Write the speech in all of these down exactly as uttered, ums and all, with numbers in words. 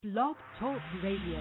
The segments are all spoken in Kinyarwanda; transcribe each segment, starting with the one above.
Blog Talk Radio.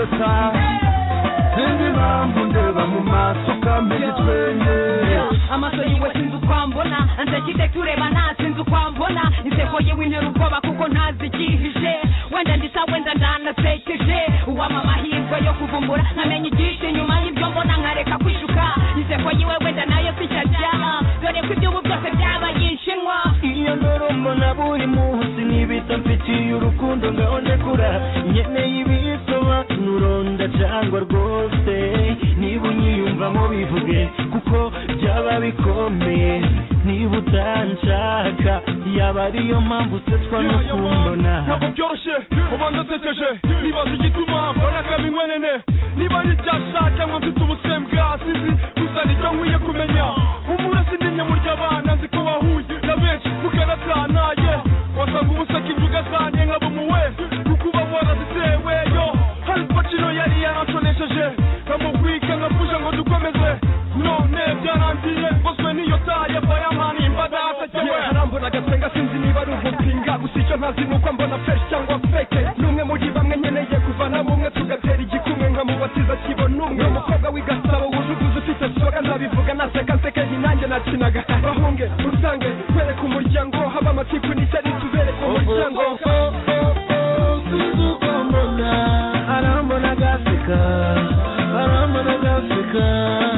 kiguseta sinzi impamvu ndeba mu maso kamenya itwenge amaso yiwe sinzi ukwambona nzakite tureba nta sinzi ukwambona inseko yewe intera ubwoba kuko ntazikihije wenda ndisa wenda ndanasekeje uwama amahirwe yo kuvumbura nkamenya igice nyuma y'ibyo mbona nkareka kwishuka inseko yiwe wenda nayo sicyajya dore ko iby'ubu byose byabaye inshinwa iyo ndoro mbona buri munsi nibita mfitiye urukundo ngaho ndekura nkeneye ibisobanuro ndacangwa rwose niba unyiyumvamo bivuge kuko byaba bikomeye niba utanshaka yaba ariyo mpamvu usetswa no kumbona ntabwo byoroshye uba ndatekeje nibaza igituma mbona kabinwenene niba ari icyashaka ngo mfite ubusembwa sinzi gusa nicyo nkwiye kumenya umura sindi nyamurya abana nzi ko wahuye na benshi mukanatanaye wasanga ubuseka imvuga zanjye nkabumuwe kuko uba waraziteweyo hari pacino yari yaraconesheje nkamubwika nkapfuje ngo dukomeze none byarangiye ngoswe niyo taye bayamani imbada atakewe harambona agasenga sinzi niba ari ubupinga gusa icyo ntazi nuko mbona fresh cyangwa fake numwe muri bamwe nkeneye kuvana mumwe tugatera igikumwe nkamubatiza kibona umwe umukobwa w'igasabo wujuguza ufite soga nzabivuga naseka nseke nanjye nakinaga bahunge usange kwereka umuryango haba amatiku n'icyari tubereka umuryango sinzi uko mbona arambona agaseka arambona agaseka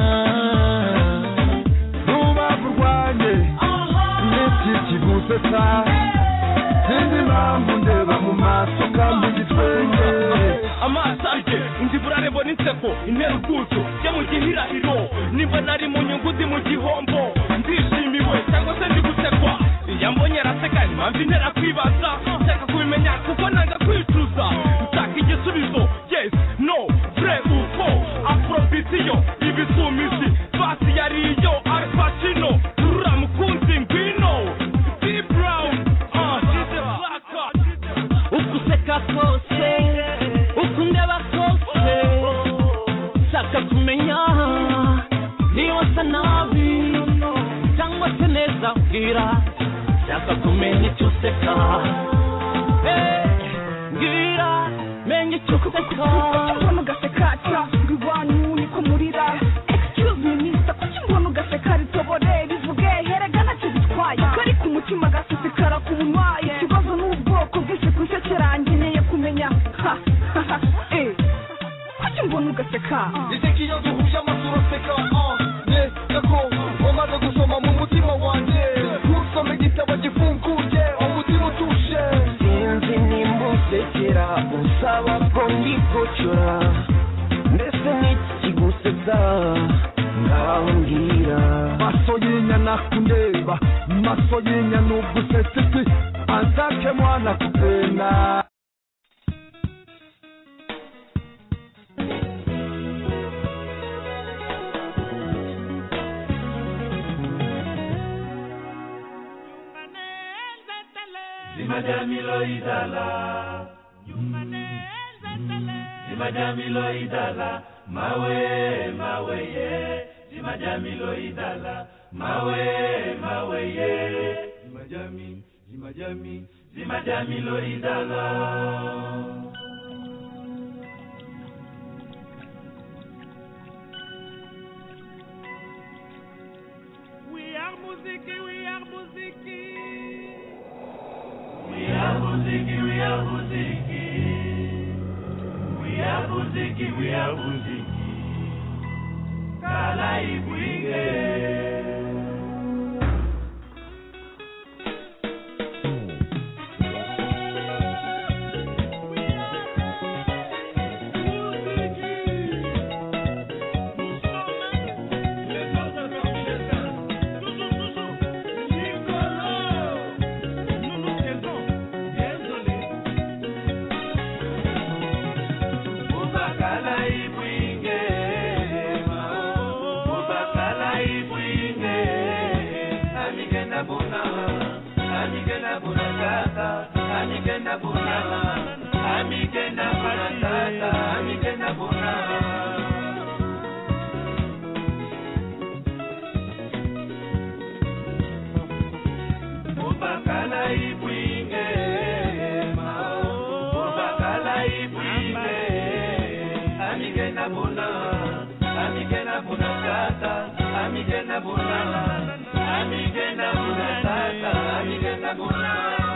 n'urubavu rwanjye n'iki kiguseta sinzi impamvu ndeba mu maso kamenya itwenge amaso arye indibura rebo n'inseko intera ubwuzu jya mu gihirahiro niba nari mu nyungu ndi mu gihombo ndishimiwe cyangwa se ndi gusekwa iyo mbonye araseka impamvu intera kwibaza nshaka kubimenya kuko nanga kwicuza nshaka igisubizo yes no vrai ou faux afrobitiyo ibisumizi basi yariyo Al Pacino turura mukunzi ngwino T Brown ah she's a blacker ukuseka kose ukundeba kose saka kumenya niba sa nabi cyangwa se neza mbwira saka kumenya icyo useka mbwira menya icyo useka mbona ugaseka cyangwa iwanyu niko murira excuse me mister kuki mbona ugaseka ritobore bivuge herega ntacyo bitwaye kari ku mutima gasusikara ku munwa ikibazo n'ubwoko bwinshi kunsekera ngeneye kumenya eh kuki mbona ugaseka iseka iyo duhuje amasura seka ne nako umaze gusoma mu mutima wanjye usome igitabo gifunguye umutima utuje sinzi nimba usekera usaba ko ndikocora mbese n'iki kiguseta ngaho mbwira maso y'inyana kundeba maso y'inyana ugusetse iti anzake mwana kupenda Zimadamilo idala Zimadamilo idala mawe mawe ye Zimadamilo idala mawe mawe ye Zimadami Zimadami Zimadamilo idala We are muziki, we are muziki. We are muziki, we are muziki. We are muziki, we are muziki. Kala ibwige. Amikenda buna, amikenda patata, amikenda buna. Ubakala ibwinge, ubakala ibwinge, buna tata amigenda buna amigenda buna tata amigenda buna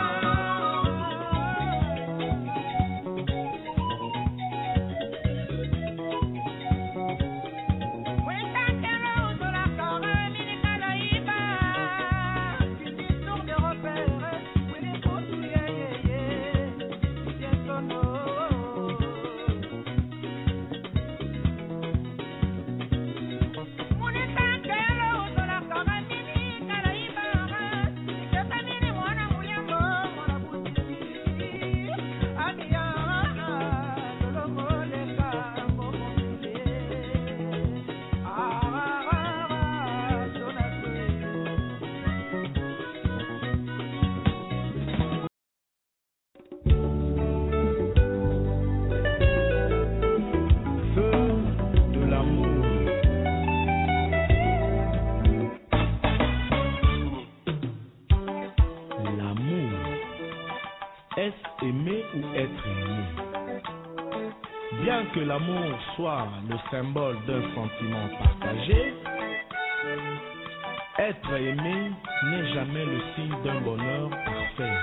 Que l'amour soit le symbole d'un sentiment partagé, être aimé n'est jamais le signe d'un bonheur parfait.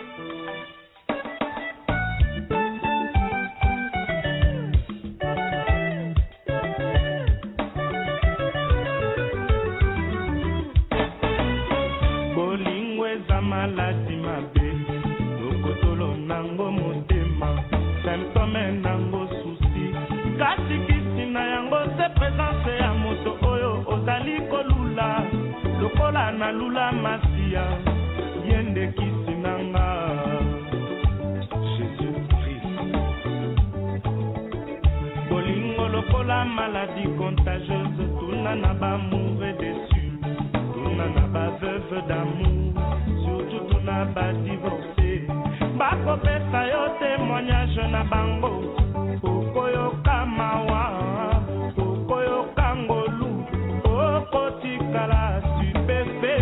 Bolingo eza maladi mabe, lokotolo nango motema, symptôme nango kasi kisi na yango se présence ya moto oyo ozali kolula lokola na lula masia yende kisi nanga Jésus Christ bolingo lokola maladie contagieuse tuna na bamoureux déçus tuna na baveuve d'amour surtout tuna badivorcé bakopesa yo témoignage na bango koyoka mawa koyoka ngolu okotikala supefe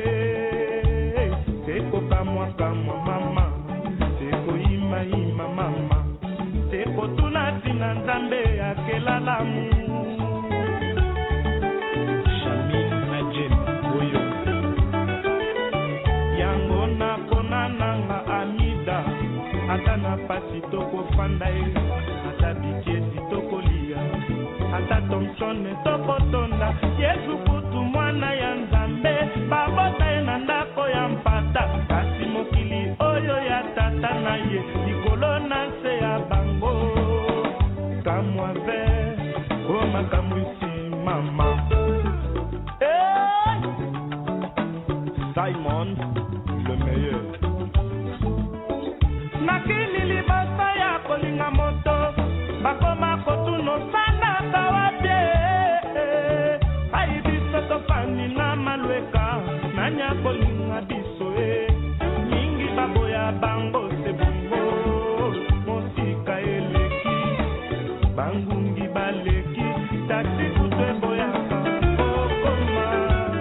sekokamwakamwa mama sekoyimayima mama sekotuna tina nzambe akelalamu Shamil Najem oyo yango napona nanga amida ata na pasi tokofanda ye ata bikiesi tokolia ata Thompson tokotonda Yesu kutu mwana ya nzambe babota ye na ndako ya mpata kasi mokili oyo ya tata na ye likolo na se ya bango kamwa ver o makambo isi mama hey! Simon le meilleur nakini libasa ya kolinga moto bakoma kotuno sana kawabie ai biso tofandi na malweka nanya kolinga biso e mingi baboya bango se bongo mosika eleki bangungi baleki taksi kutwe boyaka okoma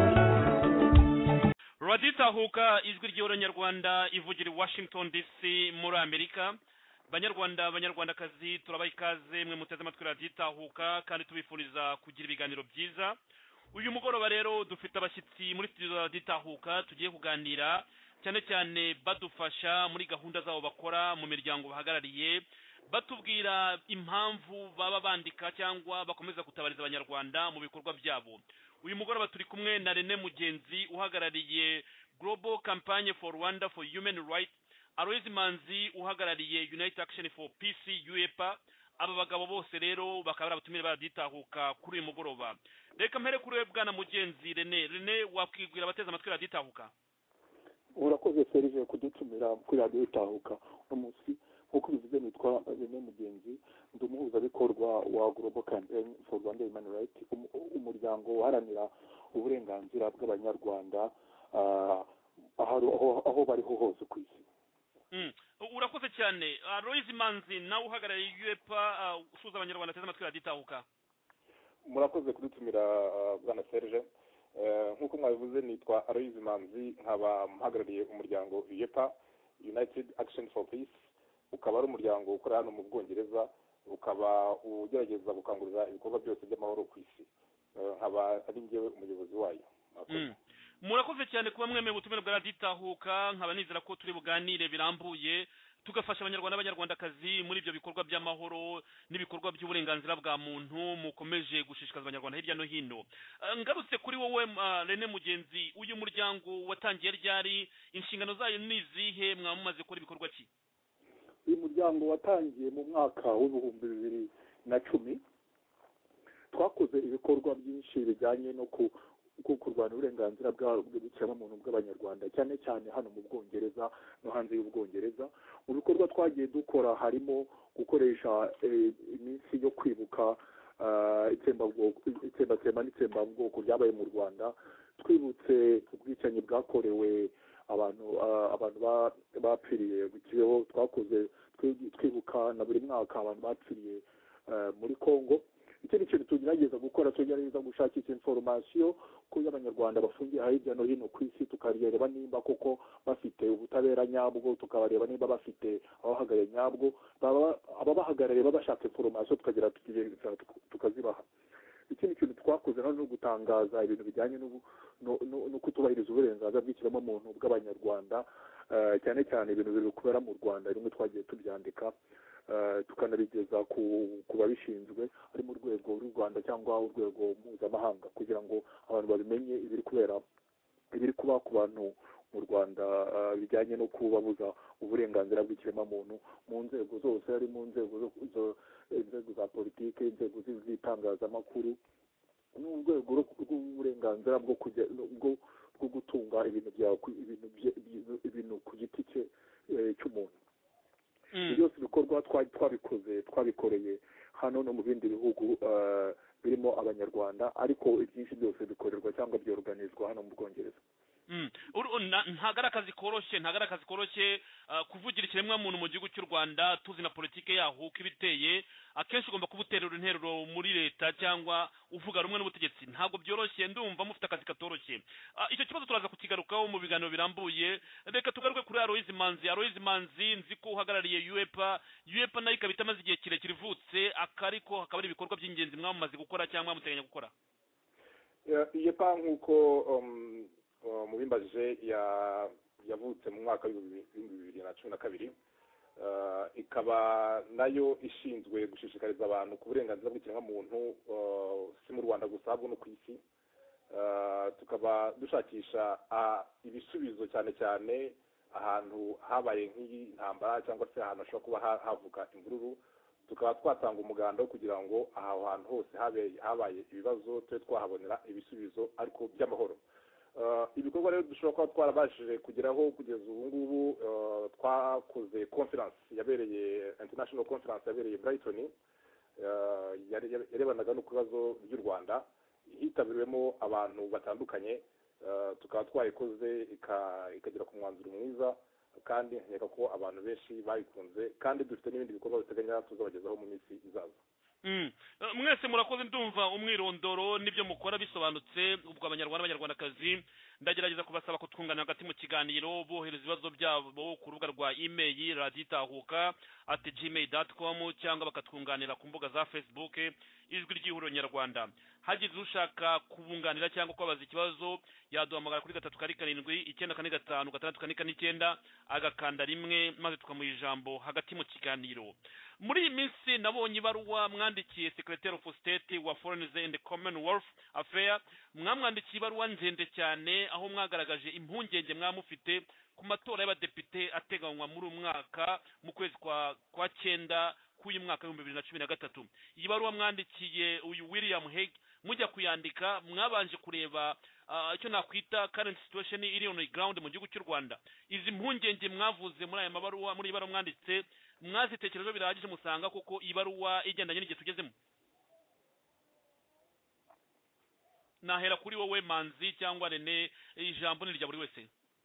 raditahuka ijwi ry'Abanyarwanda ivugira Washington D C muri Amerika. Banyarwanda banyarwandakazi turabaha ikaze mwe muteze amatwi raditahuka kandi tubifuriza kugira ibiganiro byiza. Uyu mugoroba rero dufite abashyitsi muri studio raditahuka tugiye kuganira cyane cyane badufasha muri gahunda zabo bakora mu miryango bahagarariye batubwira impamvu baba bandika cyangwa bakomeza kutabariza abanyarwanda mu bikorwa byabo. Uyu mugoroba turi kumwe na René Mugenzi uhagarariye Global Campaign for Rwanda for Human Rights, Aloys Manzi uhagarariye United Action for Peace U E P A. Aba bagabo bose rero bakaba abatumire baraditahuka kuri uyu mugoroba. Reka mpere kuri bwana Mugenzi René. René wakwigwira abateza amatwi raditahuka. Urakoze Serge kudutumira kuri raditahuka umunsi nkuko bivuze nitwa René Mugenzi ndi umuhuzabikorwa wa Global Campaign for Rwanda Human Rights, umuryango uharanira uburenganzira bw'abanyarwanda aho bari hose ku isi. Mm. Urakoze cyane. Aloys Manzi nawe uhagarariye U E P A usuza abanyarwanda teza amatwi raditahuka. Murakoze kudutumira bwana Serge. Nkuko mwabivuze nitwa Aloys Manzi nkaba muhagarariye umuryango U E P A, United Action for Peace, ukaba ari umuryango ukora hano mu Bwongereza, ukaba ugerageza gukangurira ibikorwa byose by'amahoro ku isi. nkaba ari njyewe umuyobozi wayo. Murakoze cyane kuba mwemeye ubutumire bwa radiyo itahuka, nkaba nizera ko turi buganire birambuye tugafasha abanyarwanda n'abanyarwandakazi muri ibyo bikorwa by'amahoro n'ibikorwa by'uburenganzira bwa muntu mukomeje gushishikaza abanyarwanda hirya no hino. Ngarutse kuri wowe Rene Mugenzi, uyu muryango watangiye ryari, inshingano zayo ni izihe, mwamumaze gukora ibikorwa ki? uyu muryango watangiye mu mwaka w'ibihumbi bibiri na cumi, twakoze ibikorwa byinshi bijyanye no ku kurwanya uburenganzira bw'ikiremwamuntu bw'abanyarwanda cyane cyane hano mu Bwongereza no hanze y'Ubwongereza. Mu bikorwa twagiye dukora harimo gukoresha iminsi yo kwibuka itsembatsemba n'itsembabwoko ryabaye mu Rwanda, twibutse ubwicanyi bwakorewe abantu abantu bapfiriye mu Kibeho. Twakoze twibuka na buri mwaka abantu bapfiriye muri Congo. Ikindi kintu tugerageza gukora, tugerageza gushakisha information ko y'abanyarwanda bafungiye hirya no hino ku isi, tukareba nimba koko bafite ubutabera nyabwo, tukabareba nimba bafite abahagarariye nyabwo, ababahagarariye babashaka information tukagera tukazibaha. Ikindi kintu twakoze no gutangaza ibintu bijyanye no kutubahiriza uburenganzira bw'ikiremwamuntu bw'abanyarwanda, cyane cyane ibintu biri kubera mu Rwanda, rimwe twagiye tubyandika tukanabigeza ku babishinzwe ari mu rwego rw'u Rwanda cyangwa urwego mpuzamahanga, kugira ngo abantu babimenye ibiri kubera ibiri kuba ku bantu mu Rwanda bijyanye no kubabuza uburenganzira bw'ikiremwamuntu mu nzego zose, ari mu nzego inzego za politiki, inzego z'itangazamakuru, n'urwego rw'uburenganzira bwo bwo gutunga ibintu byawe ibintu ku giti cye cy'umuntu. Byose bikorwa twabikoze twabikoreye hano no mu bindi bihugu birimo abanyarwanda, ariko ibyinshi byose bikorerwa cyangwa byorganizwa hano mu Bwongereza. Ntago ari akazi koroshye, ntago ari akazi koroshye kuvugira ikiremwamuntu mu gihugu cy'u Rwanda, tuzi na politike yaho uko ibiteye. Akenshi ugomba kuba uterera interuro muri leta cyangwa uvuga rumwe n'ubutegetsi, ntabwo byoroshye. Ndumva mufite akazi katoroshye. Icyo kibazo turaza kukigarukaho mu biganiro birambuye. Reka tugaruke kuri Aloys Manzi. Aloys Manzi nzi ko uhagarariye U E P A. U E P A nayo ikaba itamaze igihe kirekire ivutse, akariko hakaba ari ibikorwa by'ingenzi mwamaze gukora cyangwa muteganya gukora. U E P A nk'uko mubimbajije yavutse mu mwaka w'ibihumbi bibiri na cumi na kabiri, ikaba nayo ishinzwe gushishikariza abantu ku burenganzira bw'ikiremwamuntu si mu Rwanda gusa ahubwo no ku isi. Tukaba dushakisha ibisubizo cyane cyane ahantu habaye nk'iyi ntambara cyangwa se ahantu hashobora kuba havuka imvururu, tukaba twatanga umuganda wo kugira ngo aho hantu hose habaye ibibazo tube twahabonera ibisubizo ariko by'amahoro. Ibikorwa rero dushobora kuba twarabashije kugeraho kugeza ubu ngubu, twakoze conference yabereye international conference yabereye Brighton, yarebanaga no ku bibazo by'u Rwanda, hitabiriwemo abantu batandukanye. Tukaba twayikoze ikagera ku mwanzuro mwiza, kandi nkeka ko abantu benshi bayikunze, kandi dufite n'ibindi bikorwa biteganya tuzabagezaho mu minsi izaza. Mwese murakoze, ndumva umwirondoro n'ibyo mukora bisobanutse. Ubwo abanyarwanda n'abanyarwandakazi ndagerageza kubasaba kutwungana hagati mu kiganiro, bohereza ibibazo byabo ku rubuga rwa email radio itahuka at gmail dot com cyangwa bakatwunganira ku mbuga za Facebook ijwi ry'ihuriro nyarwanda. Hagize ushaka kubunganira cyangwa kubaza ikibazo yaduhamagara kuri gatatu kari karindwi icyenda kane gatanu gatandatu kane kane icyenda agakanda rimwe maze tukamuha ijambo hagati mu kiganiro. Muri iyi minsi nabonye ibaruwa mwandikiye Secretary of State wa Foreign and Commonwealth Affairs, mwamwandikiye ibaruwa ndende cyane aho mwagaragaje impungenge mwamufite ku matora y'abadepite ateganywa muri umwaka mu kwezi kwa kwa cyenda k'uyu mwaka w'ibihumbi bibiri na cumi na gatatu. Iyi baruwa mwandikiye uyu William Hague, mujya kuyandika mwabanje kureba icyo nakwita current situation iri on the ground mu gihugu cy'u Rwanda. Izi mpungenge mwavuze muri aya mabaruwa, muri ibaruwa mwanditse, mwazitekerezo birahagije musanga koko ibaruwa igendanye n'igihe tugezemo? Nahera kuri wowe Manzi cyangwa Rene, ijambo ni rya buri wese.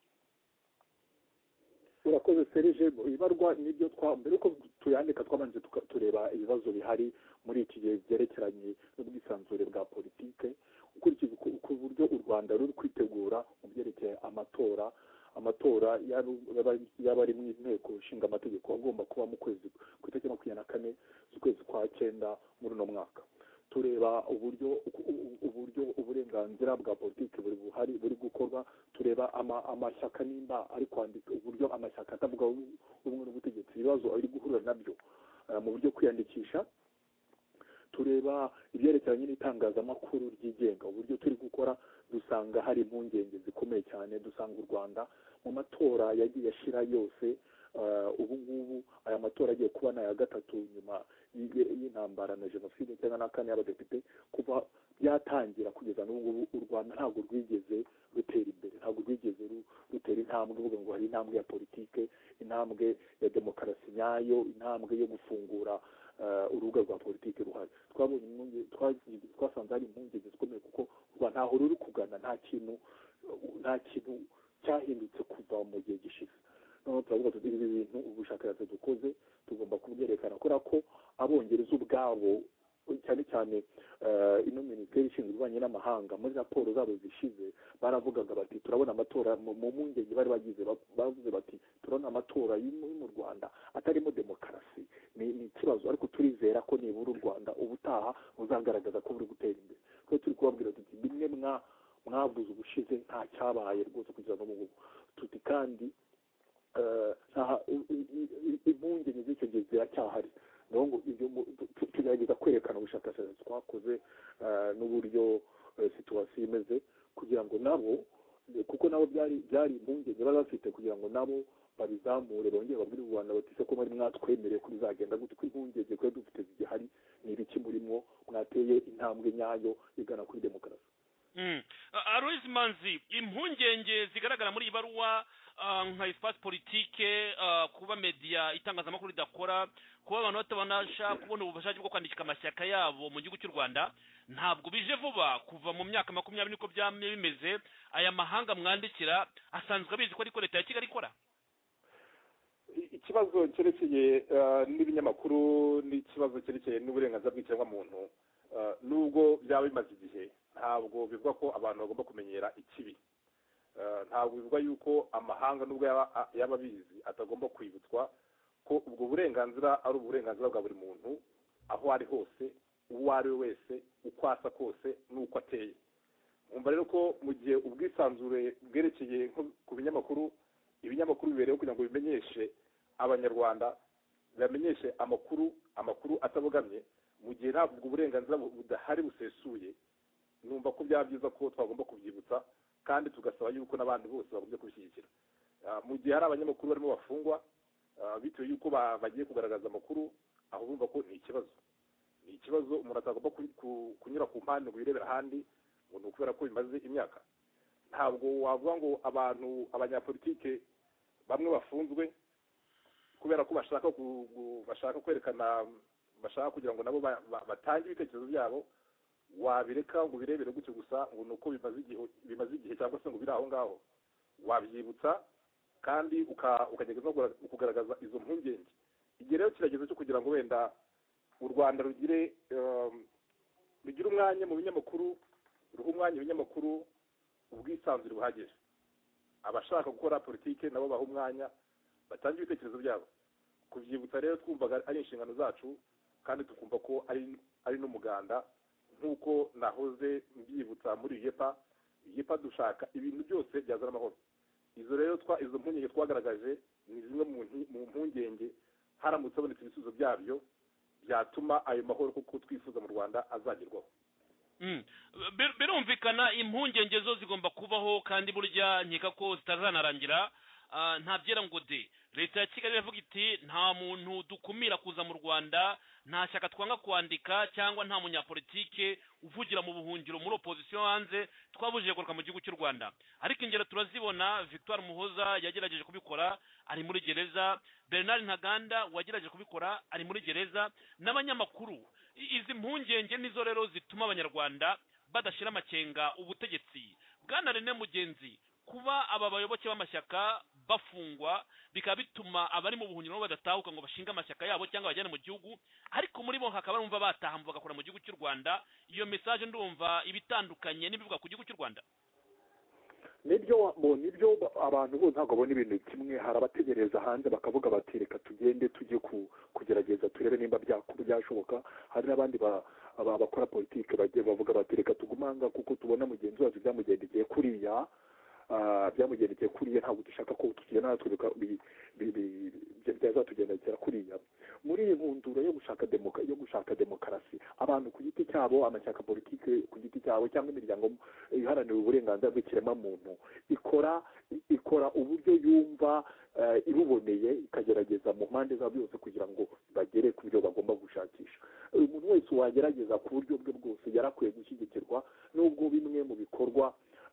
Urakoze Serge. Ibarwa nibyo twa mbere ko tuyandika twabanje tureba ibibazo bihari muri iki gihe byerekeranye n'ubwisanzure bwa politike, ukurikije ku buryo u Rwanda ruri kwitegura mu byerekeye amatora amatora y'abari mu inteko nshinga amategeko agomba kuba mu kwezi ku itariki makumyabiri na kane z'ukwezi kwa cyenda muri uno mwaka. tureba uburyo uburyo uburenganzira bwa politiki buri buhari buri gukorwa, tureba amashyaka nimba ari kwandika uburyo amashyaka atavuga ubumwe n'ubutegetsi ibibazo ari guhura nabyo mu buryo kwiyandikisha, tureba ibyerekeranye n'itangazamakuru ryigenga uburyo turi gukora, dusanga hari impungenge zikomeye cyane. Dusanga u Rwanda mu matora yagiye ashira yose, ubu ngubu aya matora agiye kuba n'aya gatatu nyuma y'intambara na jenoside cyangwa na kane y'abadepite, kuva byatangira kugeza n'ubu ngubu u Rwanda ntabwo rwigeze rutera imbere, ntabwo rwigeze rutera intambwe uvuga ngo hari intambwe ya politike, intambwe ya demokarasi nyayo, intambwe yo gufungura urubuga rwa politiki ruhari. Twabonye twasanze hari impungenge zikomeye kuko u Rwanda ntaho ruri kugana, nta kintu nta kintu cyahindutse kuva mu gihe gishize. noneho turavuga tuti ibi bintu ubushakashatsi dukoze tugomba kubyerekana kubera ko abongereza ubwabo cyane cyane ino minisiteri ishinzwe ububanyi n'amahanga muri raporo zabo zishize baravugaga bati turabona amatora mu mpungenge bari bagize bavuze bati turabona amatora yo mu Rwanda atarimo demokarasi ni ikibazo, ariko turizera ko nibura u Rwanda ubutaha buzagaragaza ko buri gutera imbere. Kuko turi kubabwira tuti bimwe mwa mwavuze ubushize nta cyabaye rwose kugira ngo n'ubu tuti kandi impungenge z'icyo gihe ziracyahari. ngo ibyo tugerageza kwerekana ubushakashatsi twakoze n'uburyo situwasiyo imeze kugira ngo nabo, kuko nabo byari byari impungenge bari bafite kugira ngo nabo babizamure bongere babwire u Rwanda bati se ko muri mwatwemereye ko bizagenda gute, ko impungenge kwe dufite zigihari ni ibiki murimo mwateye intambwe nyayo igana kuri demokarasi. Aloys Manzi, impungenge zigaragara muri iyi baruwa nka espace politique, kuba media itangazamakuru idakora, kuba abantu batabasha kubona ubufasha bwo kwandika amashyaka yabo mu gihugu cy'u Rwanda, ntabwo bije vuba. Kuva mu myaka makumyabiri niko byamye bimeze. Aya mahanga mwandikira asanzwe abizi ko ariko leta ya Kigali ikora. Ikibazo cyerekeye n'ibinyamakuru n'ikibazo cyerekeye n'uburenganzira bw'ikiremwamuntu, nubwo byaba bimaze igihe, ntabwo bivuga ko abantu bagomba kumenyera ikibi. Ntabwo bivuga yuko amahanga nubwo yaba abizi atagomba kwibutswa ko ubwo burenganzira ari uburenganzira bwa buri muntu aho ari hose, uwo ari we wese, uko asa kose n'uko ateye. Mwumva rero ko mu gihe ubwisanzure bwerekeye ku binyamakuru, ibinyamakuru bibereyeho kugira ngo bimenyeshe abanyarwanda, bamenyeshe amakuru amakuru atabogamye, mu gihe ntabwo ubwo burenganzira budahari busesuye, numva ko byaba byiza ko twagomba kubyibutsa kandi tugasaba yuko n'abandi bose bagomba kubishyigikira. Mu gihe hari abanyamakuru barimo bafungwa bitewe yuko bagiye kugaragaza amakuru, aho bumva ko ni ikibazo ni ikibazo umuntu atagomba kunyura ku mpande ngo yirebera ahandi ngo ni ukubera ko bimaze imyaka. Ntabwo wavuga ngo abantu abanyapolitike bamwe bafunzwe kubera ko bashaka bashaka kwerekana bashaka kugira ngo nabo batange ibitekerezo byabo, wabireka ngo birebere gutyo gusa ngo nuko bimaze igihe bimaze igihe cyangwa se ngo biri aho ngaho. Wabyibutsa kandi ukagerageza kugaragaza izo mpungenge. Igihe rero kirageze cyo kugira ngo wenda u Rwanda rugire rugire umwanya mu binyamakuru, ruha umwanya ibinyamakuru ubwisanzure buhagije. Abashaka gukora politike nabo baha umwanya batange ibitekerezo byabo. Kubyibutsa rero twumvaga ari inshingano zacu kandi tukumva ko ari ari n'umuganda, nk'uko nahoze mbyibutsa muri yepa yepa dushaka ibintu byose byazana amahoro. Izo rero twa izo mpungenge twagaragaje ni zimwe mu mpungenge haramutse abonetse ibisubizo byabyo byatuma ayo mahoro kuko twifuza mu Rwanda azagerwaho. Birumvikana impungenge zo zigomba kubaho kandi burya nkeka ko zitazanarangira. Nta byera ngo de leta ya Kigali iravuga iti nta muntu dukumira kuza mu Rwanda, nta shyaka twanga kwandika cyangwa nta munyapolitike uvugira mu buhungiro muri opposition hanze twabujije kuruka mu gihugu cy'u Rwanda. Ariko ingero turazibona. Victoire Muhoza yagerageje kubikora ari muri gereza, Bernard Ntaganda wagerageje kubikora ari muri gereza, n'abanyamakuru. Izi mpungenge nizo rero zituma abanyarwanda badashira amakenga ubutegetsi. Bwana René Mugenzi, kuba aba bayoboke b'amashyaka bafungwa bikaba bituma abari mu buhungiro badatahuka ngo bashinga amashyaka yabo cyangwa bajyane mu gihugu, ariko muri bo hakaba numva bataha bagakora mu gihugu cy'u Rwanda. Iyo message ndumva ibitandukanye n'ibivuga ku gihugu cy'u Rwanda. nibyo bo nibyo abantu bo ntabwo babona ibintu kimwe. hari abategereza hanze bakavuga bati reka tugende tujye kugerageza turebe nimba byashoboka. hari n'abandi bakora politike bagiye bavuga bati reka tugumanga kuko tubona mugenzi wacu byamugendekeye kuriya byamugendekeye kuriya ntabwo dushaka ko tugenda natwe byazatugendekera kuriya. muri iyi nkunduro yo gushaka demoka yo gushaka demokarasi abantu ku giti cyabo, amashyaka politike ku giti cyabo cyangwa imiryango iharanira uburenganzira bw'ikiremwamuntu ikora ikora uburyo yumva ibuboneye ikagerageza mu mpande zabo byose kugira ngo bagere ku byo bagomba gushakisha. umuntu wese wagerageza ku buryo bwe bwose yarakwiye gushyigikirwa, nubwo bimwe mu bikorwa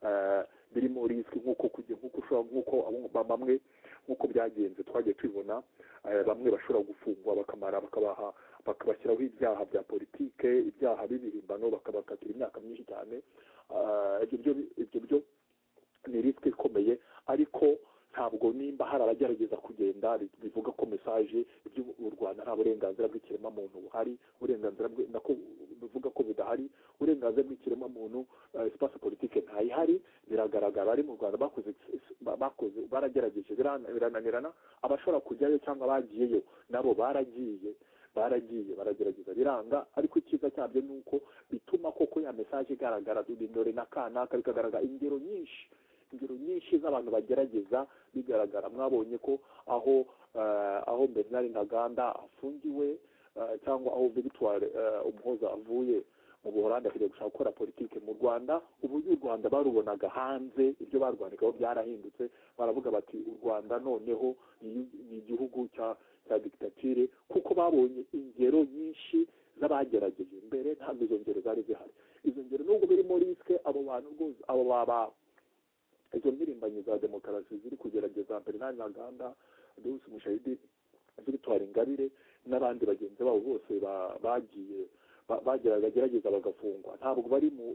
birimo risiki nk'uko kujya nk'uko ushobora nk'uko bamwe nk'uko byagenze twagiye tubibona, bamwe bashobora gufungwa bakamara bakabaha bakabashyiraho ibyaha bya politike, ibyaha b'ibihimbano bakabakatira imyaka myinshi cyane. ibyo ibyo byo ni risiki ikomeye, ariko ntabwo nimba hari abagerageza kugenda bivuga ko mesaje ibyo u Rwanda nta burenganzira bw'ikiremwamuntu buhari, uburenganzira nako bivuga ko budahari, uburenganzira bw'ikiremwamuntu espace politique ntayihari. biragaragara ari mu Rwanda bakoze bakoze baragerageje birananirana, abashobora kujyayo cyangwa bagiyeyo nabo baragiye baragiye baragerageza biranga. ariko icyiza cyabyo ni uko bituma koko ya mesaje igaragara, bindore na kanaka bikagaragara ingero nyinshi ingero nyinshi z'abantu bagerageza bigaragara. mwabonye ko aho aho Bernard Ntaganda afungiwe cyangwa aho Victoire Umuhoza avuye mu Buholandi akajya gushaka gukora politike mu Rwanda, uburyo u Rwanda barubonaga hanze ibyo barwanikaho byarahindutse. baravuga bati u Rwanda noneho ni igihugu cya cya dictature, kuko babonye ingero nyinshi z'abagerageje mbere ntabwo izo ngero zari zihari. izo ngero nubwo birimo risike, abo bantu rwose abo baba izo mpirimbanyi za demokarasi ziri kugerageza Bernard Ntaganda, Deus Mushayidi, Victoire Ingabire n'abandi bagenzi babo bose bagiye bagerageza bagafungwa, ntabwo bari mu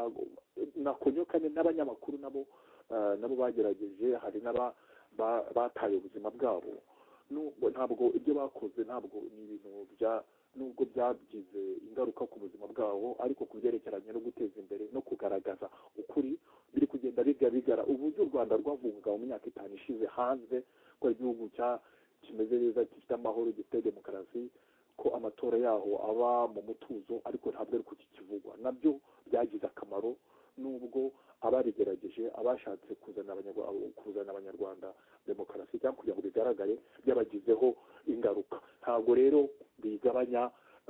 nakonyokane n'abanyamakuru nabo nabo bagerageje. hari n'aba bataye ubuzima bwabo. ntabwo ibyo bakoze ntabwo ni ibintu bya nubwo byagize ingaruka ku buzima bwabo, ariko ku byerekeranye no guteza imbere no kugaragaza ukuri biri kugenda bigaragara. uburyo u Rwanda rwavunga mu myaka itanu ishize hanze ko igihugu cya kimeze neza, gifite amahoro, gifite demokarasi, ko amatora yaho aba mu mutuzo, ariko ntabwo ari kukivugwa. nabyo byagize akamaro, nubwo ababigerageje abashatse kuzana abanyarwanda kuzana abanyarwanda demokarasi cyangwa kugira ngo bigaragare byabagizeho ingaruka. ntabwo rero bigabanya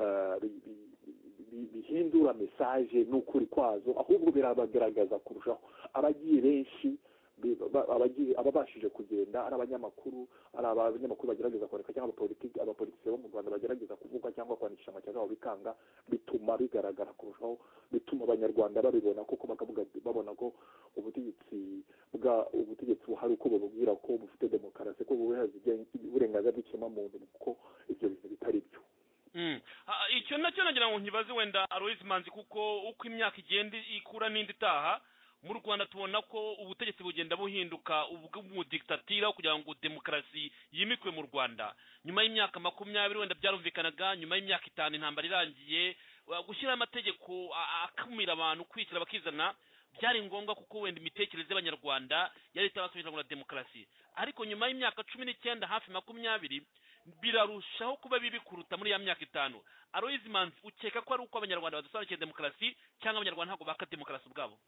bihindura mesaje n'ukuri kwazo, ahubwo birabagaragaza kurushaho. abagiye benshi ababashije kugenda ari abanyamakuru, ari abanyamakuru bagerageza kwandika cyangwa abapolitiki abapolitiki bo mu Rwanda bagerageza kuvuga cyangwa kwandikisha amashyaka yabo bikanga, bituma bigaragara kurushaho, bituma abanyarwanda babibona kuko bakavuga babona ko ubutegetsi bwa ubutegetsi buhari uko bubwira ko bufite demokarasi, ko bubuhereza uburenganzira bw'ikiremwamuntu, kuko ibyo bintu bitari byo. icyo nacyo nagira ngo nkibaze wenda Aloys Manzi, kuko uko imyaka igenda ikura n'indi itaha mu Rwanda tubona ko ubutegetsi bugenda buhinduka ubw'umudiktatira kugira ngo demokarasi yimikwe mu Rwanda. nyuma y'imyaka makumyabiri wenda byarumvikanaga, nyuma y'imyaka itanu intambara irangiye, gushyira amategeko akumira abantu kwicira bakizana byari ngombwa, kuko wenda imitekerereze y'abanyarwanda yari itabasubira ngo demokarasi. ariko nyuma y'imyaka cumi n'icyenda hafi makumyabiri birarushaho kuba bibi kuruta muri ya myaka itanu. Aloys Manzi, ukeka ko ari uko abanyarwanda badasobanukiye demokarasi cyangwa abanyarwanda ntabwo baka demokarasi ubwabo?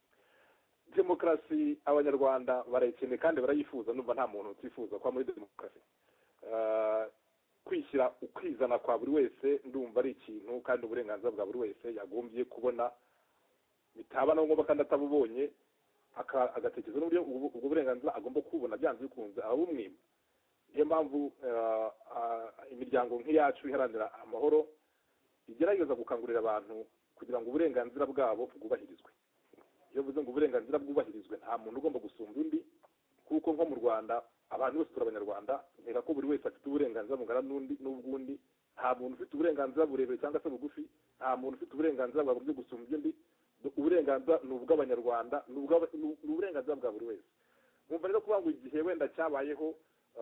demokarasi abanyarwanda barayikeneye kandi barayifuza, numva nta muntu utifuza kuba muri demokarasi. kwishyira ukwizana kwa buri wese ndumva ari ikintu, kandi uburenganzira bwa buri wese yagombye kubona, bitaba na ngombwa kandi atabubonye agatekereza n'uburyo ubwo burenganzira agomba kubona byanze bikunze abumwima. niyo mpamvu imiryango nk'iyacu iharanira amahoro igerageza gukangurira abantu kugira ngo uburenganzira bwabo bwubahirizwe. iyo bivuze ngo uburenganzira bwubahirizwe, nta muntu ugomba gusumba undi, kuko nko mu Rwanda abantu bose turi abanyarwanda, nkeka ko buri wese afite uburenganzira bungana n'undi n'ubw'undi. nta muntu ufite uburenganzira burebure cyangwa se bugufi, nta muntu ufite uburenganzira bwa buryo gusumba undi. uburenganzira ni ubw'abanyarwanda, ni uburenganzira bwa buri wese. mwumva rero kuvuga ngo igihe wenda cyabayeho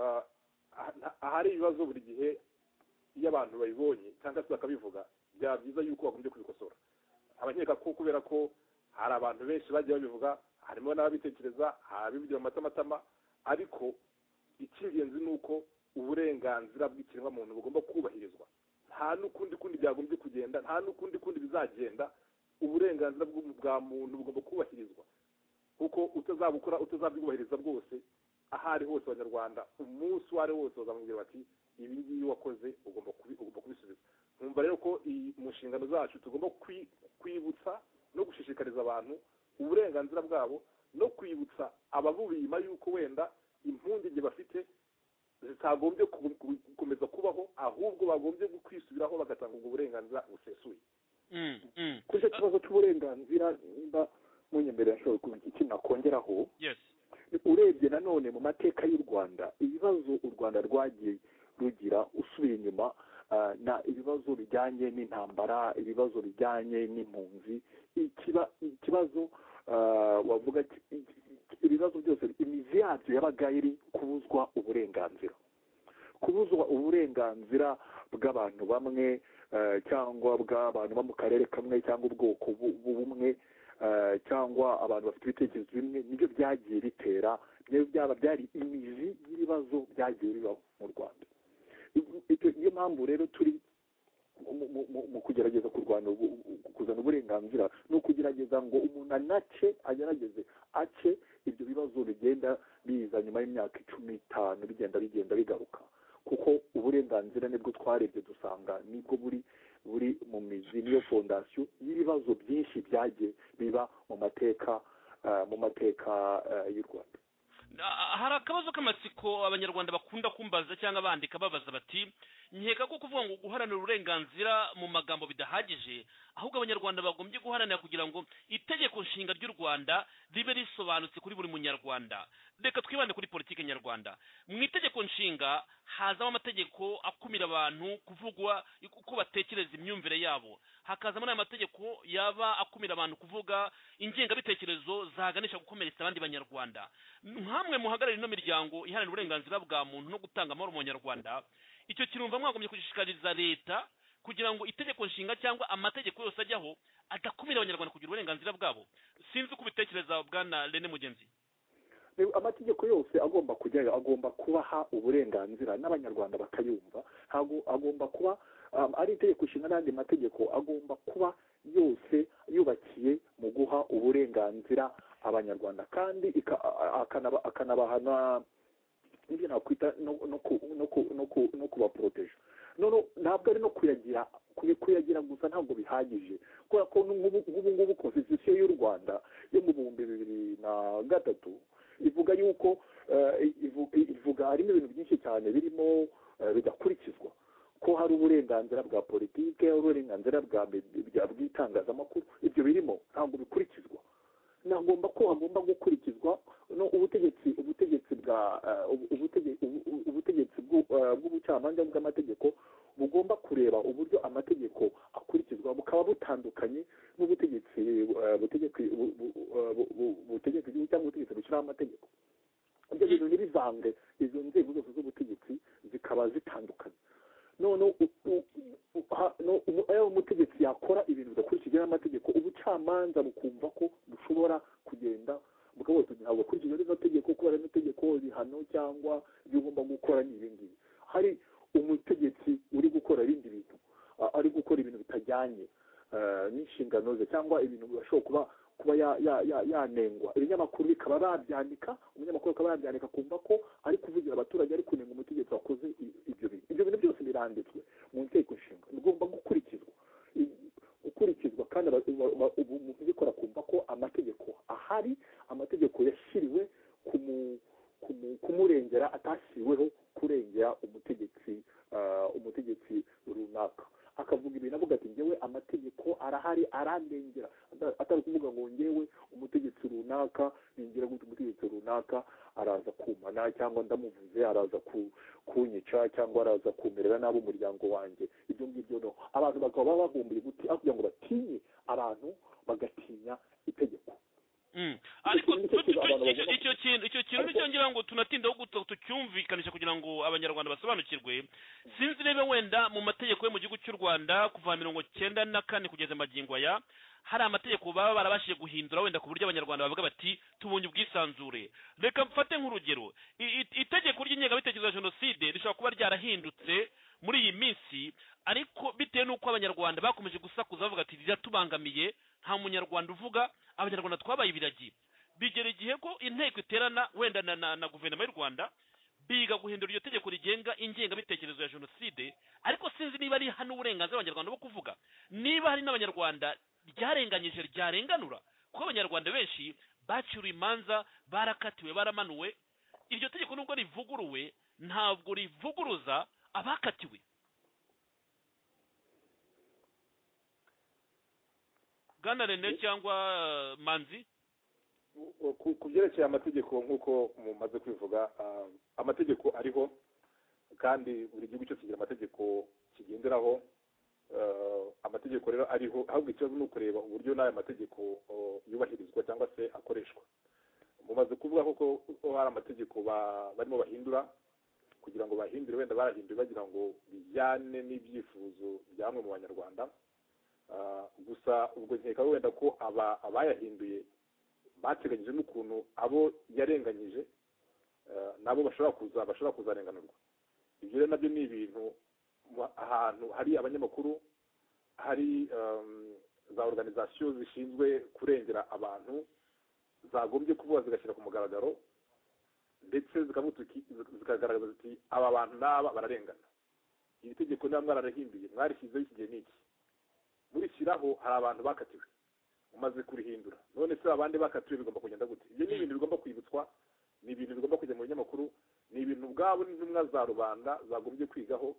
ahari ibibazo buri gihe, iyo abantu babibonye cyangwa se bakabivuga, byaba byiza yuko bagombye kubikosora. abakeka ko kubera ko hari abantu benshi bagiye babivuga, harimo n'ababitekereza abivugira mu matamatama ariko icy'ingenzi ni uko uburenganzira bw'ikiremwamuntu bugomba kubahirizwa nta n'ukundi kundi byagombye kugenda nta n'ukundi kundi bizagenda uburenganzira bwa muntu bugomba kubahirizwa kuko utazabukora utazabyubahiriza bwose aho ari hose abanyarwanda umunsi uwo ari wose bazamubwira bati ibi ngibi wakoze ugomba kubisubiza nkumva rero ko mu nshingano zacu tugomba kwibutsa no gushishikariza abantu uburenganzira bwabo no kwibutsa ababubima yuko wenda impungenge bafite zitagombye gukomeza kubaho ahubwo bagombye kwisubiraho bagatanga ubwo burenganzira busesuye kuri icyo kibazo cy'uburenganzira nimba munyemerera ashobora kuba iki nakongeraho urebye nanone mu mateka y'u Rwanda ibibazo u Rwanda rwagiye rugira usubiye inyuma na ibibazo bijyanye n'intambara ibibazo bijyanye n'impunzi ikibazo wavuga ibibazo byose imizi yabyo yabaga iri kubuzwa uburenganzira kubuzwa uburenganzira bw'abantu bamwe cyangwa bw'abantu bo mu karere kamwe cyangwa ubwoko bumwe cyangwa abantu bafite ibitekerezo bimwe nibyo byagiye bitera byaba byari imizi y'ibibazo byagiye bibaho mu Rwanda niyo mpamvu rero turi mu kugerageza kurwanya kuzana uburenganzira ni ukugerageza ngo umuntu anace agerageze ace ibyo bibazo bigenda biza nyuma y'imyaka icumi n'itanu bigenda bigenda bigaruka kuko uburenganzira nibwo twarebye dusanga nibwo buri buri mu mizi niyo fondasiyo y'ibibazo byinshi byagiye biba mu mateka mu mateka y'u Rwanda. Hari akabazo k'amatsiko abanyarwanda bakunda kumbaza cyangwa bandika babaza bati nkeka ko kuvuga ngo guharanira uburenganzira mu magambo bidahagije ahubwo abanyarwanda bagombye guharanira kugira ngo itegeko nshinga ry'u Rwanda ribe risobanutse kuri buri munyarwanda. Reka twibande kuri politiki nyarwanda. Mu itegeko nshinga hazamo amategeko akumira abantu kuvugwa uko batekereza imyumvire yabo, hakazamo n'amategeko yaba akumira abantu kuvuga ingengabitekerezo zaganisha gukomeretsa abandi banyarwanda. Nkamwe muhagarara ino miryango iharanira uburenganzira bwa muntu no gutanga amahoro mu Banyarwanda, icyo kirumva mwagombye kushishikariza leta kugira ngo itegeko nshinga cyangwa amategeko yose ajyaho adakumira abanyarwanda kugira uburenganzira bwabo. Sinzi uko ubitekereza bwana Rene Mugenzi. Amategeko yose agomba kujyayo agomba kubaha uburenganzira n'abanyarwanda bakayumva, agomba kuba ari itegeko nshinga n'andi mategeko agomba kuba yose yubakiye mu guha uburenganzira abanyarwanda kandi akanabahana ibyo nakwita no kubaporoteje. None ntabwo ari no kuyagira kuyagira gusa ntabwo bihagije kubera ko nk'ubu ngubu konstitusiyo y'u Rwanda yo mu bihumbi bibiri na gatatu ivuga yuko ivuga harimo ibintu byinshi cyane birimo bidakurikizwa ko hari uburenganzira bwa politike uburenganzira bw'itangazamakuru ibyo birimo ntabwo bikurikizwa. Nagomba ko hagomba gukurikizwa no ubutegetsi ubutegetsi bwa ubutegetsi bw'ubucamanza bw'amategeko bugomba kureba uburyo amategeko akurikizwa bukaba butandukanye n'ubutegetsi butegeka butegeka igihugu cyangwa ubutegetsi bushyiraho amategeko. Ibyo bintu ntibivange izo nzego zose z'ubutegetsi zikaba zitandukanye. None ayo umutegetsi yakora ibintu bidakurikije n'amategeko ubucamanza bukumva ko bushobora kugenda bukaba ntabwo kurikije n'izo tegeko kubera n'itegeko ibihano cyangwa ibyo ugomba gukora ni ibi ngibi. Hari umutegetsi uri gukora ibindi bintu ari gukora ibintu bitajyanye n'inshingano ze cyangwa ibintu bishobora kuba kuba yanengwa ibinyamakuru bikaba babyandika umunyamakuru akaba yabyandika kumva ko ari kuvugira abaturage ari kunenga umutegetsi wakoze ibyo bintu. Ibyo bintu byose biranditswe mu nteko nshinga bigomba gukurikizwa gukurikizwa kandi ubikora kumva ko amategeko ahari amategeko yashyiriwe kumurengera atashyiriweho kurengera umutegetsi umutegetsi runaka akavuga ibintu avuga ati ngewe amategeko arahari arandengera atari kuvuga ngo ngewe umutegetsi runaka ningira gute umutegetsi runaka araza kumana cyangwa ndamuvuze araza kunyica cyangwa araza kumerera nabi umuryango wanjye. Ibyo ngibyo no abantu bakaba bagombiye guti kugira ngo batinye abantu bagatinya itegeko. Ariko icyo kintu icyo kintu nicyo ngira ngo tunatindaho tucyumvikanisha kugira ngo abanyarwanda basobanukirwe. Sinzi rebe wenda mu mategeko yo mu gihugu cy'u Rwanda kuva mirongo cyenda na kane kugeza magingo aya hari amategeko baba barabashije guhindura wenda ku buryo abanyarwanda bavuga bati tubonye ubwisanzure. Reka mfate nk'urugero, itegeko ry'ingengabitekerezo ya jenoside rishobora kuba ryarahindutse muri iyi minsi, ariko bitewe n'uko abanyarwanda bakomeje gusakuza bavuga ati riratubangamiye, nta munyarwanda uvuga, abanyarwanda twabaye ibiragi. Bigera igihe ko inteko iterana wenda na, na, na guverinoma y'u Rwanda biga guhindura iryo tegeko rigenga ingengabitekerezo ya jenoside, ariko sinzi niba ari hano uburenganzira abanyarwanda bwo kuvuga, niba hari n'abanyarwanda ryarenganyije ryarenganura, kuko abanyarwanda benshi baciriwe imanza, barakatiwe, baramanuwe. Iryo tegeko nubwo rivuguruwe ntabwo rivuguruza abakatiwe. Bwana Rene cyangwa uh, Manzi? Ku byerekeye amategeko nk'uko mumaze kwivuga, amategeko ariho kandi buri gihugu cyose kigira amategeko kigenderaho. Amategeko rero ariho, ahubwo ikibazo ni ukureba uburyo n'aya mategeko yubahirizwa cyangwa se akoreshwa. Mumaze kuvuga ko hari amategeko barimo bahindura kugira ngo bahindure, wenda barahinduye bagira ngo bijyane n'ibyifuzo byamwe mu banyarwanda. Gusa ubwo nkeka wenda ko aba abayahinduye bateganyije n'ukuntu abo yarenganyije nabo bashobora kuza bashobora kuzarenganurwa. Ibyo rero nabyo ni ibintu ahantu hari abanyamakuru, hari za organization zishinzwe kurengera abantu zagombye kuvuga zigashyira ku mugaragaro, ndetse zikagaragaza ziti aba bantu n'aba bararengana, iri tegeko niba mwararahinduye mwarishyizeho iki gihe n'iki, murishyiraho hari abantu bakatiwe umaze kurihindura, none se abandi bakatiwe bigomba kugenda gute? Ibyo ni ibintu bigomba kwibutswa, ni ibintu bigomba kujya mu binyamakuru, ni ibintu ubwabo n'intumwa za rubanda zagombye kwigaho.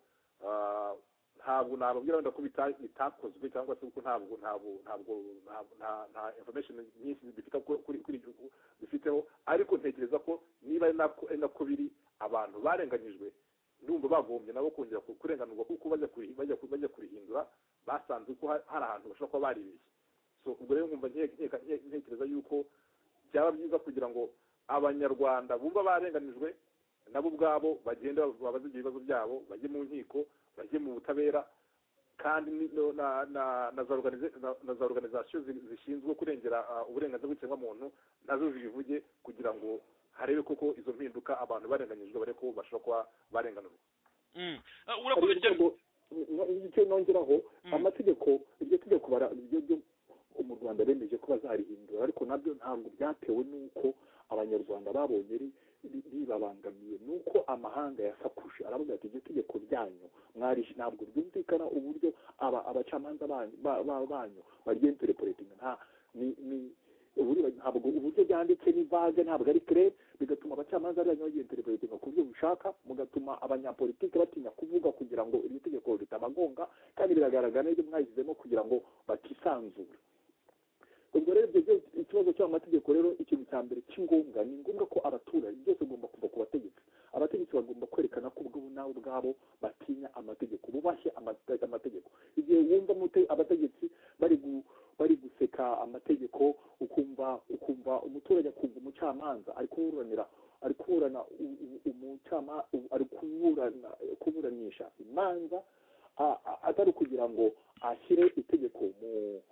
Ntabwo nababwira wenda ko bitakozwe cyangwa se kuko ntabwo ntabwo ntabwo nta information nyinshi bifite kuri igihugu bifiteho, ariko ntekereza ko niba ari nako biri, abantu barenganyijwe ndumva bagombye nabo kongera kurenganurwa, kuko bajya bajya bajya kurihindura basanze ko hari ahantu bashobora kuba baribeshye. So ubwo rero nkumva ntekereza yuko byaba byiza kugira ngo abanyarwanda bumva barenganijwe nabo ubwabo bagenda babaze ibibazo byabo, bajye mu nkiko, bajye mu butabera, kandi na na na za organization zishinzwe kurengera uburenganzira bw'ikiremwamuntu nazo zivuge kugira ngo harebe koko izo mpinduka abantu barenganyijwe bare ko bashobora kuba barenganurwa. Urakoze cyane. Icyo nongeraho, amategeko, iryo tegeko bara byo mu Rwanda bemeje ko bazarihindura, ariko nabyo ntabwo byatewe n'uko abanyarwanda babonye ribabangamiye, nuko amahanga yasakuje aravuga ati iryo tegeko ryanyu mwarishi ntabwo ryumvikana uburyo abacamanza banyu baryentereporetinga, nta ni ntabwo uburyo byanditse ni vague, ntabwo ari clair, bigatuma abacamanza banyu baryentereporetinga ku buryo bushaka, mugatuma abanyapolitike batinya kuvuga kugira ngo iryo tegeko ritabagonga, kandi biragaragara n'ibyo mwayizemo kugira ngo batisanzure. Ubwo rero ibyo ikibazo cy'amategeko rero, ikintu cya mbere cy'ingombwa ni ngombwa ko abaturage byose bagomba kuva ku bategetsi. Abategetsi bagomba kwerekana ko ubwo nabo ubwabo batinya amategeko, bubashye amategeko. Igihe wumva abategetsi bari bari guseka amategeko, ukumva ukumva umuturage akumva umucamanza ari kuburanira ari kuburana umucama ari kuburana kuburanisha imanza, atari kugira ngo ashyire itegeko mu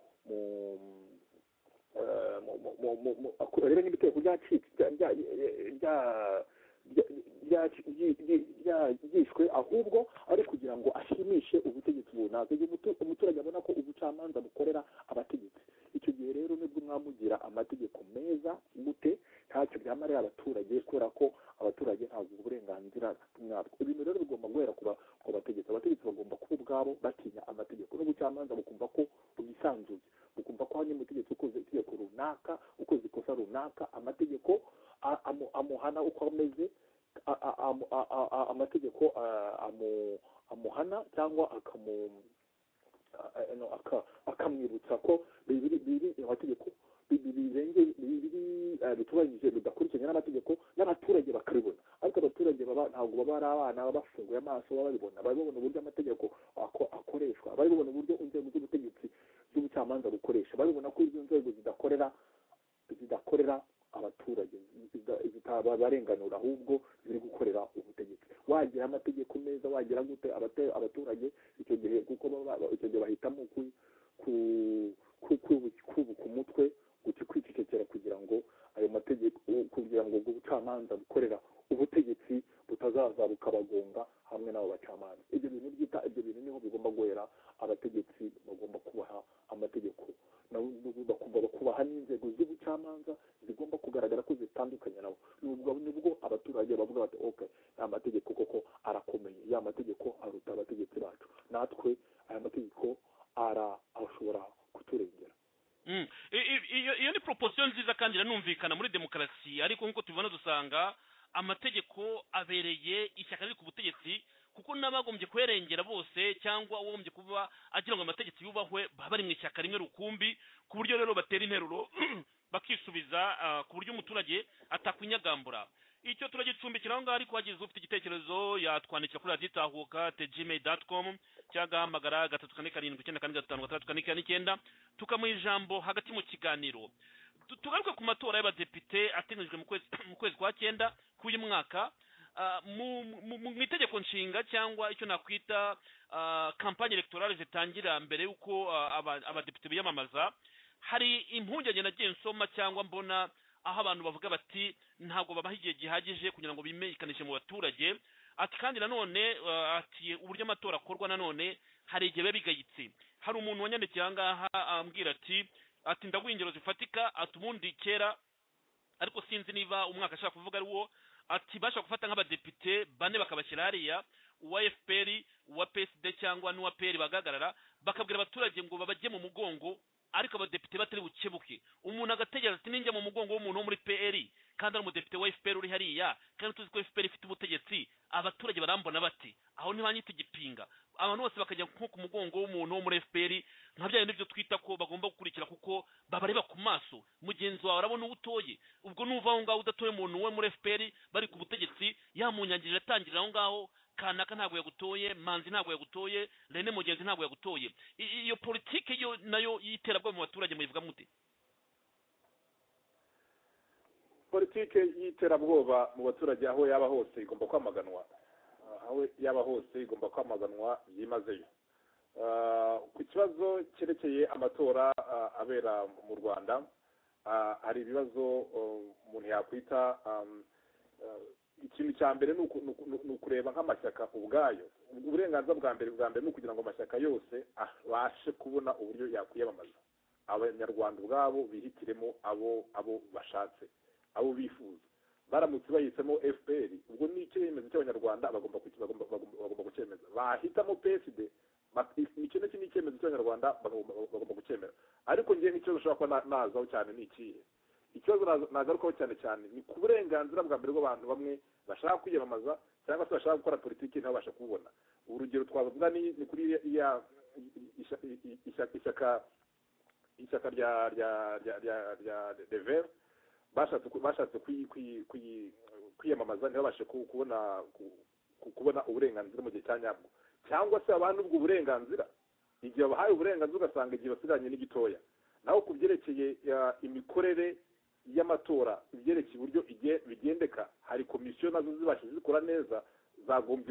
mu rero n'ibiteko byacitse byagishwe, ahubwo ari kugira ngo ashimishe ubutegetsi runaka. Umuturage abona ko ubucamanza bukorera abategetsi, icyo gihe rero nibwo mwamugira amategeko meza gute, ntacyo byamarira abaturage, kubera ko abaturage ntabwo uburenganzira bwabo. Ibintu rero bigomba guhera ku bategetsi. Abategetsi bagomba kuba ubwabo batinya amategeko, n'ubucamanza bukumva ko bwisanzuye, bukumva ko hanyuma umutegetsi ukoze itegeko runaka, ukoze ikosa runaka, amategeko amuhana uko ameze, amategeko amuhana cyangwa akamwibutsa ko biri amategeko bitubahirije bidakurikiranye n'amategeko, n'abaturage bakabibona. Ariko abaturage ntabwo baba ari abana baba bafunguye amaso, baba babibona, bari babona uburyo amategeko akoreshwa, bari babona uburyo inzego z'ubutegetsi z'ubucamanza bukoresha, bari babona ko izo nzego zidakorera zidakorera abaturage, zitabarenganura, ahubwo ziri gukorera ubutegetsi. Wagira amategeko meza, wagira gute abaturage, icyo gihe kuko icyo gihe bahitamo kubuka umutwe guti kwicecekera kugira ngo ayo mategeko kugira ngo ubwo bucamanza bukorera ubutegetsi butazaza bukabagonga hamwe n'abo bacamanza. Ibyo bintu byita ibyo bintu niho bigomba guhera. Abategetsi bagomba kubaha amategeko bagomba kubaha n'inzego z'ubucamanza zigomba kugaragara ko zitandukanye nabo. Nubwo nibwo abaturage bavuga bati okay aya mategeko koko arakomeye, ya mategeko aruta abategetsi bacu, natwe aya mategeko ara ashobora kuturengera. Iyo ni proposition nziza kandi iranumvikana muri demokarasi, ariko nk'uko tubibona dusanga amategeko abereye ishyaka riri ku butegetsi, kuko n'abagombye kwerengera bose cyangwa uwogombye kuba agira ngo amategeko yubahwe bari mu ishyaka rimwe rukumbi, ku buryo rero batera interuro bakisubiza ku buryo umuturage atakwinyagambura. Icyo turagicumbikira aho ngaho, ariko hagize ufite igitekerezo yatwandikira kuri radiyo itahuka at gmail dot com cyangwa ahamagara gatatu kane karindwi icyenda kane gatanu gatandatu kane kane icyenda tukamuha ijambo hagati mu kiganiro. Tugaruke ku matora y'abadepite ateganyijwe mu kwezi kwa cyenda k'uyu mwaka. Mu itegeko nshinga cyangwa icyo nakwita kampanye electorale zitangira mbere y'uko abadepite biyamamaza, hari impungenge nagiye nsoma cyangwa mbona aho abantu bavuga bati ntabwo babaha igihe gihagije kugira ngo bimenyekanishe mu baturage. Ati kandi nanone ati uburyo amatora akorwa nanone hari igihe biba bigayitse. Hari umuntu wanyandikiye aha ngaha ambwira ati ati ndaguha ingero zifatika, ati ubundi kera, ariko sinzi niba umwaka ashaka kuvuga ari wo, ati bashaka gufata nk'abadepite bane bakabashyira hariya, uwa F P R, uwa P S D cyangwa n'uwa P R bagagarara bakabwira abaturage ngo babajye mu mugongo, ariko abadepite batari bukebuke. Umuntu agategereza ati ninjya mu mugongo w'umuntu wo muri P R kandi ari umudepite wa F P R uri hariya, kandi tuzi ko F P R ifite ubutegetsi, abaturage barambona bati aho ntibanyita igipinga. Abantu bose bakajya nko ku mugongo w'umuntu wo muri F P R, nka bya byo twita ko bagomba gukurikira kuko babareba ku maso. Mugenzi wawe arabona ubutoye, ubwo nuva aho ngaho udatoye umuntu we muri F P R bari ku butegetsi, yamunyangirira atangirira aho ngaho, kanaka ntabwo yagutoye, Manzi ntabwo yagutoye, Rene Mugenzi ntabwo yagutoye. Iyo politike yo nayo yiterabwo mu baturage muyivuga mute? Politike y'iterabwoba mu baturage aho yaba hose igomba kwamaganwa, aho yaba hose igomba kwamaganwa byimazeyo. Ku kibazo cyerekeye amatora abera mu Rwanda, hari ibibazo umuntu yakwita ikintu cya mbere ni ukureba nk'amashyaka ubwayo. Uburenganzira bwa mbere bwa mbere ni ukugira ngo amashyaka yose abashe kubona uburyo yakwiyamamaza, abanyarwanda ubwabo bihitiremo abo abo bashatse, abo bifuza. Baramutse bahisemo F P R, ubwo ni icyemezo cy'abanyarwanda bagomba bagomba kucyemeza. Bahitamo P S D, icyo ni icyemezo cy'abanyarwanda bagomba kucyemera. Ariko ngiye n'ikibazo ushobora kuba nazaho cyane ni ikihe? Ikibazo nagarukaho cyane cyane ni ku burenganzira bwa mbere bw'abantu bamwe bashaka kwiyamamaza cyangwa se bashaka gukora politiki ntabasha kubona. Urugero twavuga ni kuri ya ishyaka ishyaka rya rya rya rya Dever bashatse bashatse kwiyamamaza ntibabashe kubona kubona uburenganzira mu gihe cya nyabwo, cyangwa se abantu ubwo burenganzira igihe bahaye uburenganzira ugasanga igihe basiganye n'igitoya. Naho ku byerekeye imikorere y'amatora, ibyerekeye uburyo bigendeka, hari komisiyo nazo zibashe zikora neza, zagombye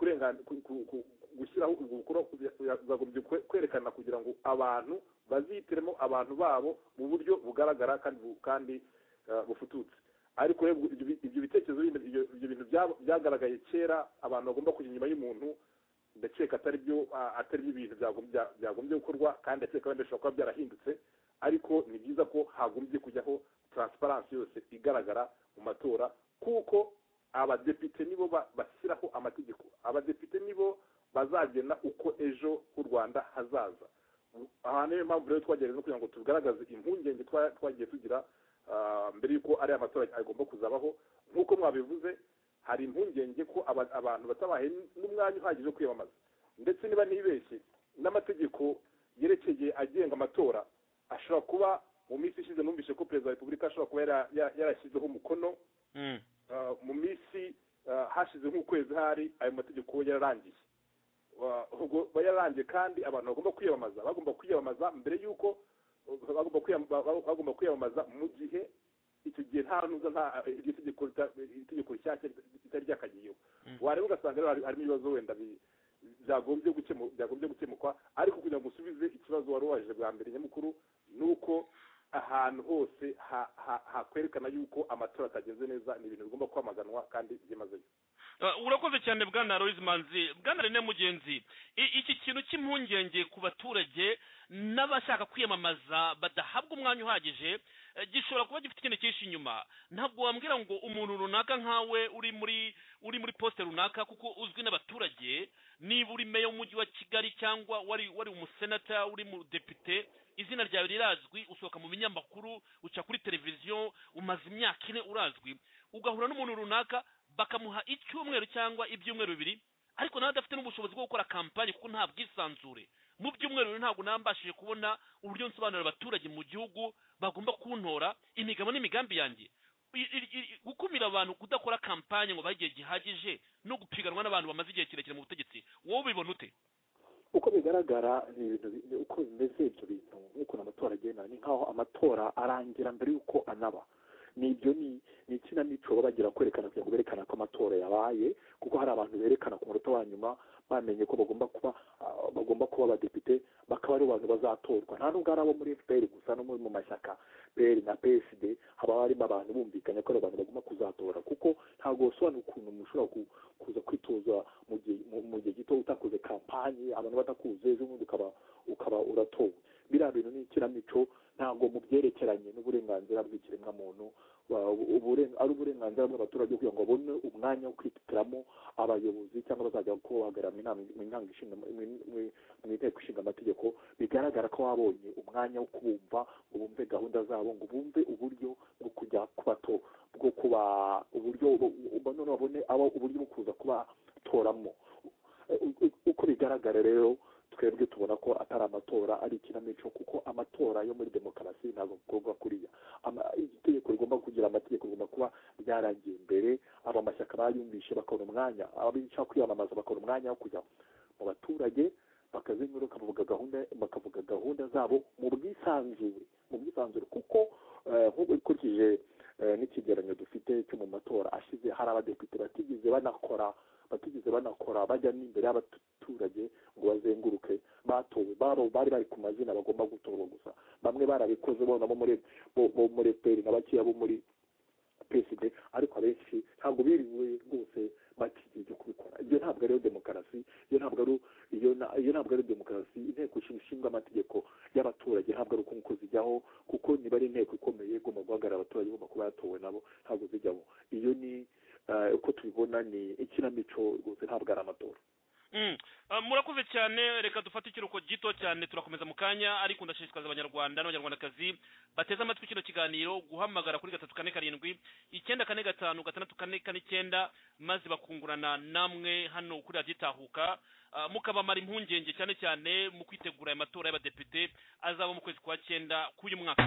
gushyiraho zagombye kwerekana kugira ngo abantu bazihitiremo abantu babo mu buryo bugaragara kandi bufututse. Ariko ibyo bitekerezo ibyo bintu byagaragaye kera, abantu bagomba kujya inyuma y'umuntu, ndakeka atari byo atari ibintu byagombye gukorwa, kandi ndakeka wenda bishobora kuba byarahindutse. Ariko ni byiza ko hagombye kujyaho transparency yose igaragara mu matora, kuko abadepite nibo bashyiraho amategeko, abadepite nibo bazagena uko ejo h'u Rwanda hazaza. Aha niyo mpamvu rero twagereza kugira ngo tugaragaze impungenge twagiye tugira mbere y'uko ari amatora agomba kuzabaho. Nk'uko mwabivuze, hari impungenge ko abantu batabaye n'umwanya uhagije wo kwiyamamaza, ndetse niba ntibeshye n'amategeko yerekeye agenga amatora ashobora kuba mu minsi ishize numvise ko perezida wa repubulika ashobora kuba yarashyizeho umukono mu minsi hashize nk'ukwezi hari ayo mategeko yararangiye. Ubwo yararangiye kandi abantu bagomba kwiyamamaza bagomba kwiyamamaza mbere y'uko bagomba kwiyamamaza mu gihe icyo gihe nta nuza nta iryo tegeko itegeko rishyashya ritari ryakagiyeho. Wareba ugasanga rero harimo ibibazo wenda byagombye gukemurwa byagombye gukemurwa ariko kugira ngo usubize ikibazo wari waje bwa mbere nyamukuru nuko ahantu hose hakwerekana yuko amatora atagenze neza ni ibintu bigomba kwamaganwa kandi byimazeyo. Urakoze cyane bwana Aloys Manzi. Bwana René Mugenzi, iki kintu cy'impungenge ku baturage n'abashaka kwiyamamaza badahabwa umwanya uhagije gishobora kuba gifite ikintu cyinshi inyuma. Ntabwo wambwira ngo umuntu runaka nkawe uri muri uri muri poste runaka kuko uzwi n'abaturage, niba uri meya w'umujyi wa Kigali cyangwa wari wari umusenata uri mu depite, izina ryawe rirazwi, usohoka mu binyamakuru, uca kuri televiziyo, umaze imyaka ine urazwi, ugahura n'umuntu runaka bakamuha icyumweru cyangwa ibyumweru bibiri ariko nawe adafite n'ubushobozi bwo gukora kampanye kuko nta bwisanzure. Mu byumweru ntabwo nambashije kubona uburyo nsobanurira abaturage mu gihugu bagomba kuntora imigabo n'imigambi yanjye. Gukumira abantu kudakora kampanye ngo bagiye gihagije no gupiganwa n'abantu bamaze igihe kirekire mu butegetsi, wowe ubibona ute? Uko bigaragara ni ibintu uko bimeze ibyo bintu nk'uko amatora agenda ni nk'aho amatora arangira mbere y'uko anaba. Nibyo ni ni ikinamico bagira kwerekana kugira ngo berekana ko amatora yabaye kuko hari abantu berekana ku munota wa nyuma bamenye ko bagomba kuba bagomba kuba abadepite bakaba ari abantu bazatorwa. Nta nubwo ari abo muri F P R gusa no mu mashyaka P R na P S D haba harimo abantu bumvikanye ko abantu bagomba kuzatora kuko ntabwo usobanura ukuntu mushobora kuza kwitoza mu gihe mu gihe gito utakoze kampanye abantu batakuze ejo bundi ukaba ukaba uratowe. Biriya bintu ni ikinamico ntabwo mu byerekeranye n'uburenganzira bw'ikiremwamuntu ari uburenganzira bw'abaturage kugira ngo babone umwanya wo kwihitiramo abayobozi cyangwa bazajya kubahagarara mu inteko ishinga amategeko. Bigaragara ko babonye umwanya wo kubumva ngo bumve gahunda zabo ngo bumve uburyo bwo kujya kubato bwo kuba uburyo none babone abo uburyo bwo kuza kubatoramo. Uko bigaragara rero twebwe tubona ko atari amatora ari ikinamico kuko amatora yo muri demokarasi ntabwo bikorwa kuriya. Itegeko rigomba kugira amategeko rigomba kuba ryarangiye mbere aba amashyaka bayumvishe bakabona umwanya abashaka kwiyamamaza bakabona umwanya wo kujya mu baturage bakazengura bakavuga gahunda bakavuga gahunda zabo mu bwisanzure mu bwisanzure kuko nk'uko ikurikije n'ikigereranyo dufite cyo mu matora ashize hari abadepite batigeze banakora batigeze banakora bajya n'imbere y'abaturage ngo bazenguruke batowe baro bari bari ku mazina bagomba gutorwa gusa. Bamwe barabikoze bona bo muri bo muri P R n'abakiya bo muri P S D ariko abenshi ntabwo biriwe rwose batigeze kubikora. Ibyo ntabwo ari demokarasi, iyo ntabwo ari iyo iyo ntabwo ari demokarasi. Inteko ishinga amategeko y'abaturage ntabwo ari uko zijyaho kuko niba ari inteko ikomeye igomba guhagarara abaturage bagomba kuba yatowe nabo ntabwo zijyaho. Iyo ni uko tubibona ni ikinamico rwose ntabwo ari amatora. Murakoze cyane, reka dufate ikiruhuko gito cyane turakomeza mu kanya ariko ndashishikaza abanyarwanda n'abanyarwandakazi bateze amatwi kino kiganiro guhamagara kuri gatatu kane karindwi icyenda kane gatanu gatandatu kane kane icyenda maze bakungurana namwe hano kuri radiyo Itahuka mukabamara impungenge cyane cyane mu kwitegura aya matora y'abadepite azaba mu kwezi kwa cyenda k'uyu mwaka.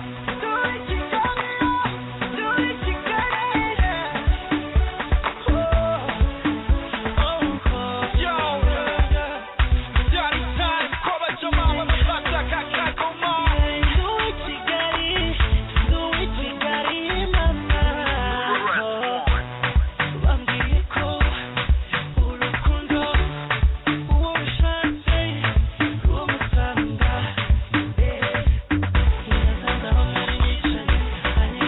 I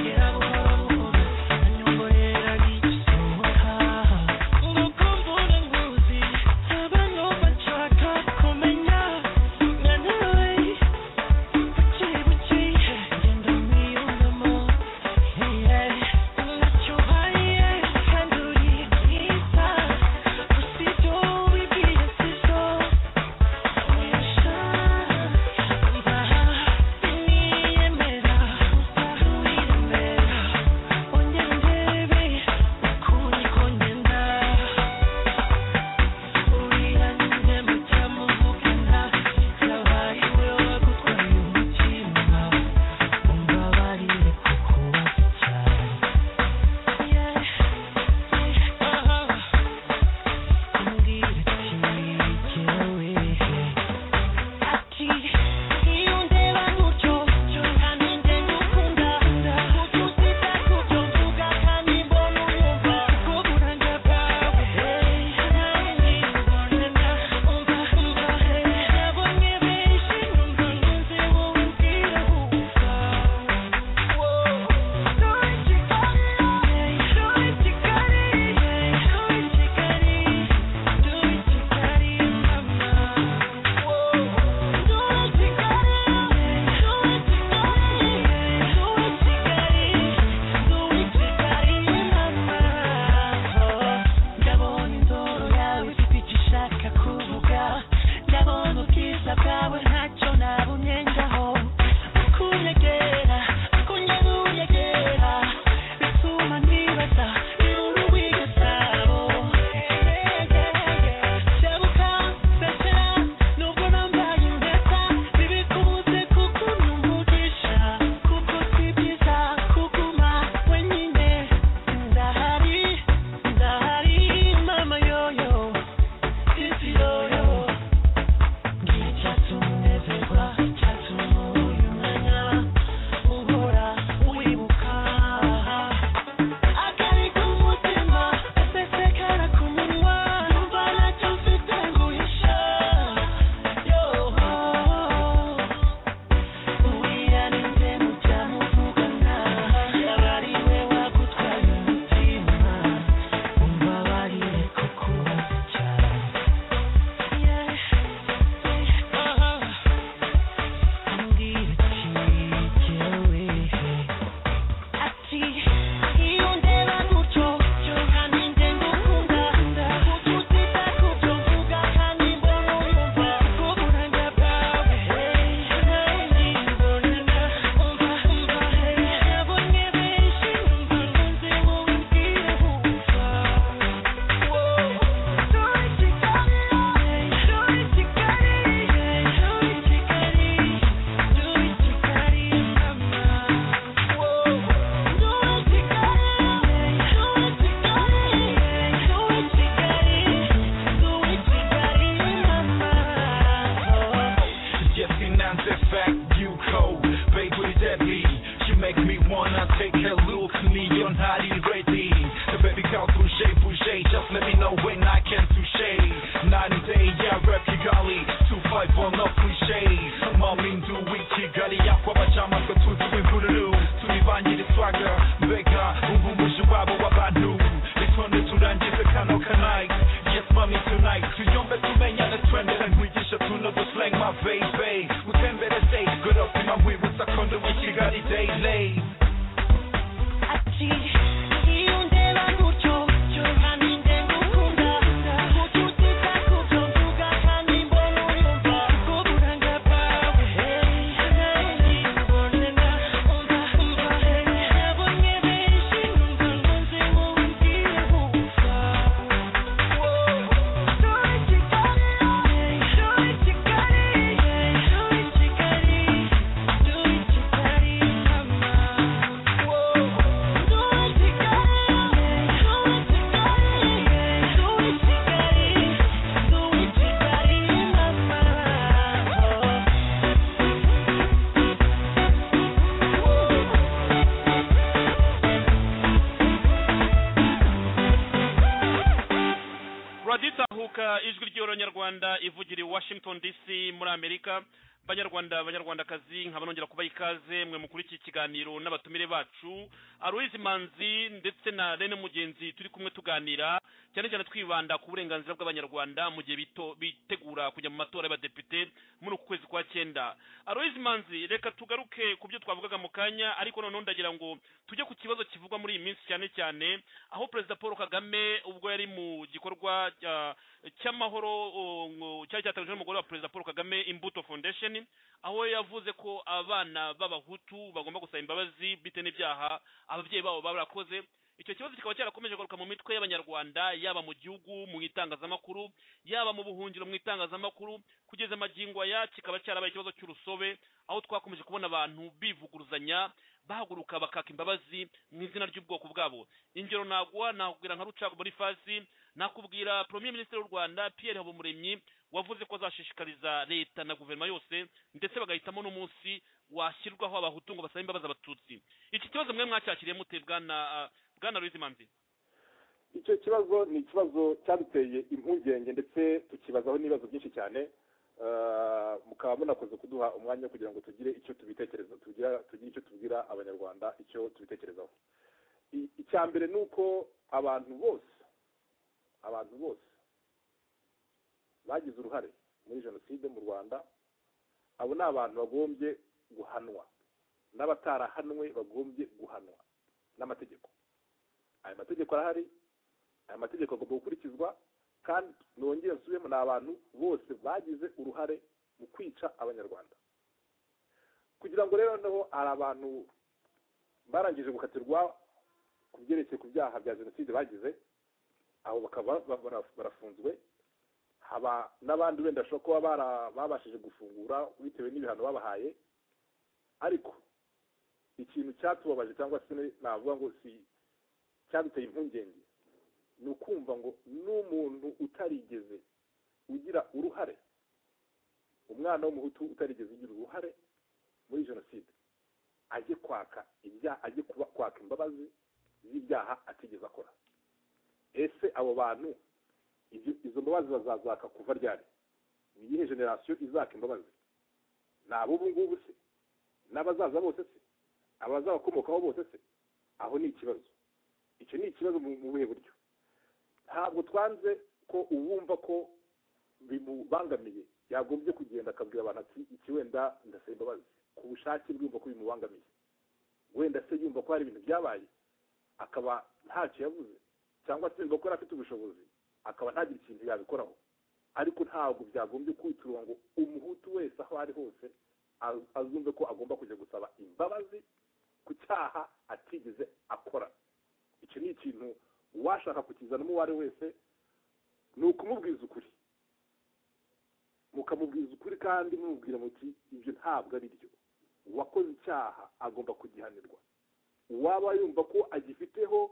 ntari ready. The baby girl touche bouge, just let me know when I can touche. Night and day, yeah, rap Kigali, two five one no cliché. Mommy do we Kigali, yakwa bachama ko tuzi w'imvururu. Tubibanyira swagger, bega, ubu muje wabo w'abantu. Itonde turangize kano kanai. Yes, mommy tonight, tuyombe tumenya the trend and wigisha tuno the slang my baby. Mutembere say, good up in my way with Sakondo we Kigali daily. Achi, iundela mucho, chorani ndengu kunda. Kututika kutonduga kani mbonu yumba. Kuburanga pawe, hey, hey, kubonena, umba, umba, hey. Nabonye benshi numva ngonze mumbwire bufa. Whoa, Joy Kigali, Joy Kigali, Joy Kigali, Joy Kigali, mama. Whoa, Joy Kigali, Joy Kigali, Joy Kigali, Joy Kigali, mama. raditahuka ijwi ry'abanyarwanda ivugira i Washington D C muri Amerika. Banyarwanda banyarwandakazi nkaba nongera kubaha ikaze mwe mukuri iki kiganiro n'abatumire bacu Aloys Manzi ndetse na Rene Mugenzi turi kumwe tuganira cyane cyane twibanda ku burenganzira bw'abanyarwanda mu gihe bito bitegura kujya mu matora y'abadepite muri uku kwezi kwa cyenda. Aloys Manzi, reka tugaruke ku byo twavugaga mu kanya, ariko noneho ndagira ngo tujye ku kibazo kivugwa muri iyi minsi cyane cyane aho Perezida Paul Kagame ubwo yari mu gikorwa uh, cy'amahoro uh, cyari cyatangijwe n'umugore wa Perezida Paul Kagame Imbuto Foundation, aho yavuze ko abana b'abahutu bagomba gusaba imbabazi bite n'ibyaha ababyeyi babo barakoze. Icyo kibazo kikaba cyarakomeje kugaruka mu mitwe y'abanyarwanda, yaba mu gihugu mu itangazamakuru, yaba mu buhungiro mu itangazamakuru, kugeza magingo aya kikaba cyarabaye ikibazo cy'urusobe, aho twakomeje kubona abantu bivuguruzanya bahaguruka bakaka imbabazi mu izina ry'ubwoko bwabo. Ingero nagwa nakubwira nka Rucago Boniface, nakubwira Premier Minister w'u Rwanda Pierre Habumuremyi wavuze ko azashishikariza leta na guverinoma yose ndetse bagahitamo n'umunsi washyirwaho abahutu ngo basaba imbabazi abatutsi. Iki kibazo mwe mwacyakiriye mute bwana bwana Aloys Manzi? icyo kibazo ni ikibazo cyaduteye impungenge ndetse tukibazaho n'ibibazo byinshi cyane. Mukaba munakoze kuduha umwanya wo kugira ngo tugire icyo tubitekereza tugira tugire icyo tubwira abanyarwanda icyo tubitekerezaho. Icya mbere ni uko abantu bose abantu bose bagize uruhare muri jenoside mu Rwanda, abo ni abantu bagombye guhanwa, n'abatarahanwe bagombye guhanwa n'amategeko. Aya mategeko arahari, aya mategeko agomba gukurikizwa, kandi nongeye nsubiyemo ni abantu bose bagize uruhare mu kwica abanyarwanda. Kugira ngo rero noneho hari abantu barangije gukatirwa ku byerekeye ku byaha bya jenoside bagize, aho bakaba barafunzwe, haba n'abandi wenda bashobora kuba babashije gufungura bitewe n'ibihano babahaye. Ariko ikintu cyatubabaje cyangwa se navuga ngo si cyaduteye impungenge ni ukumva ngo n'umuntu utarigeze ugira uruhare, umwana w'umuhutu utarigeze ugira uruhare muri jenoside, ajye kwaka ibyaha, ajye kwaka imbabazi z'ibyaha atigeze akora. Ese abo bantu izo mbabazi bazazaka kuva ryari? Ni iyihe generasiyo izaka imbabazi? Ni ab'ubu ngubu se? N'abazaza bose se? Abazabakomokaho bose se? Aho ni ikibazo. Icyo ni ikibazo mu buhe buryo? Ntabwo twanze ko uwumva ko bimubangamiye yagombye kugenda akabwira abantu ati iki wenda ndasaba imbabazi ku bushake bwumva ko bimubangamiye. Wenda se yumva ko hari ibintu byabaye akaba ntacyo yavuze, cyangwa se yumva ko afite ubushobozi akaba ntagira ikintu yabikoraho. Ariko ntabwo byagombye kwitura ngo umuhutu wese aho ari hose azumve ko agomba kujya gusaba imbabazi ku cyaha atigeze akora. Icyo ni ikintu uwashaka kukizanamo uwo ari wese ni ukumubwiza ukuri, mukamubwiza ukuri kandi mumubwira muti ibyo ntabwo ari byo, uwakoze icyaha agomba kugihanirwa. Uwaba yumva ko agifiteho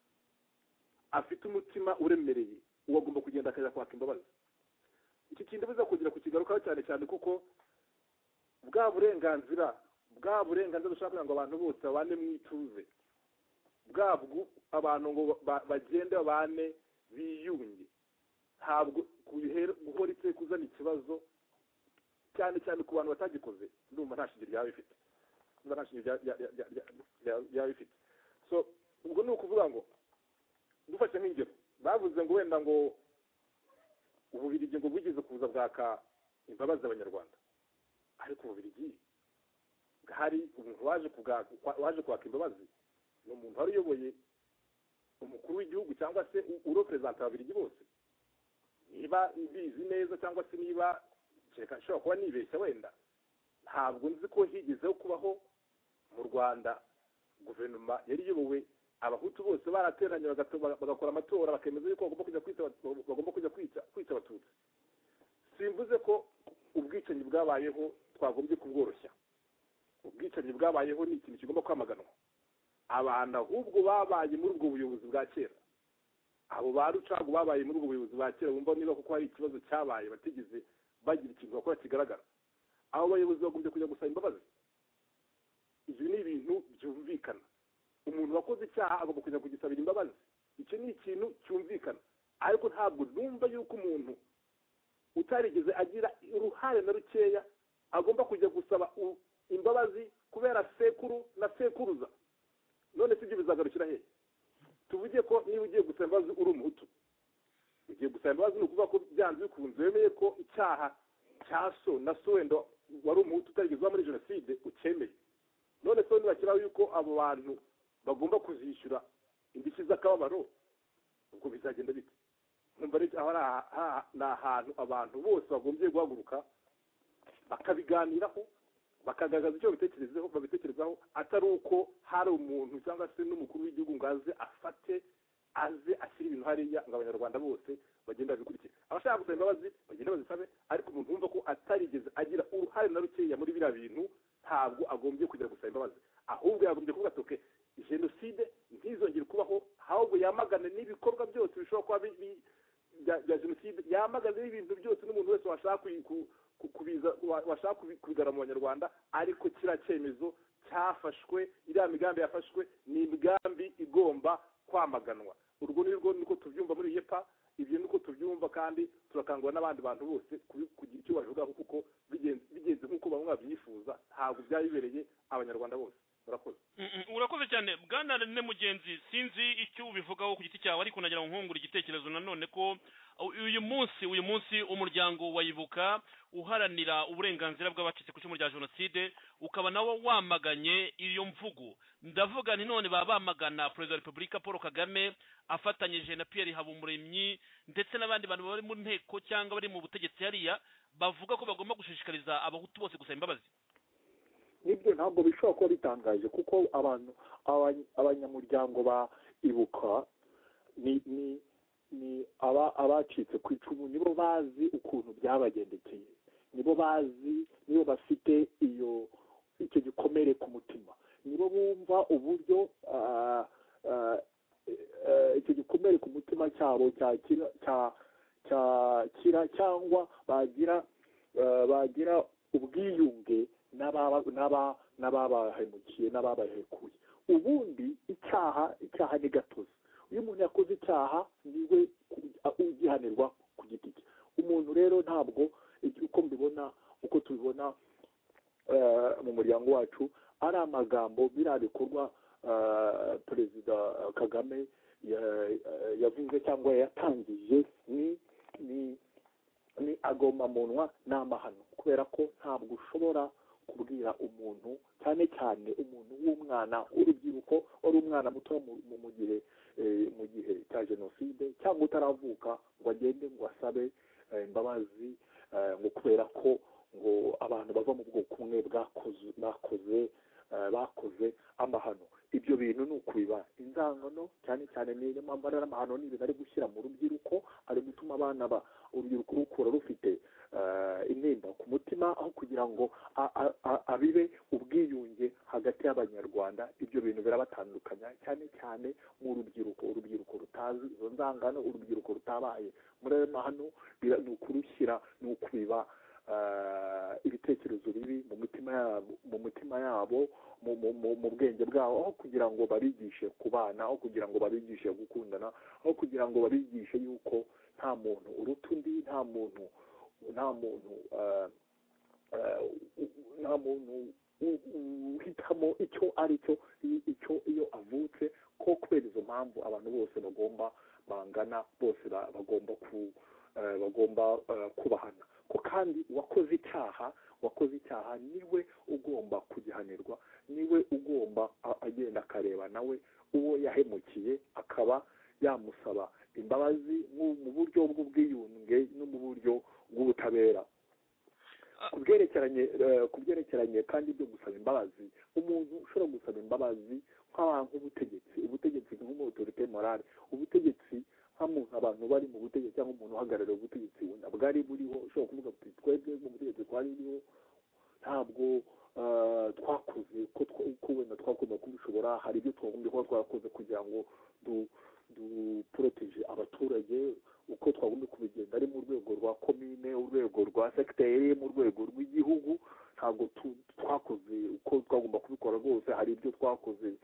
afite umutima uremereye, uwo agomba kugenda akajya kwaka imbabazi. Iki kintu biza kugira kukigarukaho cyane cyane kuko bwa burenganzira bwa burenganzira dushaka kugira ngo abantu bose babane mu ituze bwabwo abantu ngo bagende babane biyunge, ntabwo guhora itse kuzana ikibazo cyane cyane ku bantu batagikoze, ndumva nta shingiro ryaba bifite ndumva nta shingiro ryaba bifite. So ubwo ni ukuvuga ngo dufashe nk'ingero bavuze ngo wenda ngo Ububirigi ngo bwigeze kuza bwaka imbabazi abanyarwanda, ariko Ububirigi hari umuntu waje waje kwaka imbabazi, ni umuntu wari uyoboye umukuru w'igihugu cyangwa se urepresenta ababirigi bose. Niba mbizi neza cyangwa se niba reka nshobora kuba nibeshya wenda, ntabwo nzi ko higezeho kubaho mu Rwanda guverinoma yari iyobowe abahutu bose barateranye bagakora amatora bakemeza yuko bagomba kujya kwica bagomba kujya kwica kwica abatutsi. Simvuze ko ubwicanyi bwabayeho twagombye kubworoshya, ubwicanyi bwabayeho ni ikintu kigomba kwamaganwa. Abantu ahubwo babaye muri ubwo buyobozi bwa kera, abo ba Rucagu babaye muri ubwo buyobozi bwa kera, bumva niba kuko hari ikibazo cyabaye batigeze bagira ikintu bakora kigaragara, abo bayobozi bagombye kujya gusaba imbabazi. Ibyo ni ibintu byumvikana. Umuntu wakoze icyaha agomba kujya kugisabira imbabazi, icyo ni ikintu cyumvikana. Ariko ntabwo numva yuko umuntu utarigeze agira uruhare na rukeya agomba kujya gusaba imbabazi kubera sekuru na sekuruza. None sibyo bizagarukira he? Tuvuge ko niba ugiye gusaba imbabazi uri umuhutu, ugiye gusaba imbabazi ni ukuvuga ko byanze bikunze wemeye ko icyaha cya so na so wenda wari umuhutu utarigeze muri jenoside ukemeye. None so nibakiraho yuko abo bantu bagomba kuzishyura indishyi z'akababaro, ubwo bizagenda bite? Nkumva aho ni ahantu abantu bose bagombye guhaguruka bakabiganiraho, bakagaragaza icyo babitekerezaho babitekerezaho atari uko hari umuntu cyangwa se n'umukuru w'igihugu ngo aze afate aze ashyira ibintu hariya ngo abanyarwanda bose bagenda babikurikira. Abashaka gusaba imbabazi bagenda bazisabe, ariko umuntu wumva ko atarigeze agira uruhare na rukeya muri biriya bintu ntabwo agombye kujya gusaba imbabazi, ahubwo yagombye kuvuga atoke jenoside ntizongere kubaho, ahubwo yamagane n'ibikorwa byose bishobora kuba bya jenoside, yamagane n'ibintu byose n'umuntu wese washaka kubiza washaka kubigara mu banyarwanda. Ariko kiriya cyemezo cyafashwe, iriya migambi yafashwe ni imigambi igomba kwamaganwa. Urwo ni rwo niko tubyumva muri yepa, ibyo niko tubyumva, kandi turakangura n'abandi bantu bose kugira icyo babivugaho, kuko bigenze nk'uko bamwe babyifuza ntabwo byabibereye abanyarwanda bose. Urakoze. Urakoze cyane Bwana René Mugenzi, sinzi icyo ubivugaho ku giti cyawe, ariko nagira ngo nkungure igitekerezo nanone ko uyu munsi uyu munsi umuryango wa Ibuka uharanira uburenganzira bw'abacitse ku icumu rya jenoside ukaba nawo wamaganye iyo mvugo. Ndavuga nti none baba bamagana Perezida wa Repubulika Paul Kagame afatanyije na Pierre Habumuremyi ndetse n'abandi bantu bari mu nteko cyangwa bari mu butegetsi hariya, bavuga ko bagomba gushishikariza abahutu bose gusaba imbabazi. Nibyo ntabwo bishobora kuba bitangaje, kuko abantu abanyamuryango ba Ibuka ni ni ni aba abacitse ku icumu, nibo bazi ukuntu byabagendekeye, nibo bazi, nibo bafite iyo icyo gikomere ku mutima, nibo bumva uburyo icyo gikomere ku mutima cyabo cyakira cyakira cyangwa bagira bagira ubwiyunge n'ababahemukiye n'ababahekuye. Ubundi icyaha icyaha ni gatozi. Iyo umuntu yakoze icyaha niwe ugihanirwa ku giti cye. Umuntu rero ntabwo uko mbibona uko tubibona mu muryango wacu ari amagambo biriya bikorwa Perezida Kagame yavuze cyangwa yatangije ni ni ni agomamunwa n'amahano, kubera ko ntabwo ushobora kubwira umuntu, cyane cyane umuntu w'umwana w'urubyiruko wari umwana muto mu gihe mu gihe cya jenoside cyangwa utaravuka, ngo agende ngo asabe imbabazi ngo kubera ko ngo abantu bava mu bwoko bumwe bwakoze bakoze bakoze amahano. Ibyo bintu ni ukubiba inzangano, cyane cyane niyo mpamvu ari amahano ni ibintu ari gushyira mu rubyiruko, ari gutuma abana ba urubyiruko rukura rufite intimba ku mutima, aho kugira ngo abibe ubwiyunge hagati y'abanyarwanda. Ibyo bintu birabatandukanya, cyane cyane mu rubyiruko urubyiruko rutazi izo nzangano, urubyiruko rutabaye muri ayo mahano, ni ukurushyira ni ukubiba eh, ibitekerezo bibi mu mitima yabo mu mitima yabo mu mu- mu- mu bwenge bwabo, aho kugira ngo babigishe kubana, aho kugira ngo babigishe gukundana, aho kugira ngo babigishe yuko nta muntu uruta undi, nta muntu nta muntu eh, eh, nta muntu u- u- uhitamo icyo ari cyo i- icyo iyo avutse, ko kubera izo mpamvu abantu bose bagomba bangana, bose ba- bagomba ku eh, bagomba eh, kubahana, ko kandi uwakoze icyaha wakoze icyaha niwe ugomba kugihanirwa, niwe ugomba a- agenda akareba nawe uwo yahemukiye, akaba yamusaba imbabazi mu mu buryo bw'ubwiyunge no mu buryo bw'ubutabera. ku byerekeranye eh, ku byerekeranye kandi byo gusaba imbabazi, umuntu ushobora gusaba imbabazi nk'abantu nk'ubutegetsi ubutegetsi nk'umuautorité morale, ubutegetsi nk'umuntu abantu bari mu butegetsi cyangwa umuntu uhagarariye ubutegetsi bwari buriho, ushobora kuvuga ati twebwe mu butegetsi twari buriho ntabwo eh, twakoze ko twa- uko wenda twakoze kubishobora, hari ibyo twagombye kuba twarakoze kugira ngo du duporoteje abaturage uko twagombye kubigenda, ari mu rwego rwa komine, urwego rwa segiteri, mu rwego rw'igihugu, ntabwo tu- twakoze uko twagomba kubikora rwose, hari ibyo twakoze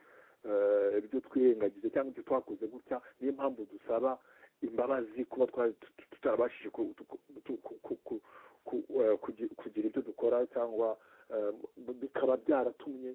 eh, ibyo twirengagije cyangwa ibyo twakoze gutya, niyo mpamvu dusaba imbabazi kuba twari tut- tutarabashije ku- tu- tu- ku- ku- ku- ku- eh, kugi- kugira ibyo dukora, cyangwa eh, bikaba byaratumye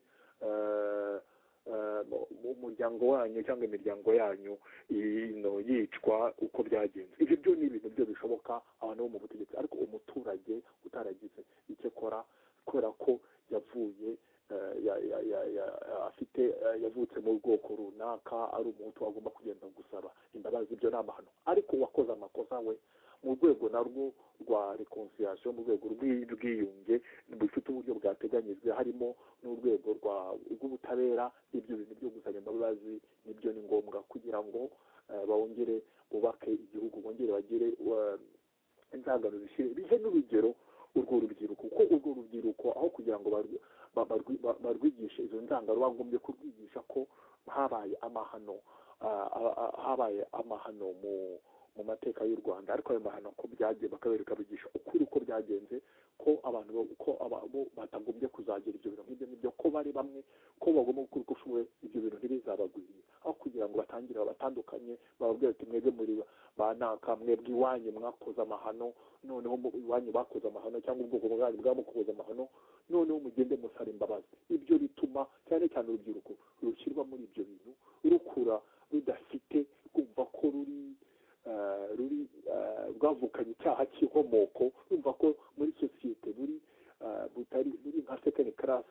eh, eh, mu- mu muryango wanyu cyangwa imiryango yanyu ino yicwa uko byagenze. Ibyo byo ni ibintu byo bishoboka abantu bo mu butegetsi, ariko umuturage utaragize icyo akora kubera ko yavuye eh, ya- ya- ya- ya- afite eh, yavutse mu bwoko runaka, ari umuhutu, agomba kugenda gusaba imbabazi, ibyo ni amahano. Ariko uwakoze amakosa we mu rwego narwo rwa reconciliation, mu rwego rw'ubwiyunge bufite uburyo bwateganyijwe, harimo n'urwego rwa rw'ubutabera, ibyo bintu byo gusaba imbabazi nibyo ni ngombwa kugira ngo eh, bongere bubake igihugu, bongere bagire eh, inzangano zishyire bihe n'urugero urwo rubyiruko, kuko urwo rubyiruko aho kugira ngo barwi- ba- barwi- ba- barwigishe izo nzangano, bagombye kurwigisha ko habaye amahano ah, ah, ah, habaye amahano mu mu mateka y'u Rwanda, ariko ayo mahano ko byagiye bakabereka bigisha ukuri uko byagenze, ko abantu bo- ko aba- bo batagombye kuzagira ibyo bintu nk'ibyo ngibyo, ko bari bamwe, ko bagomba gukora uko ushoboye ibyo bintu ntibizabagwiriye, aho kugira ngo batangire babatandukanye, bababwira ati mwebwe muri ba naka, mwebwe iwanyu mwakoze amahano, noneho mu iwanyu bakoze amahano, cyangwa ubwoko bwanyu bwamukoze amahano, noneho mugende musaba imbabazi. Ibyo bituma cyane cyane urubyiruko rushyirwa muri ibyo bintu, rukura rudafite kumva ko ruri eh, ruri eh, rwavukanye icyaha cy'inkomoko, rumva ko muri sosiyete buri eh, butari buri nka second class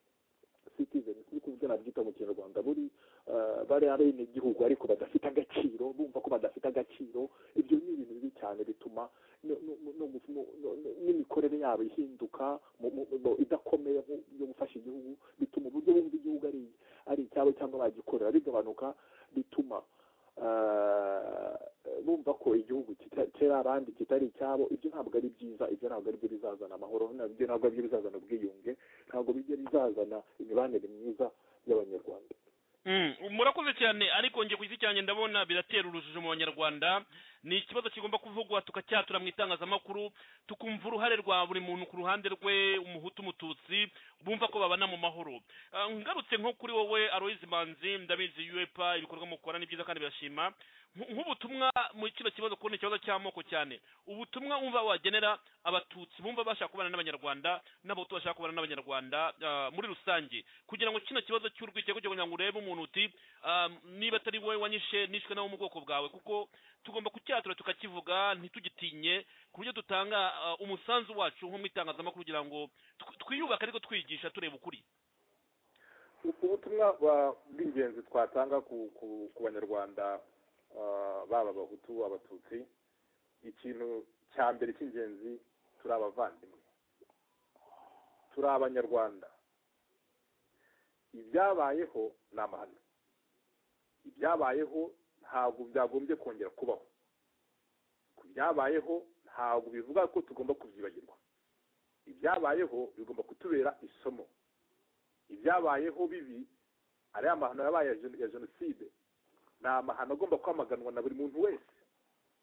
citizens, ni kuvuga nabyita mu kinyarwanda, buri eh, bari abenegihugu ariko badafite agaciro, bumva ko badafite agaciro. Ibyo ni ibintu bibi cyane, bituma no- no- no- no- no- no- n'imikorere yabo ihinduka mu- mu- mu- idakomeye mu- yo gufasha igihugu, bituma uburyo bumva igihugu ari ari icyabo cyangwa bagikorera bigabanuka, bituma eh, bumva ko igihugu kita- kera abandi kitari icyabo. Ibyo ntabwo ari byiza, ibyo ntabwo ari byo bizazana amahoro, ibyo ntabwo ari byo bizazana ubwiyunge, ntabwo bijya bizazana imibanire myiza y'abanyarwanda. Mm, murakoze cyane, ariko nge ku giti cyanjye ndabona biratera urujijo mu banyarwanda. Ni ikibazo kigomba kuvugwa tukacyatura mu itangazamakuru, tukumva uruhare rwa buri muntu ku ruhande rwe, umuhutu, umututsi, bumva ko babana mu mahoro. Ah, ngarutse nko kuri wowe Aloys Manzi, ndabizi U E P A ibikorwa mukora ni byiza kandi birashima. Nk- nk'ubutumwa mu kino kibazo, kubona ikibazo cy'amoko cyane, ubutumwa wumva wagenera abatutsi bumva bashaka kubana n'abanyarwanda, n'abahutu bashaka kubana n'abanyarwanda ah, muri rusange, kugira ngo kino kibazo cy'urwikekwe kugira ngo urebe umuntu uti ah, niba atari wowe wanyishe nishwe nawe mu bwoko bwawe, kuko tugomba kucyatura tukakivuga ntitugitinye, ku buryo dutanga ah, umusanzu wacu nko mu itangazamakuru kugira ngo tw- twiyubake ariko twigisha tureba ukuri. ubutumwa bwa- bw'ingenzi twatanga ku ku- ku banyarwanda, ah, baba abahutu, abatutsi, ikintu cya mbere cy'ingenzi, turi abavandimwe, turi abanyarwanda. Ibyabayeho ni amahano, ibyabayeho ntabwo byagombye kongera kubaho, ku byabayeho ntabwo bivuga ko tugomba kubyibagirwa, ibyabayeho bigomba kutubera isomo. Ibyabayeho bibi, ariya mahano yabaye ya gen- ya jenoside, ni amahano agomba kwamaganwa na buri muntu wese,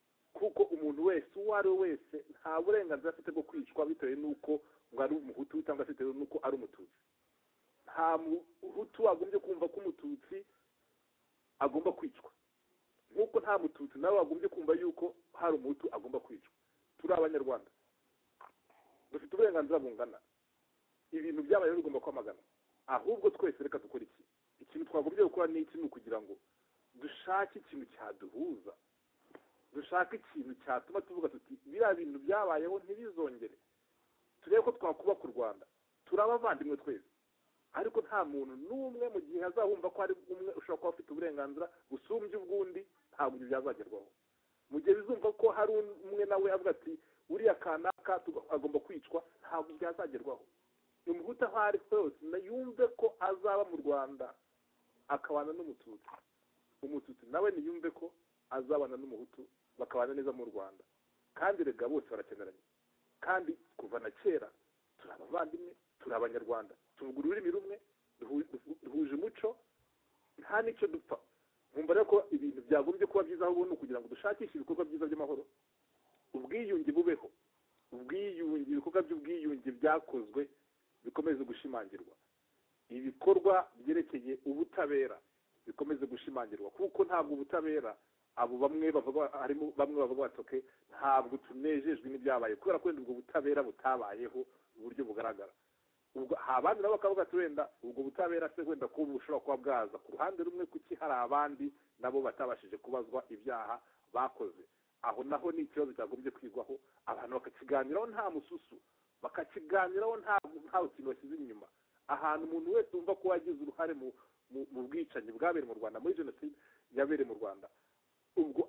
kuko umuntu wese uwo ari we wese nta burenganzira afite bwo kwicwa bitewe n'uko ngo ari umuhutu cyangwa se bitewe n'uko ari umututsi. nta muhutu agombye kumva ko umututsi agomba kwicwa nk'uko nta mututsi nawe agombye kumva yuko hari umuhutu agomba kwicwa. turi abanyarwanda dufite uburenganzira bungana, ibintu byabayeho bigomba kwamagana. ahubwo twese reka dukora iki ikintu twagombye gukora ni iki? ni ukugira ngo dushake ikintu cyaduhuza, dushake ikintu cyatuma tuvuga tuti biriya bintu byabayeho ntibizongere, turebe ko twakubaka u Rwanda. turi abavandimwe twese, ariko nta muntu n'umwe mu gihe azahumva ko ari umwe ushobora kuba afite uburenganzira busumbye ubw'undi, ntabwo ibyo byazagerwaho. mu gihe bizumva ko hari umwe nawe avuga ati uriya kanaka agomba kwicwa, ntabwo byazagerwaho. umuhutu aho ari hose yumve ko azaba mu Rwanda akabana n'umututsi, umututsi nawe niyumve ko azabana n'umuhutu bakabana neza mu Rwanda. kandi rega bose barakeneranye, kandi kuva na kera turi abavandimwe, turi abanyarwanda, tuvuga ururimi rumwe, duhuje umuco, nta n'icyo dupfa. nkumva rero ko ibintu byagombye kuba byiza aho ubundi kugira ngo dushakishe ibikorwa byiza by'amahoro, ubwiyunge bubeho, ubwiyunge, ibikorwa by'ubwiyunge byakozwe bikomeze gushimangirwa, ibikorwa byerekeye ubutabera bikomeze gushimangirwa, kuko ntabwo ubutabera abo bamwe bavuga, harimo bamwe bavuga batoke ntabwo tunejejwe n'ibyabaye kubera ko ubwo butabera butabayeho mu buryo bugaragara. ubwo abandi nabo bakavuga ati wenda ubwo butabera se wenda ko bushobora kuba bwaza ku ruhande rumwe, kuki hari abandi nabo batabashije kubazwa ibyaha bakoze. aho naho ni ikibazo cyagombye kwigwaho, abantu bakakiganiraho nta mususu, bakakiganiraho nta nta kintu bashyize inyuma. ahantu umuntu wese wumva ko wagize uruhare mu mu bwicanyi bwabereye mu Rwanda, muri jenoside yabereye mu Rwanda, ubwo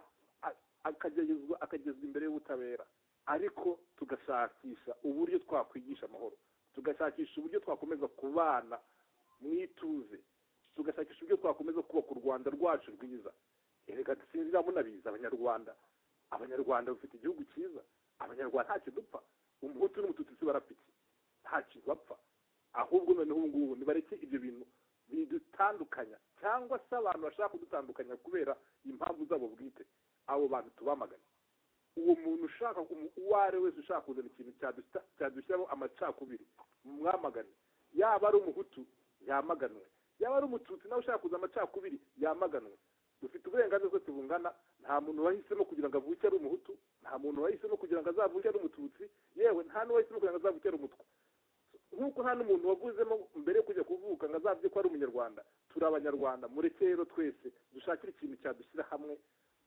akagezwa akagezwa imbere y'ubutabera. ariko tugashakisha uburyo twakwigisha amahoro, tugashakisha uburyo twakomeza kubana mu ituze, tugashakisha uburyo twakomeza kubaka u Rwanda rwacu rwiza. erega sinzira munabiza abanyarwanda abanyarwanda bafite igihugu cyiza, abanyarwanda ntacyo dupfa, umuhutu n'umututsi barapiki, nta kintu bapfa. ahubwo noneho ubu ngubu nibareke ibyo bintu bidutandukanya, cyangwa se abantu bashaka kudutandukanya kubera impamvu zabo bwite, abo bantu tubamagana. uwo muntu ushaka uwo ari wese ushaka kuzana ikintu cyadushyiraho amacakubiri mwamagane, yaba ari umuhutu yamaganwe, yaba ari umututsi nawe ushaka kuzana amacakubiri yamaganwe. dufite uburenganzira bwose bungana, nta muntu wahisemo kugira ngo avuke ari umuhutu, nta muntu wahisemo kugira ngo azavuke ari umututsi, yewe nta n'uwahisemo kugira ngo azavuke ari umutwa. nk'uko nta n'umuntu wavuzemo mbere yo kujya kuvuka ngo azabye ko ari umunyarwanda. turi abanyarwanda, mureke rero twese dushakire ikintu cyadushyira hamwe,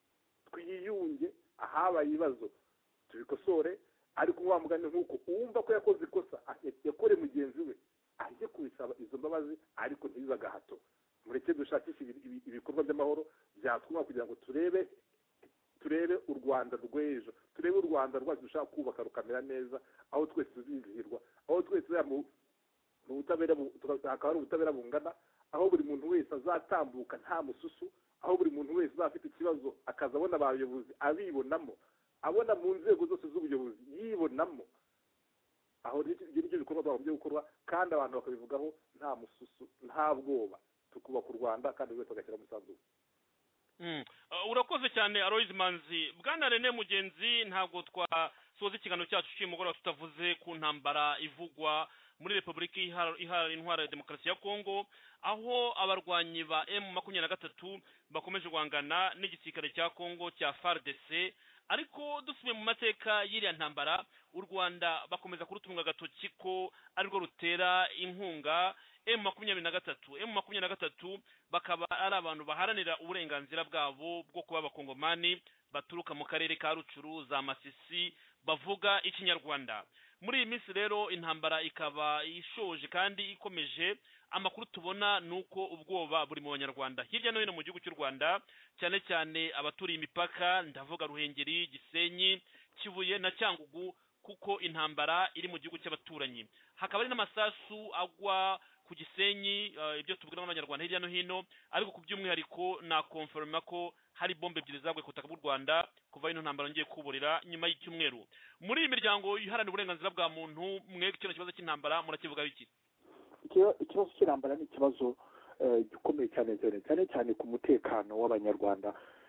twiyunge, ahabaye ibibazo tubikosore. ariko wa mugani nk'uko uwumva ko yakoze ikosa yakore mugenzi we ajye kubisaba izo mbabazi, ariko ntibibe agahato. mureke dushakishe ibikorwa by'amahoro byatuma kugira ngo turebe turebe u Rwanda rw'ejo, turebe u Rwanda rwacu dushaka kubaka rukamera neza, aho twese tuzizihirwa, aho twese mu butabera hakaba hari ubutabera bungana, aho buri muntu wese azatambuka nta mususu, aho buri muntu wese azafite ikibazo akaza abona abayobozi abibonamo, abona mu nzego zose z'ubuyobozi yibonamo. aho ibyo nibyo bikorwa twagombye gukorwa, kandi abantu bakabivugaho nta mususu, nta bwoba, tukubaka u Rwanda kandi buri wese agashyira umusanzu we. urakoze cyane Aloys Manzi. bwana René Mugenzi, ntabwo twasoza ikiganiro cyacu cy'umugoroba tutavuze ku ntambara ivugwa muri Repubulika Iharanira Intwaro ya Demokarasi ya Kongo, aho abarwanyi ba M makumyabiri na gatatu bakomeje guhangana n'igisirikare cya Kongo cya F A R D C. ariko dusubiye mu mateka y'iriya ntambara, u Rwanda bakomeza kurutunga agatoki ko arirwo rutera inkunga M makumyabiri na gatatu. M makumyabiri na gatatu bakaba ari abantu baharanira uburenganzira bwabo bwo kuba abakongomani baturuka mu karere ka Rucuru, za Masisi, bavuga ikinyarwanda. muri iyi minsi rero intambara ikaba ishoje kandi ikomeje. amakuru tubona nuko ubwoba buri mu banyarwanda hirya no hino mu gihugu cy'u Rwanda, cyane cyane abaturiye imipaka, ndavuga Ruhengeri, Gisenyi, Kibuye na Cyangugu, kuko intambara iri mu gihugu cy'abaturanyi. hakaba ari n'amasasu agwa ku Gisenyi, ibyo tubwira n'abanyarwanda hirya no hino, ariko ku by'umwihariko na confirma ko hari bombe ebyiri zagwe ku butaka bw'u Rwanda kuva ino ntambara ngiye kuburira nyuma y'icyumweru. muri iyi miryango iharanira uburenganzira bwa muntu, mwe kino kibazo cy'intambara murakivugaho iki? ikibazo cy'intambara ni ikibazo gikomeye cyane cyane cyane cyane ku mutekano w'abanyarwanda.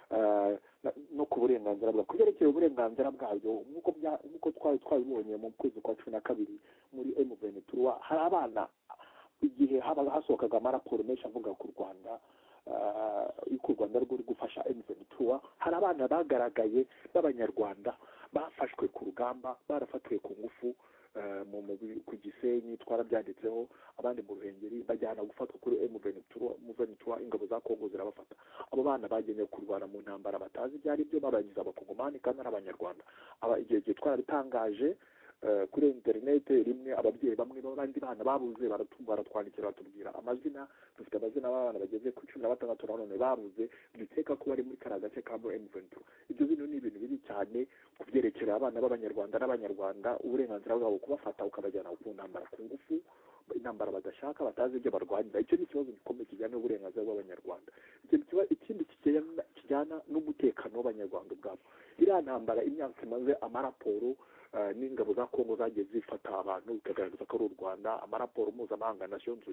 no ku burenganzira bwabo kubyerekeye uburenganzira bwabyo nk'uko nk'uko twari twabibonye mu kwezi kwa cumi na kabiri muri emu ventura hari abana igihe habaga hasohokaga amaraporo menshi avuga ku rwanda yuko u rwanda rwo ruri gufasha emu ventura hari abana bagaragaye b'abanyarwanda bafashwe ku rugamba barafatiwe ku ngufu ku gisenyi twarabyanditseho abandi mu ruhengeri bajyana gufatwa kuri emu ventura ingabo za kongo zirabafata abo bana bagenewe kurwana mu ntambara batazi ibyo ari byo babagize abakongomani kandi ari abanyarwanda igihe gihe twarabitangaje kuri interinete rimwe ababyeyi bamwe n'abandi bana babuze baratwandikira batubwira amazina dufite amazina y'abana bageze kuri cumi na batandatu na none babuze dukeka ko bari muri kariya gace ka emu ventura ibyo bintu ni ibintu bibi cyane kubyerekera abana b'abanyarwanda n'abanyarwanda uburenganzira bwabo kubafata ukabajyana ku ntambara ku ngufu intambara badashaka batazi ibyo barwanira icyo ni ikibazo gikomeye kijyana n'uburenganzira bw'abanyarwanda ikindi kijyana n'umutekano w'abanyarwanda ubwabo iriya ntambara imyaka imaze amaraporo n'ingabo za kongo zagiye zifata abantu bikagaragaza ko ari u rwanda amaraporo mpuzamahanga nasiyonzi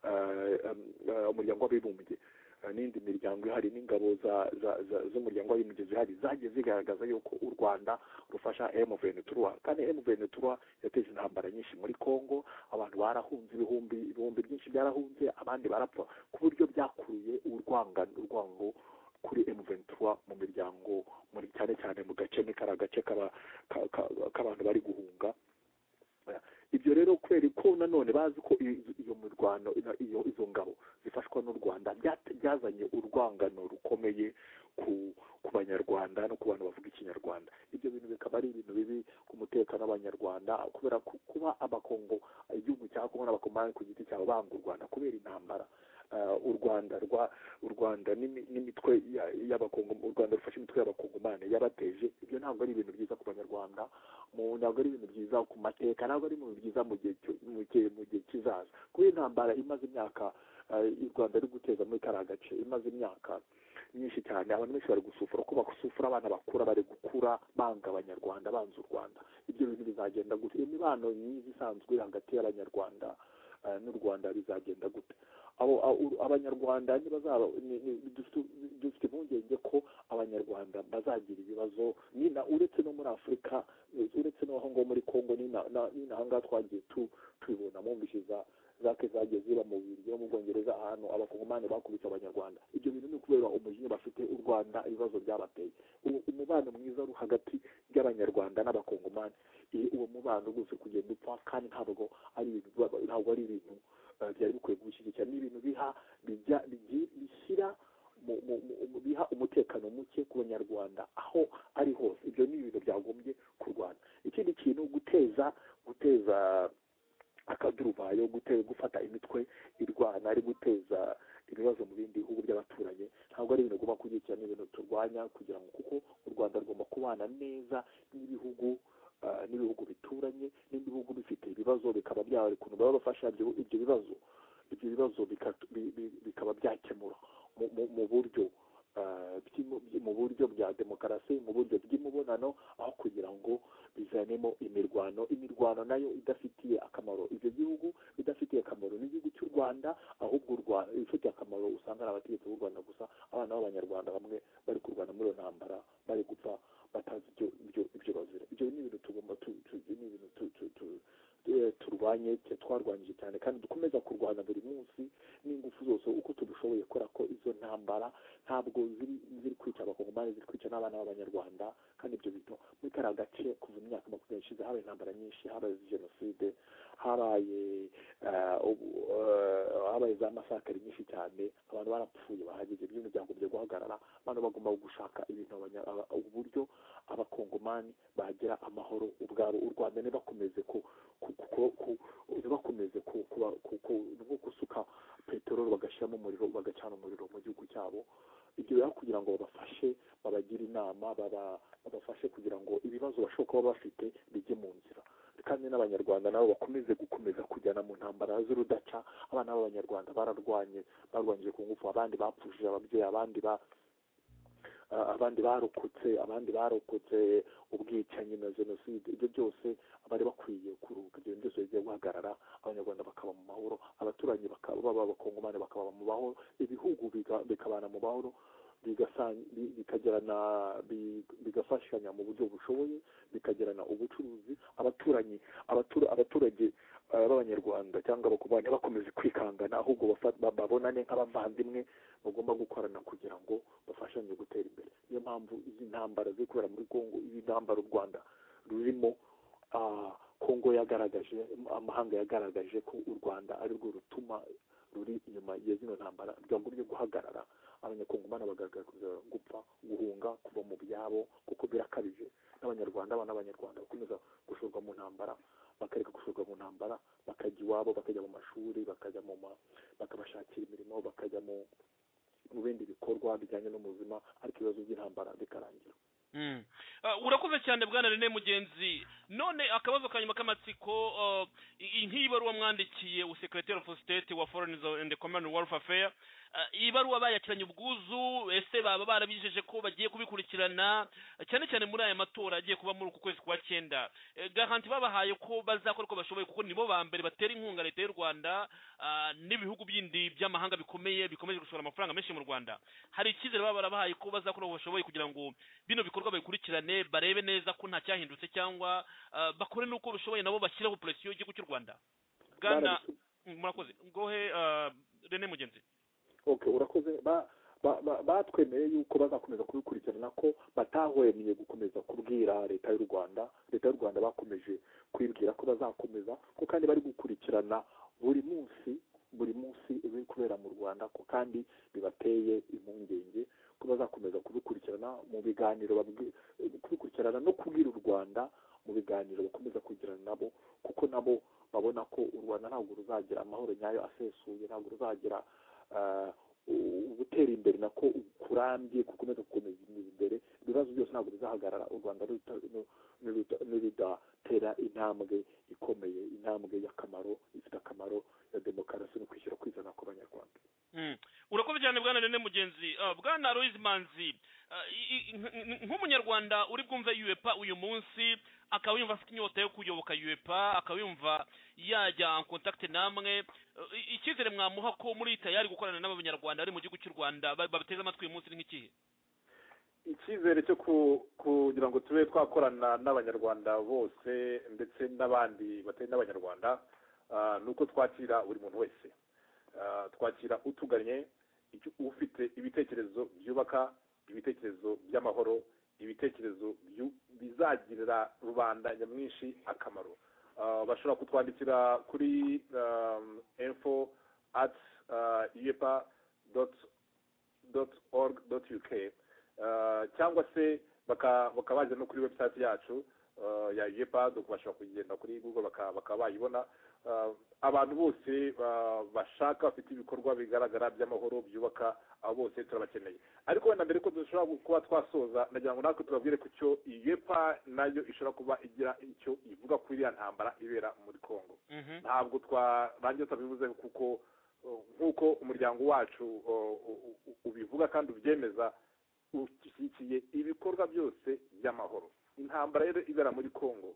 umuryango w'abibumbye n'indi miryango ihari n'ingabo z'umuryango w'abibumbye zihari zagiye zigaragaza yuko u rwanda rufasha emu ventura kandi emu ventura yateje intambara nyinshi muri kongo abantu barahunze ibihumbi ibihumbi byinshi byarahunze abandi barapfa ku buryo byakuruye urwangano urwango kuri emu ventura mu miryango muri cyane cyane mu gace ni kari agace k'abantu bari guhunga ibyo rero kubera ko nanone bazi ko iyo mirwano izo ngabo zifashwa n'u rwanda byazanye urwangano rukomeye ku banyarwanda no ku bantu bavuga ikinyarwanda ibyo bintu bikaba ari ibintu bibi ku mutekano w'abanyarwanda kubera kuba abakongo igihugu cya kongo n'abakongomani ku giti cyabo banga u rwanda kubera intambara u rwanda rwa u rwanda n'imitwe y'abakongo u rwanda rufashe imitwe y'abakongomani yabateje ibyo ntabwo ari ibintu byiza ku banyarwanda ntabwo ari ibintu byiza ku mateka ntabwo ari ibintu byiza mu gihe mu gihe kizaza kubera intambara imaze imyaka u rwanda ruri guteza muri kariya gace imaze imyaka myinshi cyane abantu benshi bari gusufura ko basufura abana bakura bari gukura banga abanyarwanda banza u rwanda ibyo bintu bizagenda gute imibano myiza isanzwe hagati y'abanyarwanda n'u rwanda bizagenda gute abo abanyarwanda dufite impungenge ko abanyarwanda bazagira ibibazo nina uretse no muri afurika uretse n'aho ngo muri kongo nina ahangaha twagiye tubibona mu mbishiza zake zagiye ziba mu biryo no mu bwongereza ahantu abakongomani bakubise abanyarwanda ibyo bintu ni kubera umujinya bafite u rwanda ibibazo byabateye umubano mwiza uri hagati y'abanyarwanda n'abakongomani uwo mubano rwose kugenda upfa kandi ntabwo ari ibintu ntabwo ari ibintu byari bikwiye gushyigikira ni ibintu biha bishyira biha umutekano muke ku banyarwanda aho ari hose ibyo ni ibintu byagombye kurwana ikindi kintu guteza guteza akaduruvayo gufata imitwe irwana ari guteza ibibazo mu bindi bihugu by'abaturanyi ntabwo ari ibintu ugomba kugira ni ibintu turwanya kugira ngo kuko u rwanda rugomba kubana neza n'ibihugu n'ibihugu bituranye n'ibindi bihugu bifite ibibazo bikaba byari ukuntu baba bafasha ibyo bibazo ibyo bibazo bikaba byakemura mu buryo mu buryo bya demokarasi mu buryo bw'imibonano aho kugira ngo bizanemo imirwano imirwano nayo idafitiye akamaro ibyo gihugu bidafitiye akamaro n'igihugu cy'u rwanda ahubwo ifitiye akamaro usanga ari abategetsi b'u rwanda gusa abana b'abanyarwanda bamwe bari kurwana muri iyo ntambara bari gupfa batazi ibyo bazira ibyo ni ibintu tugomba ni ibintu turwanye twarwanyije cyane kandi dukomeza kurwana buri munsi n'ingufu zose uko tubishoboye kubera ko izo ntambara ntabwo ziri kwica abakongomani ziri kwica n'abana b'abanyarwanda kandi ibyo bintu muri kariya gace kuva mu myaka makumyabiri ishize habaye intambara nyinshi habaye jenoside habaye habaye za masakari nyinshi cyane abantu barapfuye bahageze ibyo bintu byagombye guhagarara abantu bagomba gushaka ibintu uburyo abakongomani bagira amahoro ubwabo u rwanda ntibakomeze ku ntibakomeze nko gusuka peteroli bagashyiramo umuriro bagacana umuriro mu gihugu cyabo ibyo rero kugira ngo babafashe babagire inama babafashe kugira ngo ibibazo bashobora kuba bafite bijye mu nzira kandi n'abanyarwanda nabo bakomeze gukomeza kujyana mu ntambara z'urudaca abana b'abanyarwanda bararwanye barwanyije ku ngufu abandi bapfushije ababyeyi abandi ba abandi barokotse abandi barokotse ubwicanyi na jenoside ibyo byose bari bakwiye kuruhuka ibyo byose bigiye guhagarara abanyarwanda bakaba mu mahoro abaturanyi bakaba b'abakongomani bakaba mu mahoro ibihugu bikabana mu mahoro bikagerana bigafashanya mu buryo bushoboye, bikagerana ubucuruzi, abaturanyi abaturage b'abanyarwanda cyangwa abakubanye bakomeje kwikangana, ahubwo babonane nk'abavandimwe bagomba gukorana kugira ngo bafashanye gutera imbere. Niyo mpamvu izi ntambara ziri kubera muri Kongo, izi ntambara u Rwanda rurimo, Kongo yagaragaje, amahanga yagaragaje ko u Rwanda ari rwo rutuma ruri inyuma ya zino ntambara, rwambo ryo guhagarara abanyakongomani bagaragaza gupfa, guhunga, kuva mu byabo, kuko birakabije. N'abanyarwanda abana b'abanyarwanda bakomeza gushorwa mu ntambara, bakareka gushorwa mu ntambara, bakajya iwabo, bakajya mu mashuri, bakajya mu bakabashakira imirimo, bakajya mu mu bindi bikorwa bijyanye n'ubuzima, ariko ibibazo by'intambara bikarangira. Mm. Uh, urakoze cyane bwana René Mugenzi. None akabazo kanyuma k'amatsiko, uh, nk'ibaruwa mwandikiye u Secretary of State wa Foreign and Commonwealth Affairs, uh, ibaruwa bayakiranye ubwuzu, ese baba barabijeje ko bagiye kubikurikirana cyane cyane muri aya matora agiye kuba muri uku kwezi kwa cyenda? Uh, garanti babahaye ko bazakora uko bashoboye, kuko nibo ba mbere batera inkunga leta y'u Rwanda uh, n'ibihugu bindi by'amahanga bikomeye bikomeje gushora amafaranga menshi mu Rwanda. Hari icyizere baba barabahaye ko bazakora uko bashoboye kugira ngo bino bikorwa babikurikirane, barebe neza ko nta cyahindutse, cyangwa uh, bakore nuko bishoboye nabo bashyiraho presiyo y'igihugu cy'u Rwanda? Bwana murakoze, ngohe uh, René Mugenzi. Okay, urakoze. ba batwemeye ba, ba yuko bazakomeza kubikurikirana, ko batahwemye gukomeza kubwira leta y'u Rwanda. Leta y'u Rwanda bakomeje kwibwira ko bazakomeza, ko kandi bari gukurikirana buri munsi buri munsi ibiri kubera mu Rwanda, ko kandi bibateye impungenge, ko bazakomeza kubikurikirana mu biganiro, kubikurikirana no kubwira u Rwanda mu biganiro bakomeza kugirana nabo, kuko nabo babona ko u Rwanda ntabwo ruzagira amahoro nyayo asesuye, ntabwo ruzagira gutera imbere nako kurambye, gukomeza gukomeza imbere, ibibazo byose ntabwo bizahagarara u Rwanda ntirudatera intambwe ikomeye, intambwe y'akamaro, ifite akamaro ya demokarasi no kwishyira kwizana kw'abanyarwanda. Mm. Urakoze cyane bwana René Mugenzi. Uh, bwana Aloys Manzi, uh, nk'umunyarwanda uri bwumve U E P A uyu munsi, akaba yumva afite inyota yo kuyoboka U E P A, akaba yumva yajya en contact namwe, uh, icyizere mwamuha ko muri tayari gukorana n'abanyarwanda bari mu gihugu cy'u Rwanda babateze amatwi uyu munsi nk'ikihe? Icyizere cyo kugira ngo tube twakorana n'abanyarwanda bose ndetse n'abandi batari n'abanyarwanda, uh, nuko twakira buri muntu wese. Uh, twakira utuganye, ufite ibitekerezo byubaka, ibitekerezo by'amahoro, ibitekerezo bizagirira rubanda nyamwinshi akamaro. Uh, bashobora kutwandikira kuri um, info at u e p a dot org dot u k, uh, cyangwa se bakabaza no kuri website yacu uh, ya U E P A, bashobora kugenda kuri Google bakaba bayibona. Uh, abantu bose uh, bashaka bafite ibikorwa bigaragara by'amahoro byubaka, abo bose turabakeneye. Ariko wenda mbere ko dushobora kuba twasoza, nagira ngo natwe tubabwire ku cyo U E P A nayo ishobora kuba igira icyo ivuga kuri ya ntambara ibera muri Kongo. Mm -hmm. Ntabwo twarangiye tutabivuze, kuko uh, nk'uko umuryango wacu uh, ubivuga kandi ubyemeza, ushyigikiye ibikorwa byose by'amahoro. Intambara rero ibera muri Kongo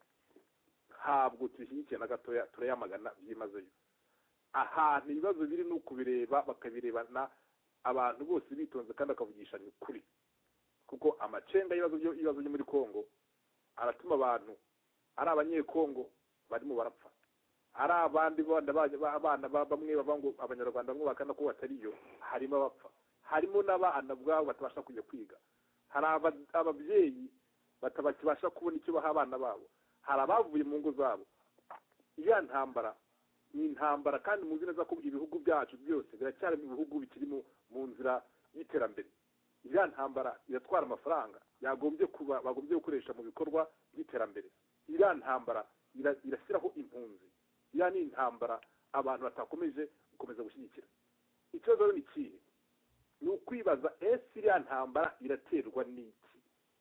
ntabwo tuyishyigikiye na gatoya, turayamagana byimazeyo. Ahantu ibibazo biri ni ukubireba, bakabirebana abantu bose bitonze kandi bakavugishanya ukuri, kuko amacenga y'ibibazo byo muri Kongo aratuma abantu ari abanyekongo barimo barapfa, ari abandi abana bamwe bava ngo abanyarwanda bamwe bakana ko batariyo, harimo abapfa, harimo n'abana bwabo batabasha kujya kwiga, hari ababyeyi batabasha kubona icyo baha abana babo, hari abavuye mu ngo zabo. Iyo ntambara ni intambara, kandi muzi neza ko ibihugu byacu byose biracyari mu bihugu bikiri mu nzira y'iterambere. Iyo ntambara iratwara amafaranga yagombye kuba bagombye gukoresha mu bikorwa by'iterambere. Iyo ntambara irashyiraho impunzi. Iyo ni intambara abantu batakomeje gukomeza gushyigikira. Ikibazo rero ni kihe? Ni ukwibaza, ese iriya ntambara iraterwa n'iki?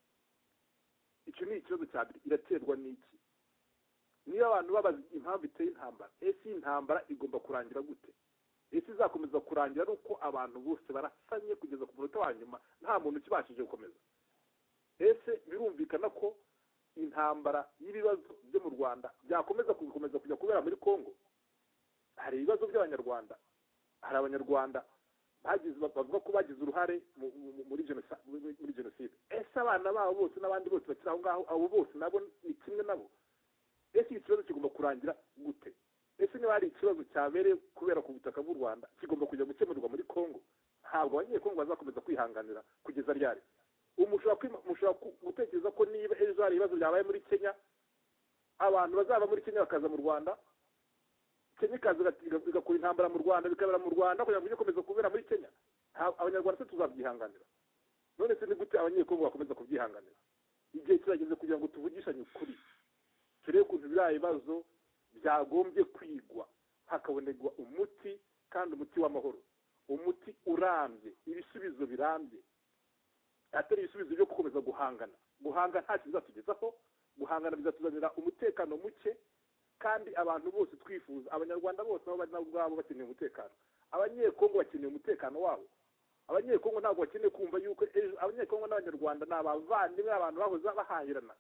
Icyo ni ikibazo cya mbere, iraterwa n'iki? Niyo abantu babaza impamvu iteye intambara, ese intambara igomba kurangira gute? Ese izakomeza kurangira ari uko abantu bose barasanye kugeza ku munota wa nyuma nta muntu ukibashije gukomeza? Ese birumvikana ko intambara y'ibibazo byo mu Rwanda byakomeza kubikomeza kujya kubera muri Kongo? Hari ibibazo by'abanyarwanda, hari abanyarwanda bagize bavuga ko bagize uruhare mu- mu- muri genocide muri jenoside ese abana babo bose n'abandi bose bakiri aho ngaho abo bose nabo ni kimwe nabo ese iki kibazo kigomba kurangira gute ese niba hari ikibazo cyabereye kubera ku butaka bw'u rwanda kigomba kujya gukemurwa muri congo ntabwo abanyekongo bazakomeza kwihanganira kugeza ryari ubu mushobora kwima- mushobora ku- gutekereza ko niba ejo hari ibibazo byabaye muri kenya abantu bazava muri kenya bakaza mu rwanda kenya ikaza iga- iga- igakora intambara mu rwanda bikabera mu rwanda kugira ngo bijye gukomeza kubera muri kenya Nta- abanyarwanda se tuzabyihanganira none se ni gute abanyekongo bakomeza kubyihanganira igihe kirageze kugira ngo tuvugishanye ukuri turebe ukuntu biriya bibazo byagombye kwigwa hakabonerwa umuti kandi umuti w'amahoro umuti urambye ibisubizo birambye atari ibisubizo byo gukomeza guhangana guhanga nta bizatugezaho guhangana bizatuzanira umutekano muke kandi abantu bose twifuza abanyarwanda bose aho bari nabo ubwabo bakeneye umutekano abanyekongo bakeneye umutekano wabo abanyekongo ntabwo bakeneye kumva yuko ejo abanyekongo n'abanyarwanda ni abavandimwe abantu bahoze bahahirana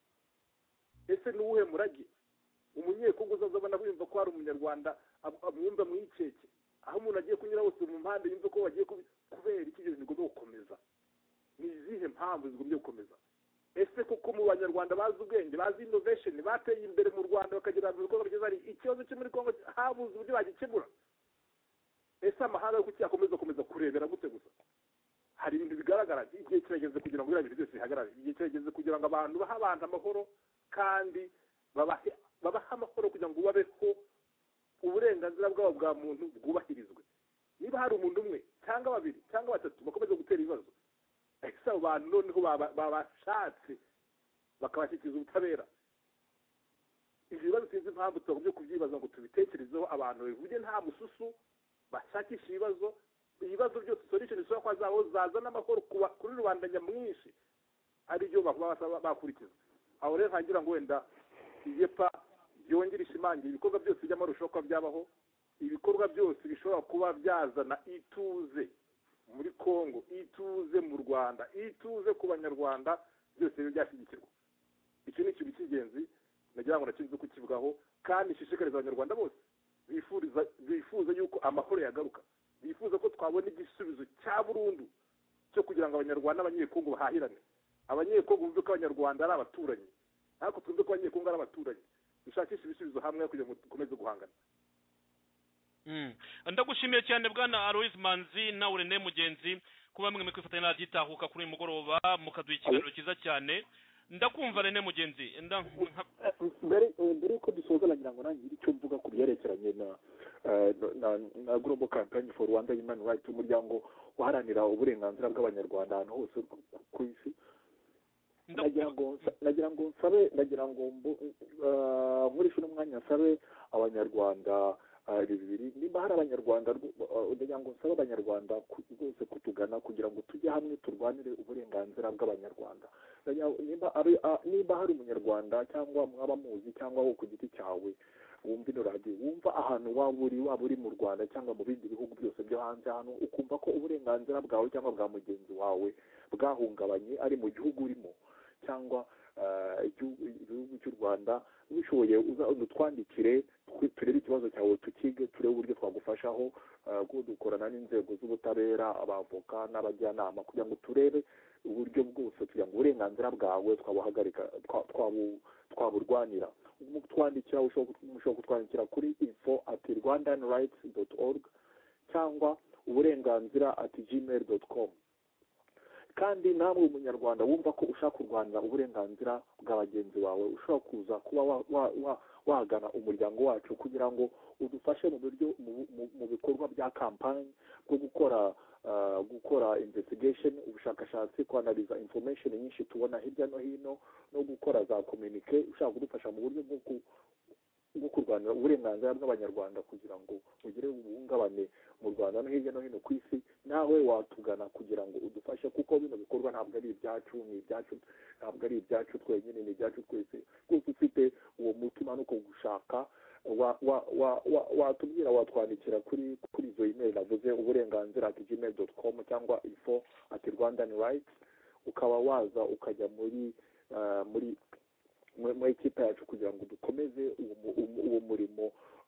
ese ni uwuhe murage umunyekongo uzazabona wumva ko hari umunyarwanda am- amwumva mu iceke aho umuntu agiye kunyura hose mu mpande yumva ko bagiye kubi- kubera iki ibyo bintu bigomba gukomeza ni izihe mpamvu zigombye gukomeza ese koko mu banyarwanda bazi ubwenge bazi innovation bateye imbere mu rwanda bakagera mu bikorwa byiza hari ikibazo cyo muri kongo habuze uburyo bagikemura ese amahanga yo kuki yakomeza komeza kurebera gute gusa hari ibintu bigaragara igihe kirageze kugira ngo biriya bintu byose bihagarare igihe kirageze kugira ngo abantu bahe abantu amahoro kandi babahe babahe amahoro kugira ngo babeho uburenganzira bwabo bwa muntu bwubahirizwe niba hari umuntu umwe cyangwa babiri cyangwa batatu bakomeza gutera ibibazo ese abo bantu noneho baba- babashatse bakabashyikiriza ubutabera ibyo bibazo sinzi impamvu tugomba kubyibaza ngo tubitekerezeho abantu babivuge nta mususu bashakisha ibibazo ibibazo byose solution zishobora kuba zaho zazana amahoro kuba- kuri rubanda nyamwinshi aribyo bakaba basaba bakurikiza aho rero ntagira ngo wenda iyepa byongera ishimangira ibikorwa byose by'amahoro bishobora kuba byabaho ibikorwa byose bishobora kuba byazana ituze muri congo ituze mu rwanda ituze ku banyarwanda byose bibe byashyigikirwa iki ni ikintu cy'ingenzi nagira ngo nakinze kukivugaho kandi ishishikariza abanyarwanda bose bifuriza bifuza yuko amahoro yagaruka bifuza ko twabona igisubizo cya burundu cyo kugira ngo abanyarwanda n'abanyekongo bahahirane abanyekongo bumve ko abanyarwanda ari abaturanyi ariko twumve ko abanyekongo ari abaturanyi dushakishe ibisubizo hamwe kugira ngo dukomeze guhangana Mm. ndagushimiye cyane bwana Aloys Manzi nawe Rene Mugenzi kuba mwe kwifatanya na gitahuka kuri uyu mugoroba mukaduha ikiganiro cyiza cyane ndakumva Rene Mugenzi nda mbere mbere yuko dusoza nagira ngo nanjye icyo mvuga ku byerekeranye na eh, na na global campaign for Rwanda Human Rights umuryango uharanira uburenganzira bw'abanyarwanda ahantu hose ku isi nagira ngo nagira ngo nsabe nagira ngo mbu- eh, nkoreshe uno mwanya nsabe abanyarwanda eh, bibiri niba hari abanyarwanda rwo- eh, nagira ngo nsabe abanyarwanda ku- rwose kutugana kugira ngo tujye hamwe turwanire uburenganzira bw'abanyarwanda Nagira ngo niba ari ah, niba hari umunyarwanda cyangwa mwaba muzi cyangwa wo ku giti cyawe wumva ino radiyo wumva ahantu waba uri waba uri mu rwanda cyangwa mu bindi bihugu byose byo hanze hano ukumva ko uburenganzira bwawe cyangwa bwa mugenzi wawe bwahungabanye ari mu gihugu urimo cyangwa eh, igihugu igihugu cy'u rwanda bishoboye uza udutwandikire twe- turebe ikibazo cyawe tukige turebe uburyo twagufashaho eh, ko dukorana n'inzego z'ubutabera abavoka n'abajyanama kugira ngo turebe uburyo bwose kugira ngo uburenganzira bwawe twabuhagarika twa- twabu- twaburwanira twandikira ushobora kutwandikira kuri info at rwandan rights dot org cyangwa uburenganzira at gmail dot com kandi namwe umunyarwanda wumva ko ushaka kurwanira uburenganzira bwa bagenzi bawe ushobora kuza kuba wa- wa- wa- wagana umuryango wacu kugira ngo udufashe mu buryo mu- mu- mu bikorwa bya kampani bwo gukora ah, gukora investigation ubushakashatsi kwanaliza information nyinshi tubona hirya no hino no gukora za communique ushaka kudufasha mu buryo bwo ku- bwo kurwanira uburenganzira bw'abanyarwanda kugira ngo ugire ubuhungabane mu rwanda no hirya no hino ku isi nawe watugana kugira ngo udufashe kuko bino bikorwa ntabwo ari ibyacu ni ibyacu ntabwo ari ibyacu twenyine ni ibyacu twese rwose ufite uwo mutima nuko gushaka wa- wa- wa- wa- watubwira watwandikira kuri kuri izo email navuze uburenganzira at gmail dot com cyangwa info at rwandan rights ukaba waza ukajya muri ah, muri mu mu ikipe yacu kugira ngo dukomeze uwo mu- uwo- uwo murimo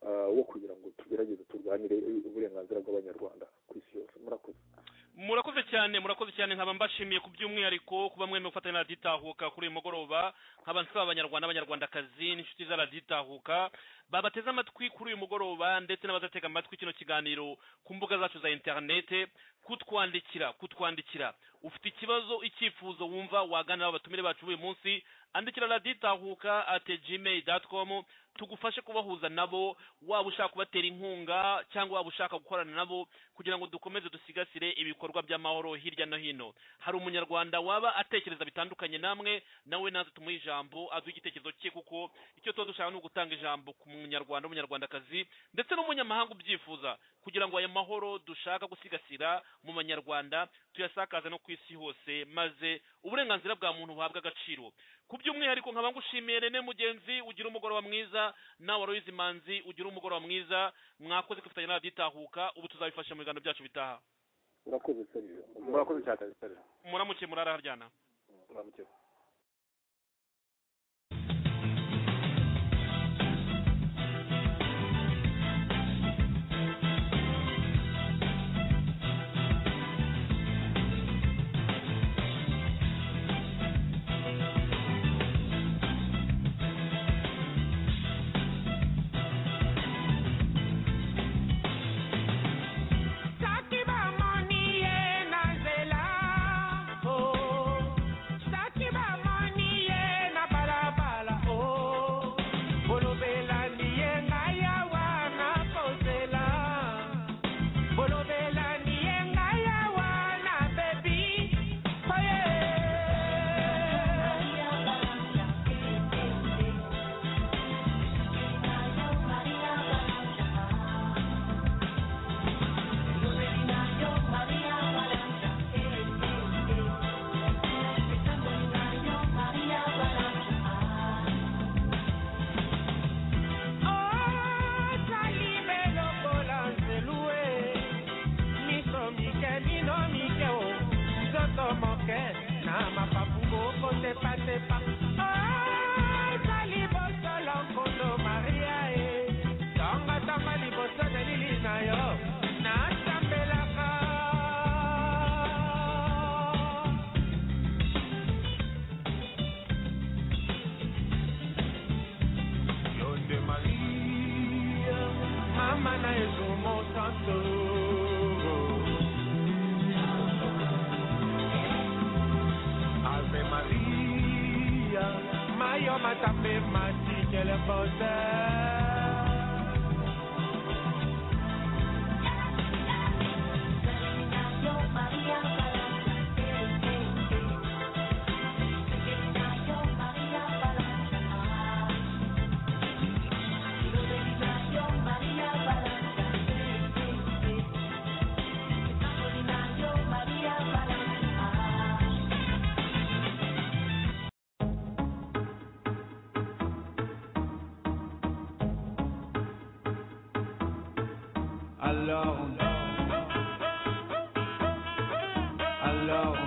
ah, wo kugira ngo tugerageze turwanire uburenganzira bw'abanyarwanda ku isi yose. Murakoze. murakoze cyane murakoze cyane nkaba mbashimiye ku by'umwihariko kuba mwemeye gufatanya na raditahuka kuri uyu mugoroba, nkaba nsaba abanyarwanda n'abanyarwandakazi n'inshuti za raditahuka babateze amatwi kuri uyu mugoroba, ndetse n'abazatega amatwi kino kiganiro ku mbuga zacu za interinete, kutwandikira kutwandikira ufite ikibazo icyifuzo wumva waganira abatumire bacu uyu munsi, andikira raditahuka at gmail dot com tugufashe kubahuza nabo, waba ushaka kubatera inkunga cyangwa waba ushaka gukorana nabo kugira ngo dukomeze dusigasire ibikorwa by'amahoro hirya no hino. Hari umunyarwanda waba atekereza bitandukanye namwe, nawe naze tumuhe ijambo aduhe igitekerezo cye, kuko icyo tuba dushaka ni ugutanga ijambo ku munyarwanda n'umunyarwandakazi ndetse n'umunyamahanga ubyifuza, kugira ngo aya mahoro dushaka gusigasira mu banyarwanda tuyasakaze no ku isi hose, maze uburenganzira bwa muntu buhabwe agaciro. Ku by'umwihariko nkaba ngushimiye Rene Mugenzi, ugira umugoroba mwiza, nawe Aloyizi Manzi ugira umugoroba mwiza, mwakoze kwifatanya na raditahuka, ubu tuzabifasha mu biganiro byacu bitaha. Murakoze Serge. murakoze cyane Serge. Muramuke murara haryana. muramuke. Alors, alors,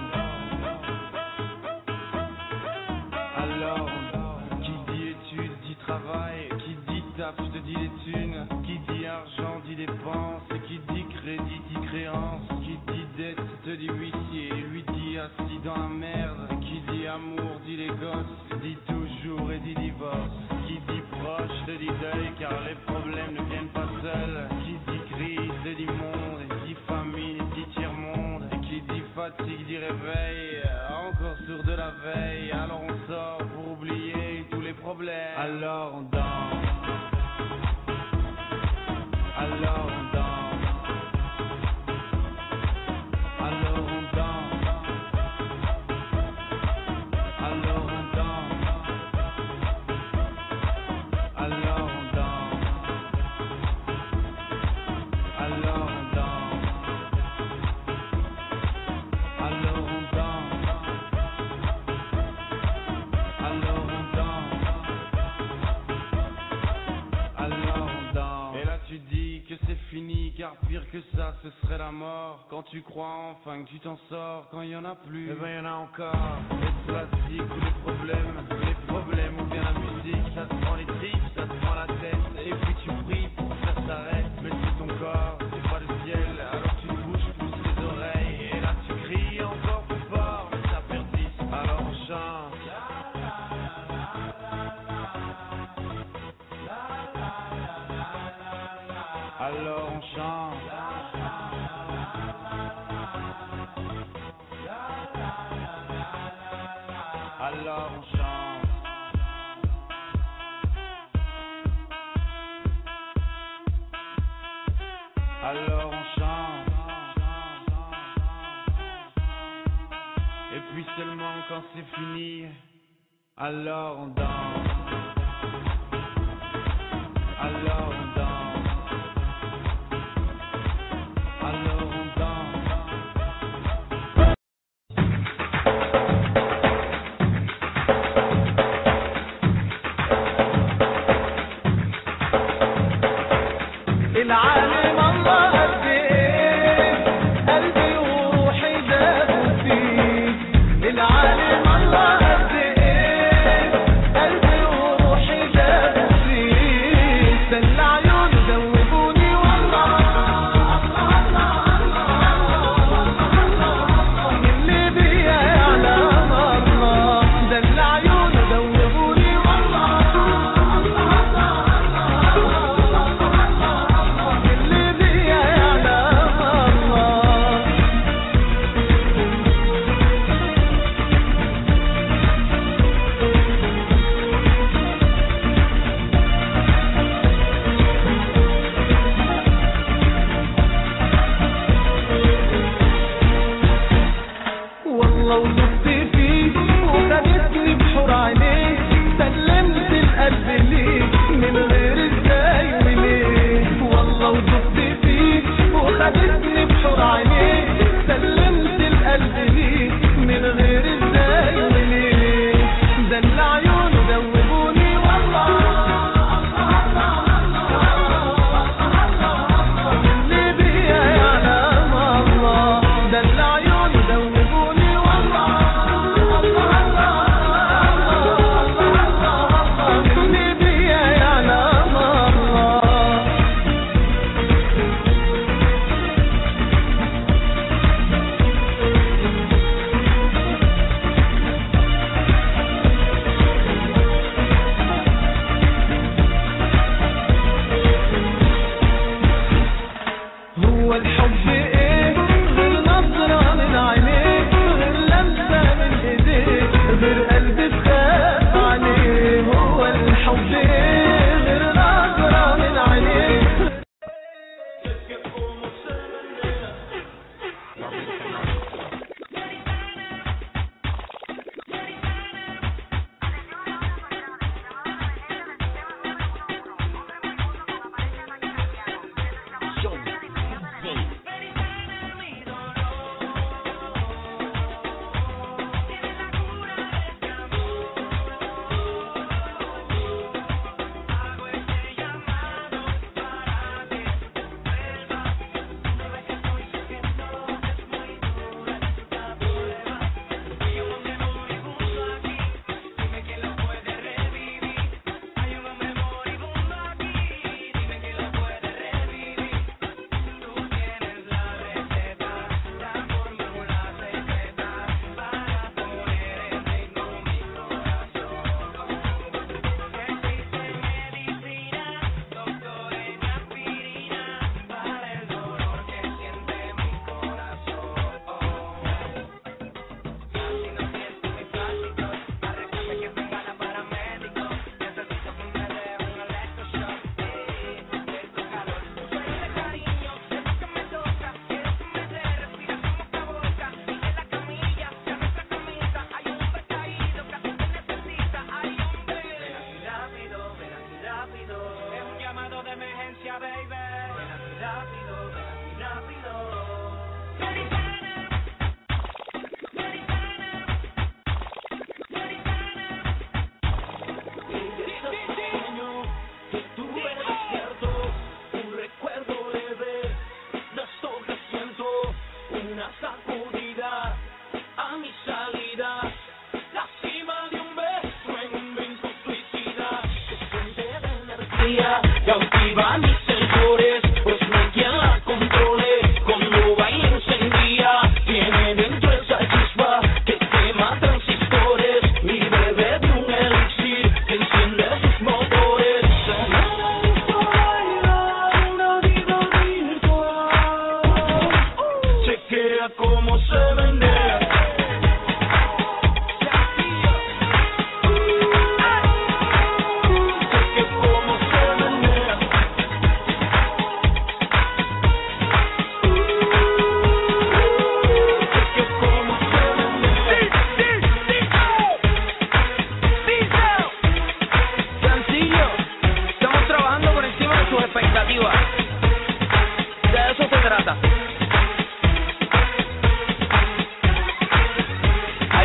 alors, qui dit études dit travail, qui dit taf te dit les thunes, qui dit argent dit dépenses, et qui dit crédit dit créance, qui dit dette te dit huissier, lui dit assis dans la merde, qui dit amour dit les gosses, dit toujours et dit divorce, qui dit proche te dit deuil car les problèmes ne viennent pas seuls, qui dit crise te dit monde, et qui dit famine dit tiers-monde, et qui dit fatigue dit réveil, encore sourd de la veille, alors on sort pour oublier tous les problèmes, alors on danse, alors on danse, alors on danse, alors on danse, alors on danse, alors on danse, alors on danse, alors on danse, alors on danse. Et là tu dis que c'est fini, car pire que ça ce serait la mort. Quand tu crois enfin que tu t'en sors, quand il y en a plus, eh ben y en a encore. Les plastiques ou les problèmes, les problèmes ou bien la musique, ça te prend les tripes, ça te prend la tête, et puis tu pries pour alors on chante. Alors on chante. Et puis seulement quand c'est fini, alors on danse. Alors on danse. Alors on danse. العالم الله قد ايه قلبي وروحي دافوا فيه. العالم الله قد ايه قلبي وروحي دافوا فيه. سل عيون ذوبوني والله اللي بيا يعلم الله. دل عيون ذوبوني والله والله وزدت فيه وخدتني بحور عينيه. سلمت القلب ليه من غير ازاي وليه. والله وزدت فيه وخدتني بحور عينيه. سلمت القلب ليه من غير ازاي وليه. دل عيونه ذوبوني والله اللي بيا يعلم الله. دل عيونه ذوبوني والله اللي بيا يعلم الله. هو الحب ايه غير نظرة من عينيه. غير لمسة من ايديه. غير قلب بخاف عليه. هو الحب ايه غير نظرة من عينيه. Cautiva mis sensores, pues no hay quien la controle. Cuando baila encendida, tiene dentro esa chispa que quema transistores. Mi bebé de un elixir que enciende sus motores. Chequea cómo se vende.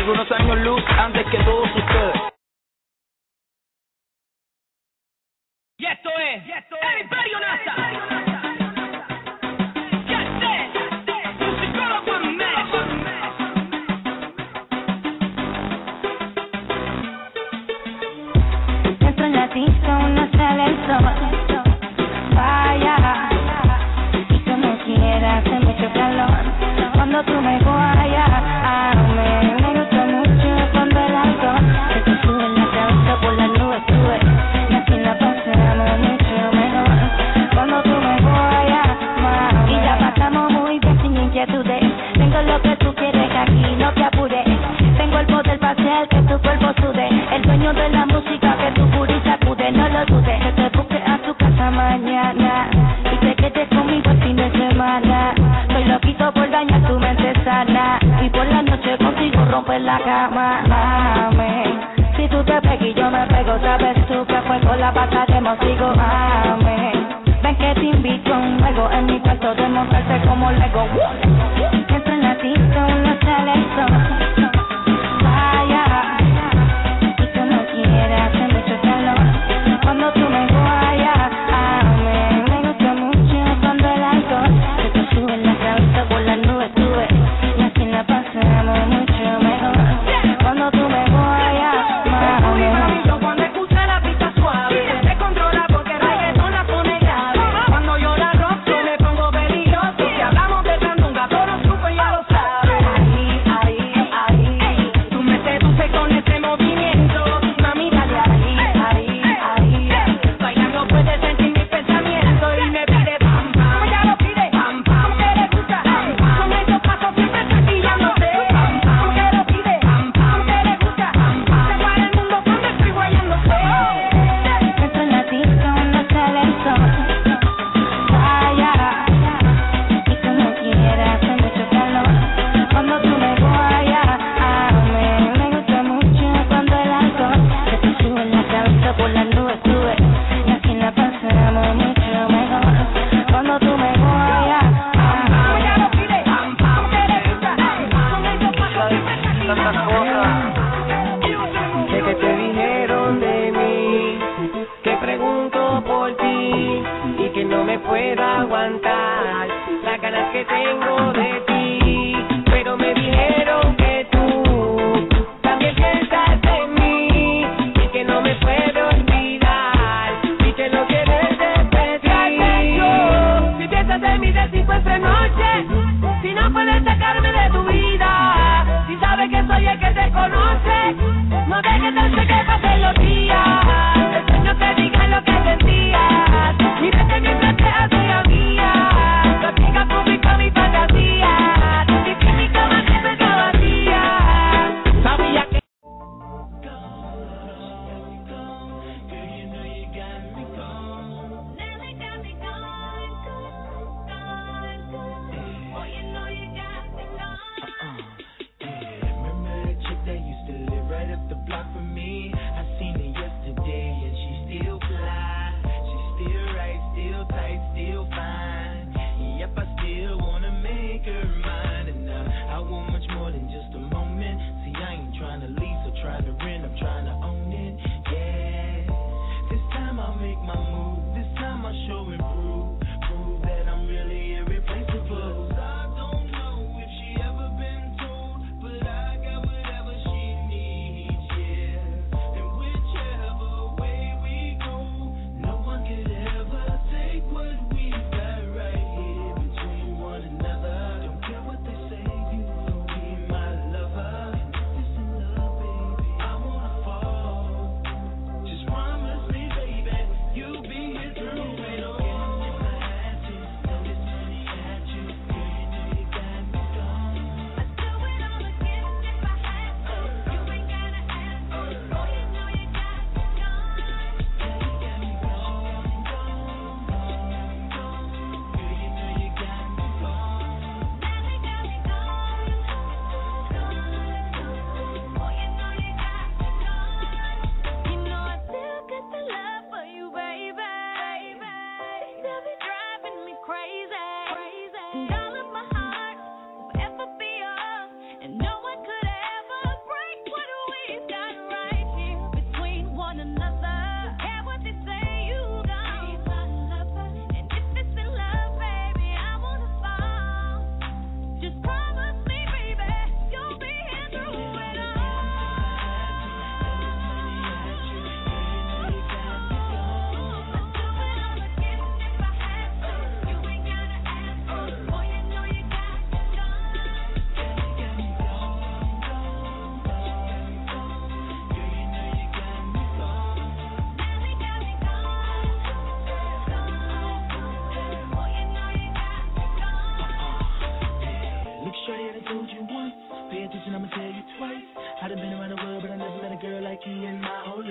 algunos años luz antes que todos ustedes. Y esto es, y esto es Everybody on our side. Get set. Musicólogo en México. Dentro en la disco no sale el sol. Vaya, y como quiera hace mucho calor. Cuando tú me guayas, amén. Me gusta mucho cuando el alcohol se te sube en la cabeza por las nubes, sube. Y así la pasamos mucho mejor. Cuando tú me guayas, mami. Y ya pasamos muy bien sin inquietudes. Tengo lo que tú quieres, que aquí no te apures. Tengo el poder para hacer que tu cuerpo sude. El dueño de la música que tu puri sacude. No lo dudes, que te busque a tu casa mañana y te quedes conmigo el fin de semana. Soy loquito por dañar tu mente sana y por la noche contigo romper la cama. Mami, si tú te pegas y yo me pego, sabes tú que fuego la pasaremos, digo amén. Ven que te invito a un juego en mi cuarto de montarte como Lego. Entro en la disco, no sale el sol. Vaya, y como quieras, hace mucho calor. Cuando tú me guayas, amén. Me gusta mucho cuando el alcohol se te sube en la cabeza por las nubes, sube. Y así la pasamos mucho mejor. Cuando tú me guayas, mami. Yo cuando escuché la pista suave, se controla porque el reggaetón la pone grave. Cuando yo la rompo me pongo peligroso. Si hablamos de sandunga, todo lo supe, ya lo sabes. Ahí, ahí, ahí, tú me seduces con ese movimiento. Mami, dale ahí, ahí, ahí. Bailando puedes sentir mis pensamientos y me pide pam, pam. Ya lo pide, pam, pam. Que le gusta, pam, pam. Con esos pasos siempre está guiándote, pam, pam. Que lo pide, pam, pam. Que le gusta, pam, pam. Se para el mundo cuando estoy guayándose. Entro en la disco, no sale el sol. Vaya, y como quieras, hace mucho calor. Cuando tú me guayas, amén. Me gusta mucho cuando el alcohol se te sube en la cabeza por las nubes, sube. Y así la pasamos mucho mejor. Cuando tú me guayas, amén. Ya lo pide, pam, pam. Que le gusta, pam, pam. Con esos pasos siempre está guiándote. Sé que te dijeron de mí, que pregunto por ti y que no me puedo aguantar las ganas que tengo de ti, pero me dijeron que tú también piensas en mí y que no me puedo olvidar y que lo quieres repetir. Si piensas en mí de cinco entre noche, si no puedes sacarme de tu vida, si sabes que soy el que te conoce, no dejes de que pasen los días. El sueño te diga lo que sentías y vete mientras te hacía mía. Lo explica público mi fantasía y que mi cama siempre está vacía. Sabía que Remember the chick that used to live right up the block from me? I seen her yesterday.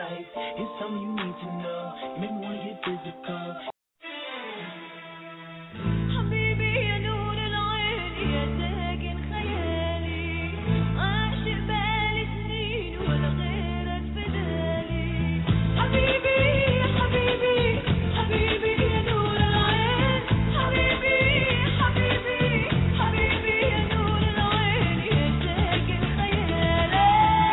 life. It's something you need to know. You make me wanna get physical. حبيبي يا نور العين يا ساكن خيالي عاشق بالي سنين ولا غيرك بدالي حبيبي حبيبي حبيبي يا نور العين حبيبي حبيبي حبيبي يا نور العين يا ساكن خيالي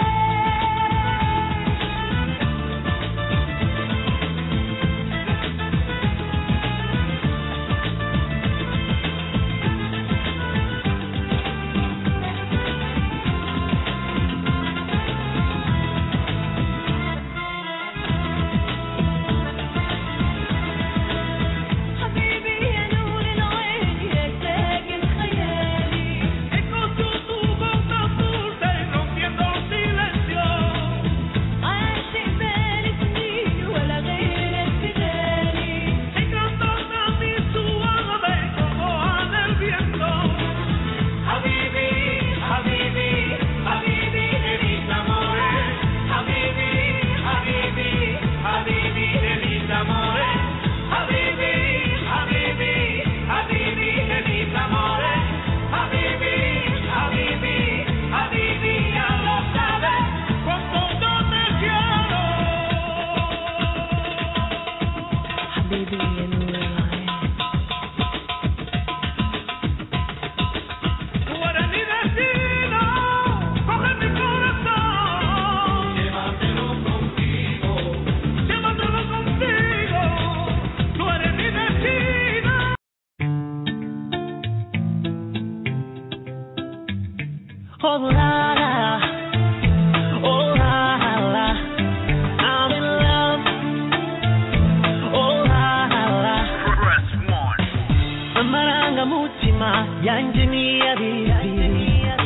حبيبي يا نور العين يا ساكن خيالي E con tu tu boca azul stai rompiendo el silencio. عاشق بالي سنين ولا غيرك بدالي E cantándomi suave como en el viento. Habibi, Habibi, Habibi de mis amores. Habibi, Habibi, Habibi de mis amores. Habibi, Habibi, Habibi de mis amores. Habibi, Habibi, Habibi, ya lo sabes cuánto yo te quiero. حبيبي يا نور العين Tú eres mi destino, coge mi corazón. Llévatelo contigo, llévatelo contigo. Tú eres mi destino. Oh la la, oh la la, I'm in love. Oh la la, amarangamutima yanjye niyabizi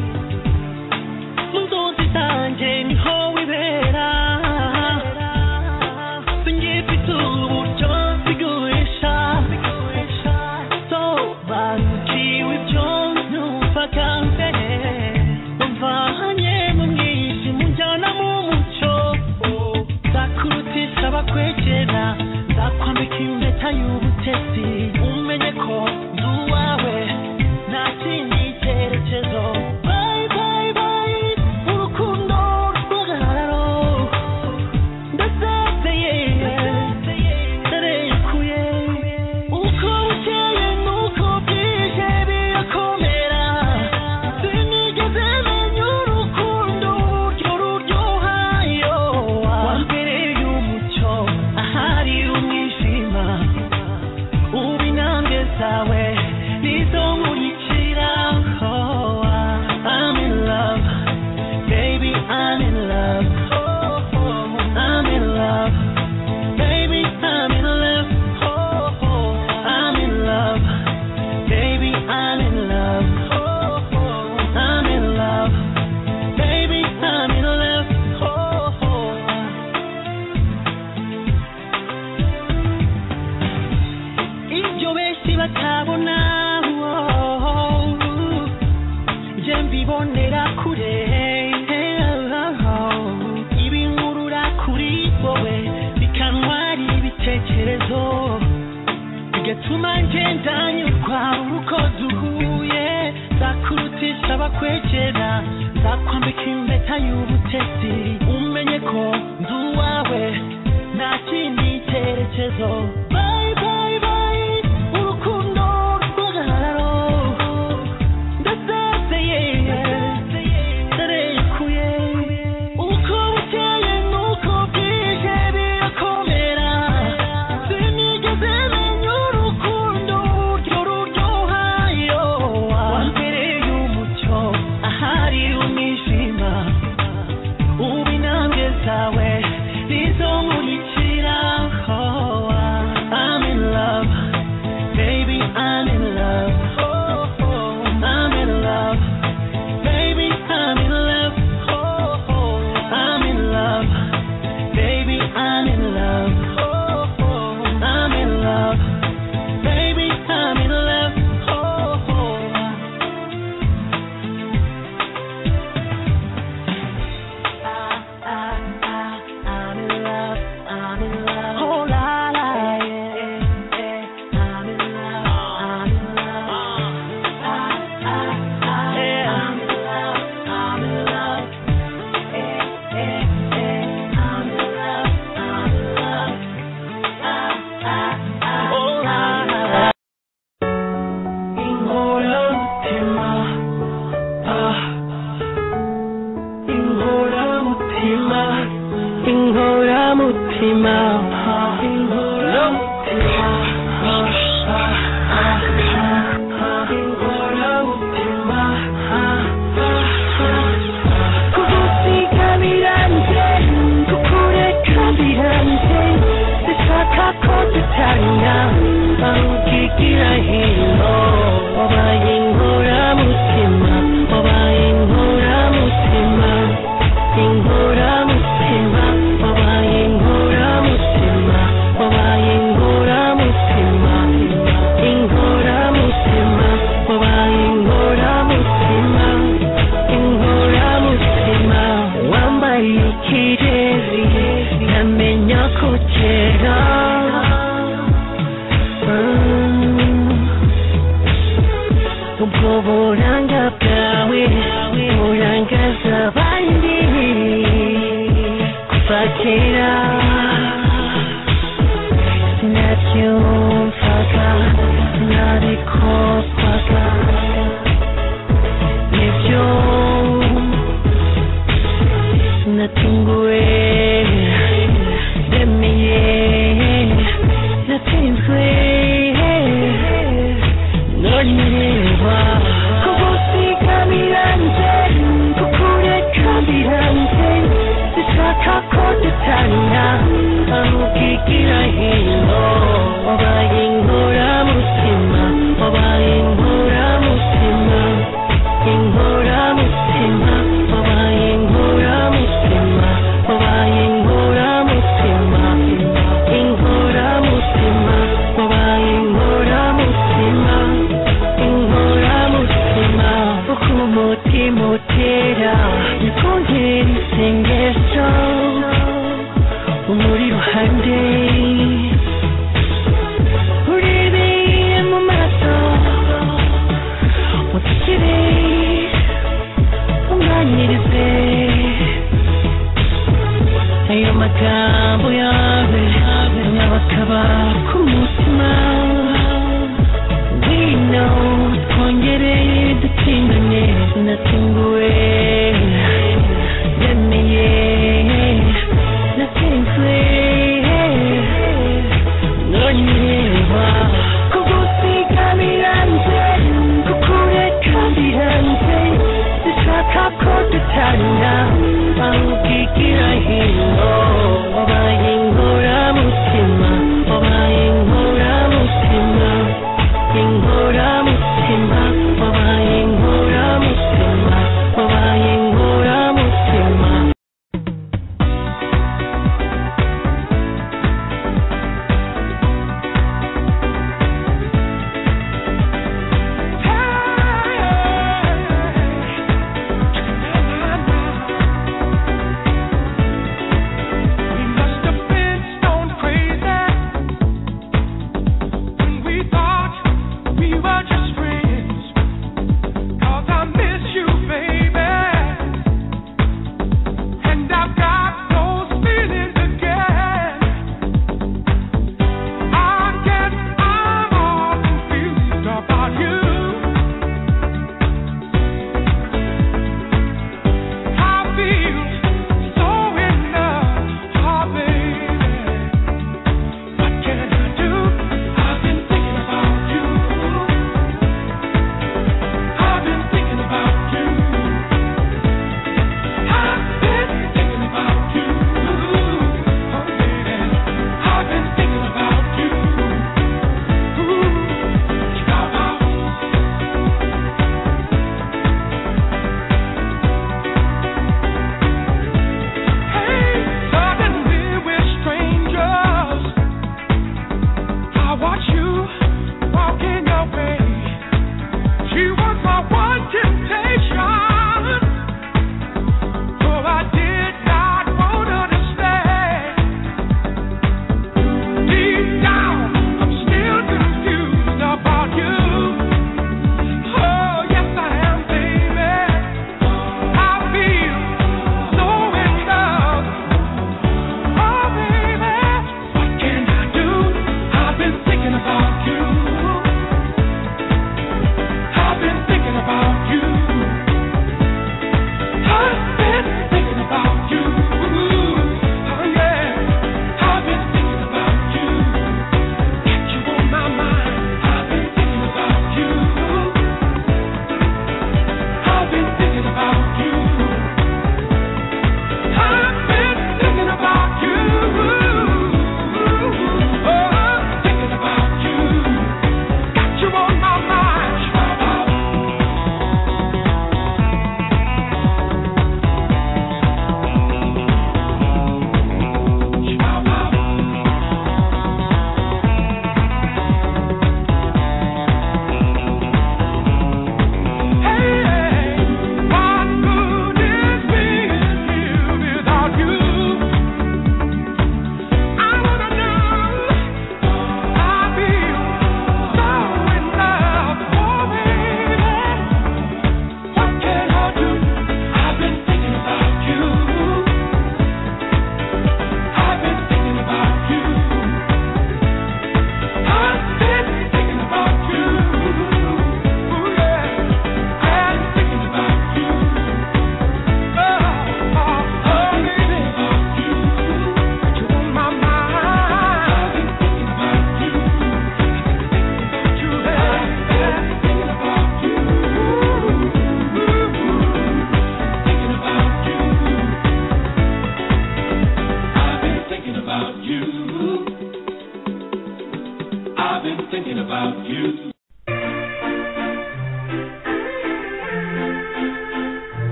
mu nzozi zanjye niho wibera singifite uburyo bigurisha sobanukiwe ibyo numva kandi wamvanye mu mwijima unjyana mu mucyo nzakurutisha abakwegera nzakwambika impeta y'ubutesi umenye ko ndi uwawe nta kindi cyerekezo bye bye bye urukundo rw'agahararo ndasezeye ndarekuye uko bukeye n'uko bwije birakomera sinigeze menya urukundo uryo ruryohayo wambereye umucyo ahari umwijima ubu intambwe zawe nizo nkurikira. Oh, I'm in love, baby, I'm in love. Oh, I'm in love, baby, I'm in love. Oh, I'm in love, baby, I'm in love. Oh, I'm in love, baby, I'm in love. Oh, ibyo benshi batabona njye mbibonera kure ibinkurura kuri wowe bikantwara ibitekerezo bigatuma ngenda nyurwa uko duhuye nzakurutisha abakwegera nzakwambika impeta y'ubutesi umenye ko ndi uwawe nta kindi cyerekezo. Bye bye bye urukundo rw'agahararo ndasezeye ndarekuye uko bukeye n'uko bwije birakomera sinigeze menya urukundo uryo ruryohayo wambereye umucyo ahari umwijima ubu intambwe zawe nizo nkurikira. Oh, I'm in love, baby, I'm in love. Oh, I'm in love, baby, I'm in love. Oh, I'm in love, baby, I'm in love. Oh, I'm in love, baby, I'm in love. Oh, inkoramutima inkoramutima inkoramutima kugusiga biranze kukureka biranze ndashaka ko dutanya arukigira hino wabaye inkoramutima wabaye inkoramutima inkoramutima wabaye inkoramutima wabaye inkoramutima inkoramutima wabaye inkoramutima inkoramutima wambaye ikirezi ntamenya ko kera ubwo buranga bwawe burangaza abandi kuva kera sinabyumvaga sinabikoswaga nibyo natunguwe ndemeye natsinzwe none reba kugusiga biranze kukureka biranze ndashaka ko dutanya arukigira hino wabaye inkoramutima wabaye inkoramutima inkoramutima wabaye inkoramutima wabaye inkoramutima inkoramutima wabaye inkoramutima inkoramutima uko umutima utera niko ntera isengesho umuri ruhande urebeye mu maso utikire umwanyirize ayo magambo yawe nyabakaba ku mutima wino twongere dutindane natunguwe ndemeye natsinzwe none reba kugusiga biranze kukureka biranze ndashaka ko dutanya arukigira hino wabaye inkoramutima wabaye inkoramutima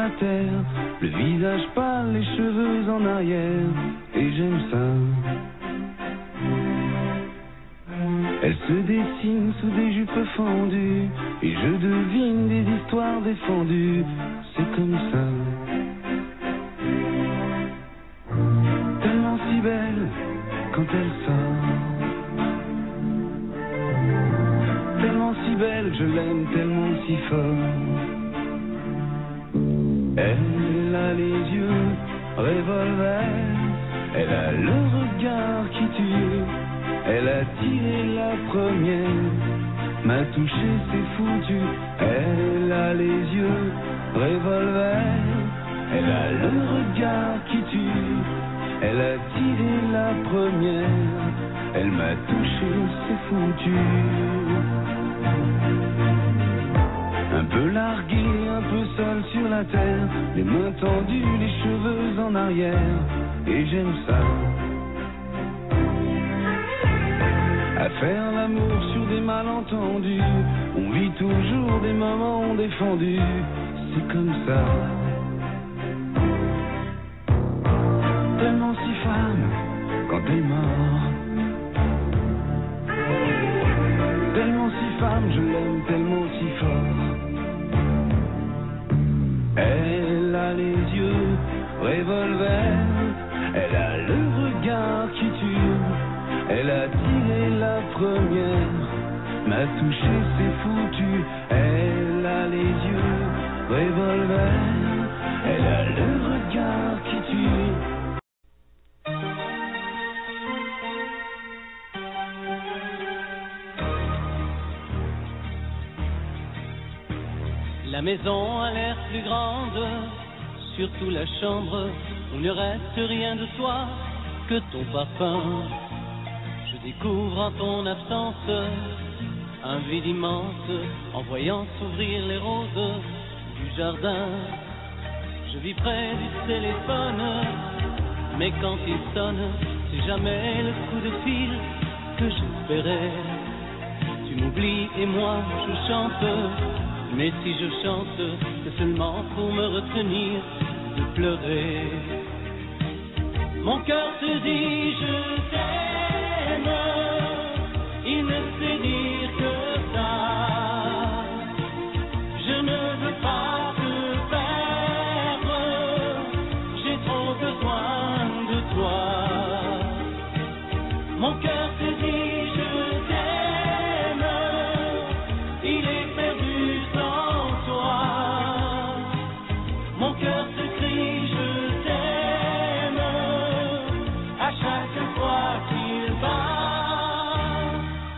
la terre, le visage pâle, les cheveux en arrière, et j'aime ça. Elle se dessine sous des jupes fendues, et je devine des histoires défendues, c'est comme ça. Tellement si belle quand elle sort, tellement si belle que je l'aime tellement si fort. Elle a les yeux revolver, elle a le regard qui tue, elle a tiré la première, m'a touché c'est foutu. Elle a les yeux revolver, elle a le regard qui tue, elle a tiré la première, elle m'a touché c'est foutu. Un peu largué, un peu seul sur la terre, les mains tendues, les cheveux en arrière, et j'aime ça. À faire l'amour sur des malentendus, on vit toujours des moments défendus, c'est comme ça. Tellement si femme quand elle mord, tellement si femme, je l'aime tellement si fort. Elle a les yeux revolver, elle a le regard qui tue, elle a tiré la première, m'a touché c'est foutu. Elle a les yeux revolver, elle a le regard qui tue. La maison a l'air plus grande, surtout la chambre où ne reste rien de toi que ton parfum. Je découvre en ton absence un vide immense en voyant s'ouvrir les roses du jardin. Je vis près du téléphone, mais quand il sonne, c'est jamais le coup de fil que j'espérais. Tu m'oublies et moi je chante. Mais si je chante, c'est seulement pour me retenir de pleurer. Mon cœur te dit je t'aime, il ne sait dire que ça. Je ne veux pas te perdre, j'ai trop besoin de toi. Mon cœur te dit je t'aime, il est perdu sans toi. Mon cœur te crie je t'aime à chaque fois qu'il bat.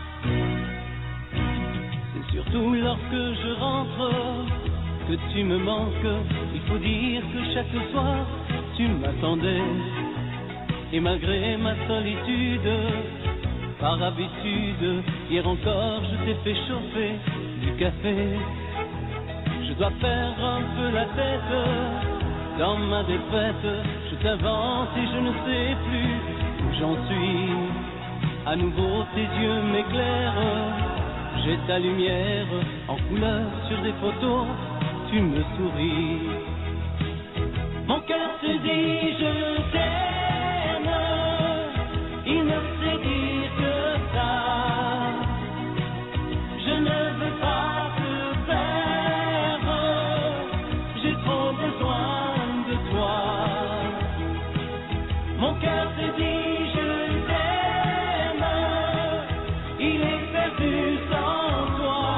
C'est surtout lorsque je rentre que tu me manques. Il faut dire que chaque soir tu m'attendais. Et malgré ma solitude, par habitude, hier encore je t'ai fait chauffer du café. Je dois perdre un peu la tête dans ma défaite. Je t'invente et je ne sais plus où j'en suis. À nouveau tes yeux m'éclairent, j'ai ta lumière en couleur sur des photos, tu me souris. Mon cœur te dit je t'aime, il ne sait dire que ça. Je ne veux pas te perdre, j'ai trop besoin de toi. Mon cœur te dit je t'aime, il est perdu sans toi.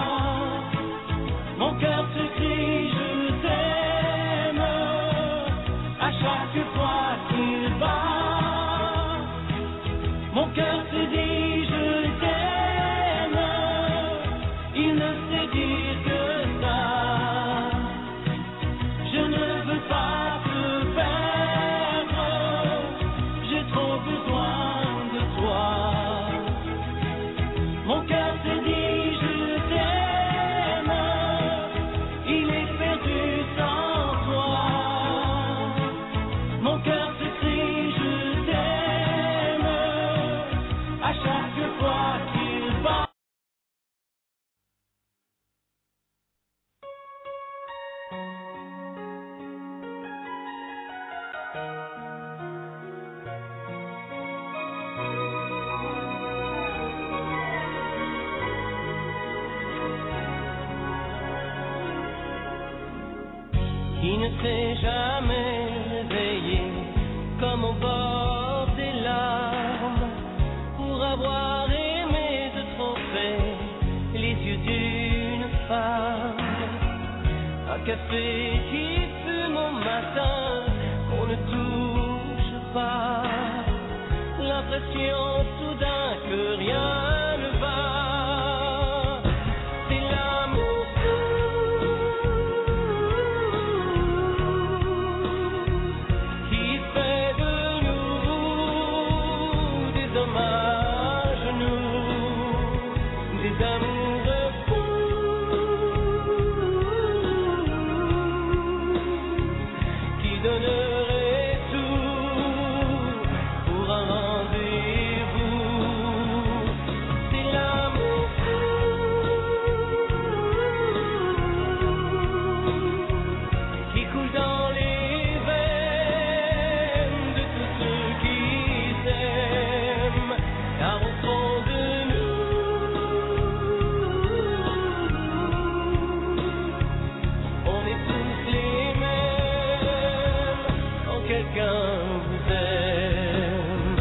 Mon cœur te crie je t'aime à chaque fois qu'il bat. Mon cœur te dit je t'aime, il ne sait dire que ça. Je ne veux pas te perdre, j'ai trop besoin de toi. Mon cœur te dit je t'aime, il est perdu sans toi. Mon cœur te crie je t'aime à chaque fois qu'il bat. t'ai jamais veillé comme au bord des larmes pour avoir aimé de trop près les yeux d'une femme. Un café qui fume au matin, qu'on ne touche pas, l'impression soudain que rien ne va. C'est l'amour qui fait de nous des hommages, nous, des amoureux fous qui donneraient tout pour un rendez-vous. C'est l'amour qui coule dans les veines de tous ceux qui s'aiment, car au fond de nous, on est tous les mêmes quand quelqu'un vous aime.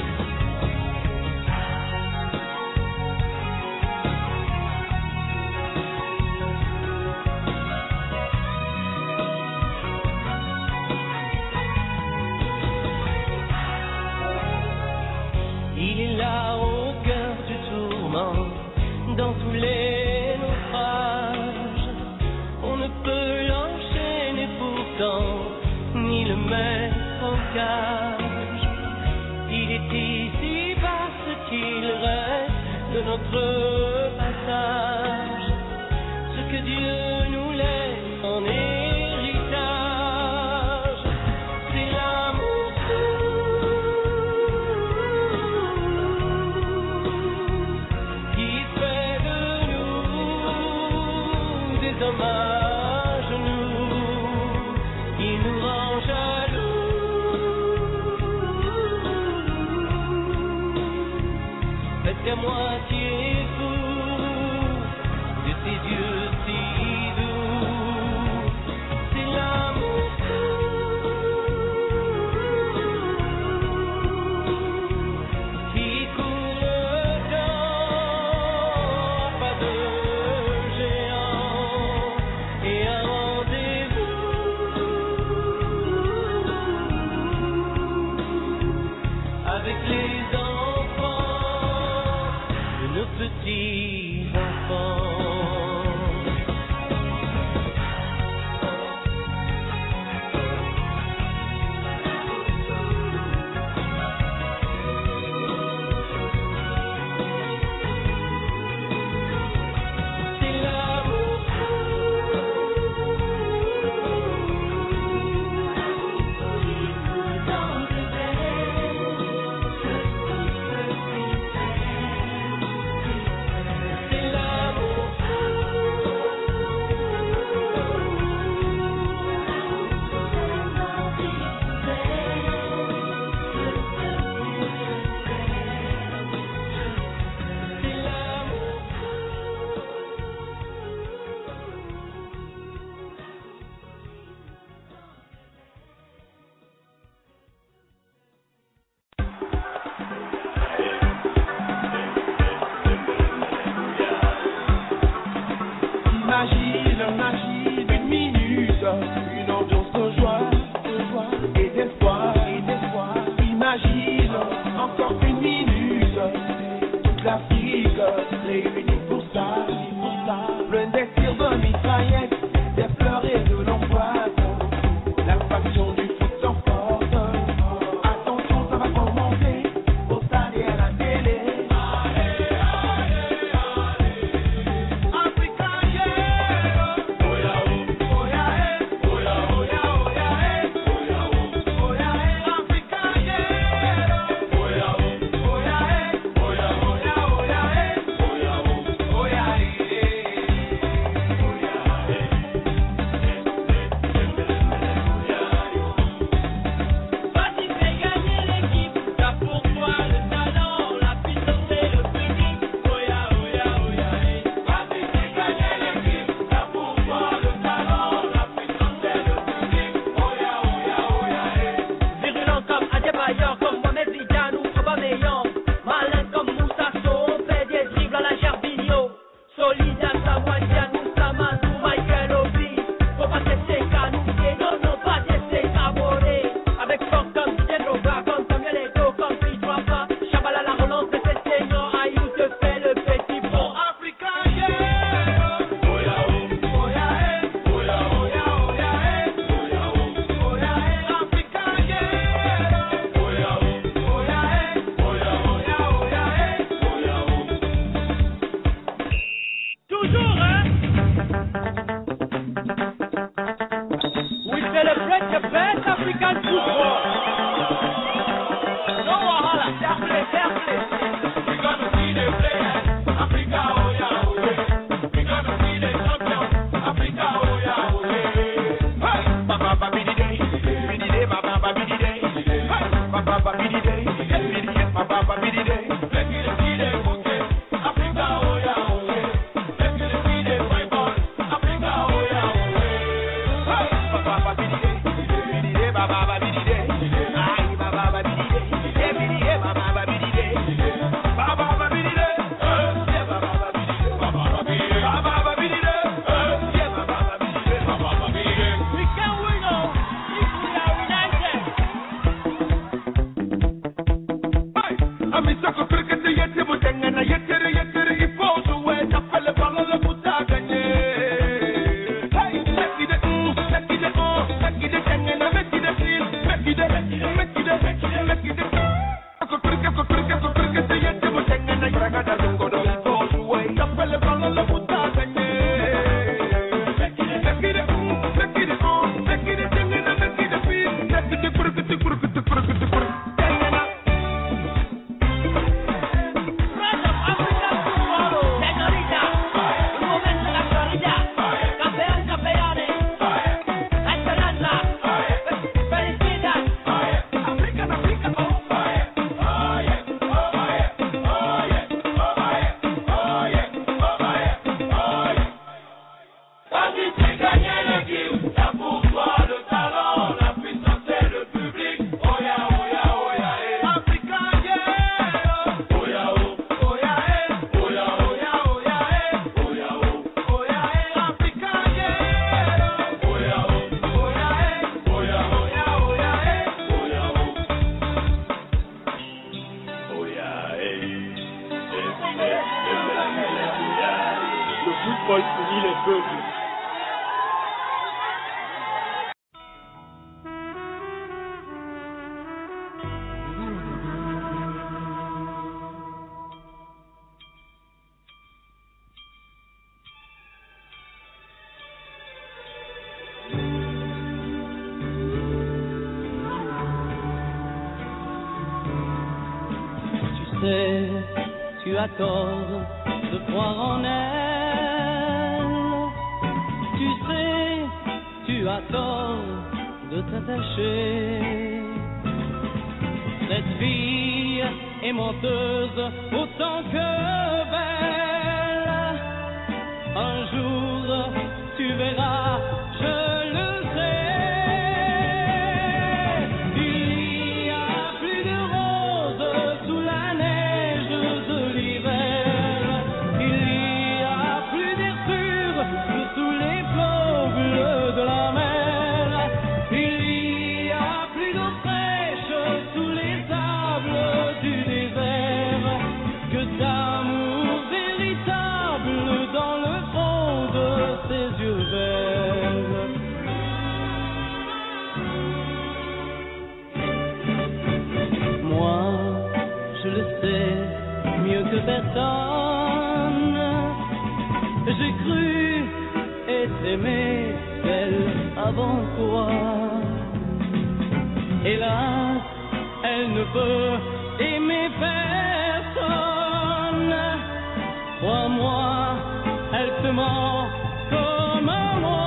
Il est là au cœur du tourment, dans tous les naufrages. On ne peut l'enchaîner pourtant, ni le mettre en cage. Il est ici parce qu'il reste de notre passage ce que Dieu nous laisse en héritage. C'est l'amour qui fait de nous des hommages, nous, qui nous rend jaloux, presque à moitié fous de ces yeux si doux. C'est l'amour qui coule dans un pas de géant et un rendez-vous avec les enfants de nos petits enfants. C'est l'amour qui coule dans les veines de tous ceux qui s'aiment. C'est l'amour Imagine, imagine une minute, une ambiance de joie, de joie et d'espoir, et d'espoir. Imagine encore une minute, toute l'Afrique réunie pour ça, pour ça. Plein des tirs de mitraillettes, des fleurs et de l'angoisse. La passion du foot s'emporte. Attention, ça va commencer au stade et à la télé. Amisako turkete yete mutengana yetere yetere ifosu we tapele balala mutaganye. Hey, make it mm, make it oh, make it tengana make it feel, make it make it make it make it. Ako turke ako turke ako turkete yete mutengana yagada dungodo ifosu we tapele balala mutaganye. Make it make it mm, make it oh, make it tengana make it feel, make it kurkutu kurkutu kurkutu kurkutu. Tu as tort de croire en elle. Tu sais, tu as tort de t'attacher. Cette fille est menteuse autant que belle. Un jour, tu verras, je le sais. Personne, j'ai cru être aimé d'elle avant toi. Hélas, elle ne peut aimer personne. Crois-moi, elle te ment comme moi.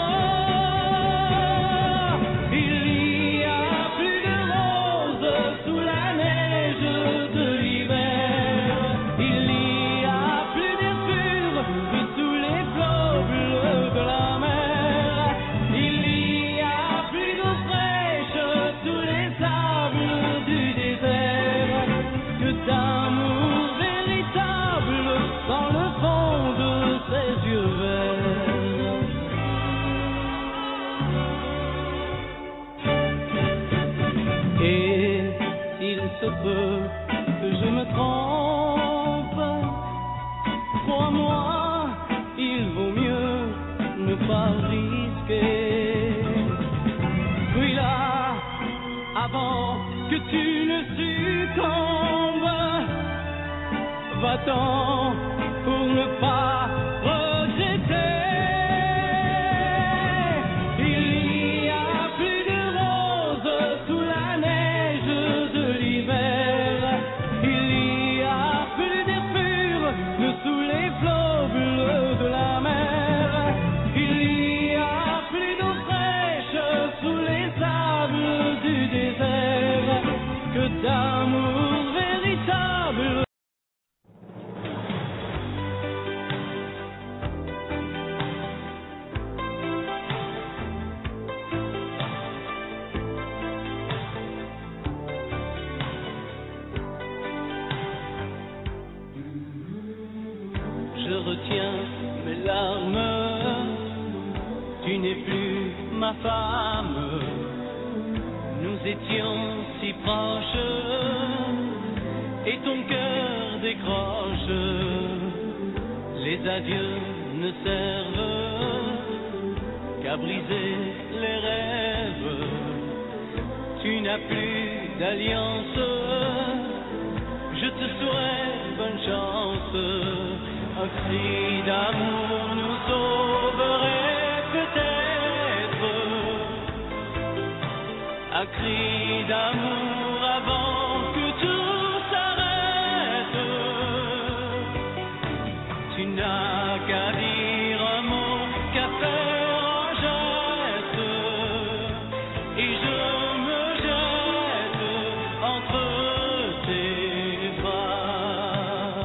Il y a plus de roses sous la neige de l'hiver. Que je me trompe, crois-moi, il vaut mieux ne pas risquer. Puis-là, avant que tu ne succombes, va-t'en pour ne pas regretter. D'amour véritable. Je retiens mes larmes, tu n'es plus ma femme. Nous étions si proches, et ton cœur décroche. Les adieux ne servent qu'à briser les rêves. Tu n'as plus d'alliance, je te souhaite bonne chance. Un cri d'amour nous sauverait peut-être. Un cri d'amour avant que tout s'arrête. Tu n'as qu'à dire un mot, qu'à faire un geste, et je me jette entre tes bras.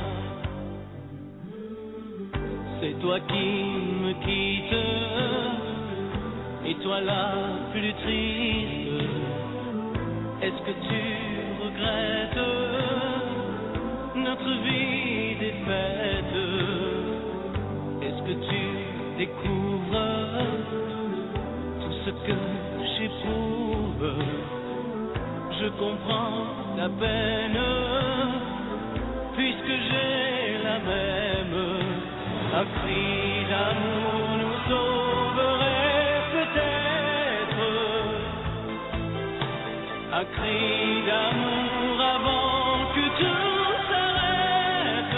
C'est toi qui me quittes, et toi la plus triste. Est-ce que tu regrettes notre vie défaite? Est-ce que tu découvres tout ce que j'éprouve? Je comprends ta peine, puisque j'ai la même. Un cri d'amour nous sauverait peut-être. Un cri d'amour avant que tout s'arrête.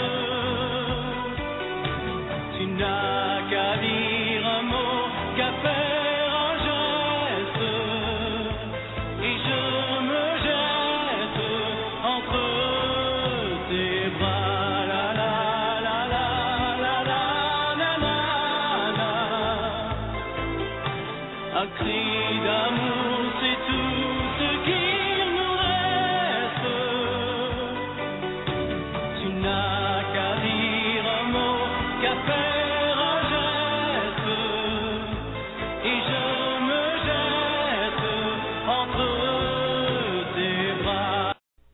Tu n'as qu'à dire un mot, qu'à faire un geste, et je me jette entre tes bras. La la la la la la la la. Un cri d'amour, c'est tout ce qu'il nous reste. Tu n'as qu'à dire un mot, qu'à faire un geste, et je me jette entre tes bras.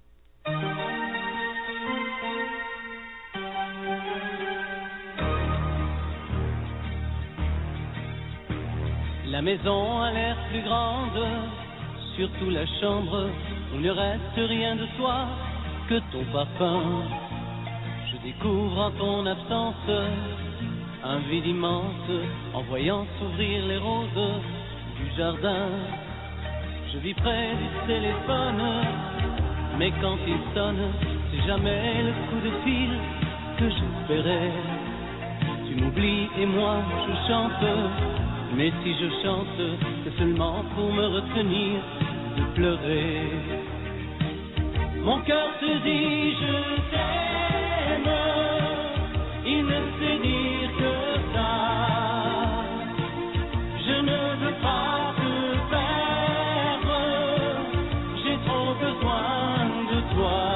La maison a l'air plus grande, surtout la chambre où ne reste rien de toi que ton parfum. Je découvre en ton absence un vide immense en voyant s'ouvrir les roses du jardin. Je vis près du téléphone, mais quand il sonne, c'est jamais le coup de fil que j'espérais. Tu m'oublies et moi je chante, mais si je chante, c'est seulement pour me retenir de pleurer. Mon cœur te dit je t'aime, il ne sait dire que ça. Je ne veux pas te perdre, j'ai trop besoin de toi.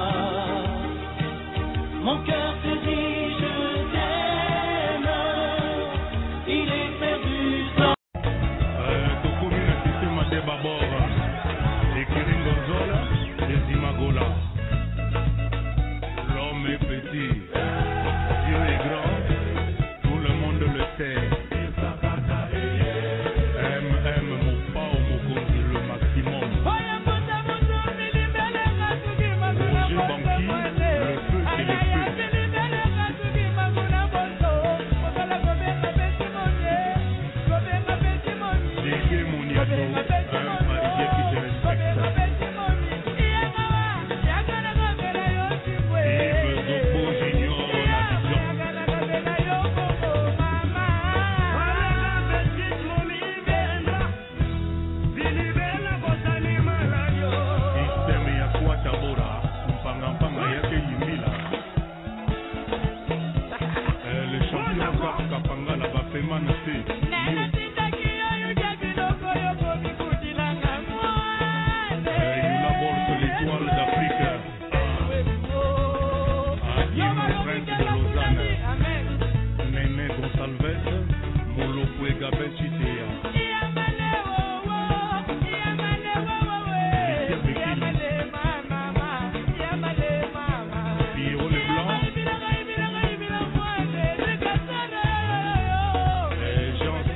Mon cœur te dit je t'aime, il est perdu sans. L'homme est petit, Dieu est grand, tout le monde le sait. M M mon pas au Mokondi le maximum. Roger Banqui, le feu c'est le feu. Dégué Mouniato, un parisien qui se respecte. Jean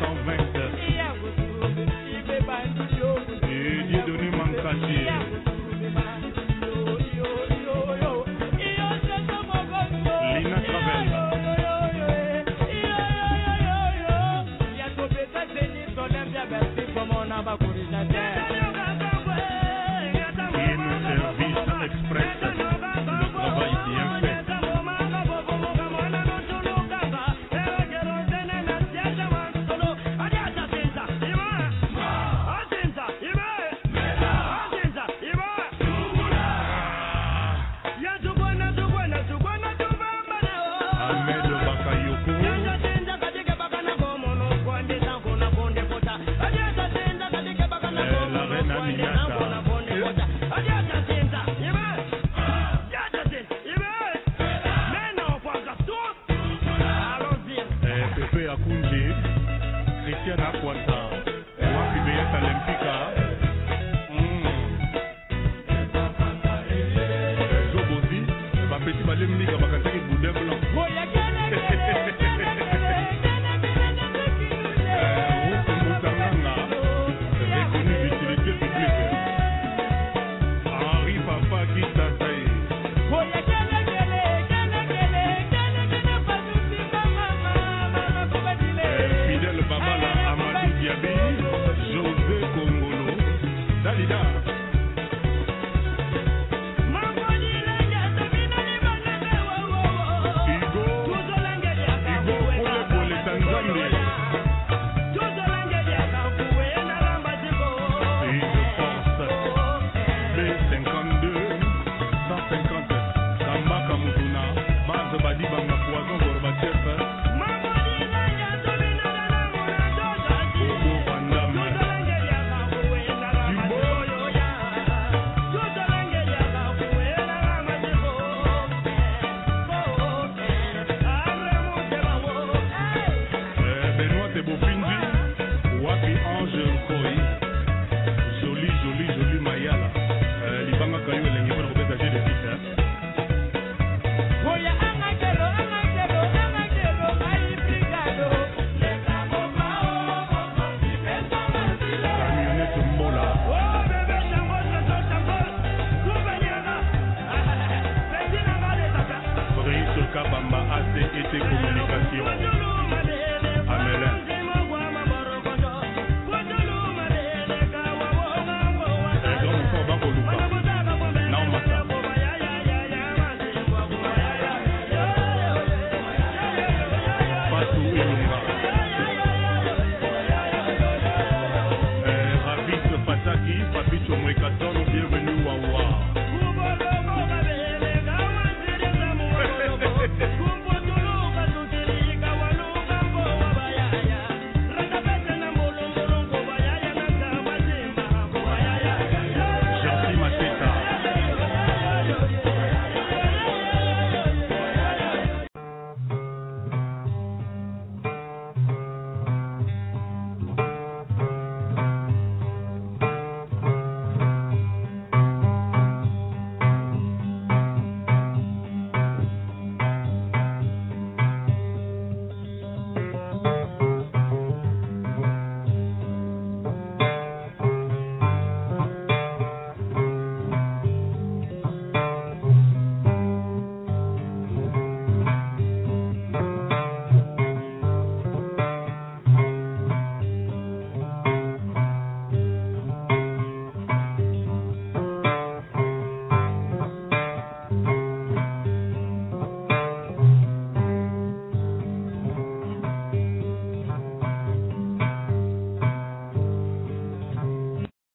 Mika bakataki boudet blanc. Reconnu d'utilité publique. Henri Papa Kitataye. Fidèle Babala Amadou Diaby, José Kongolo, Dalida. Kabamba A C et T Communication.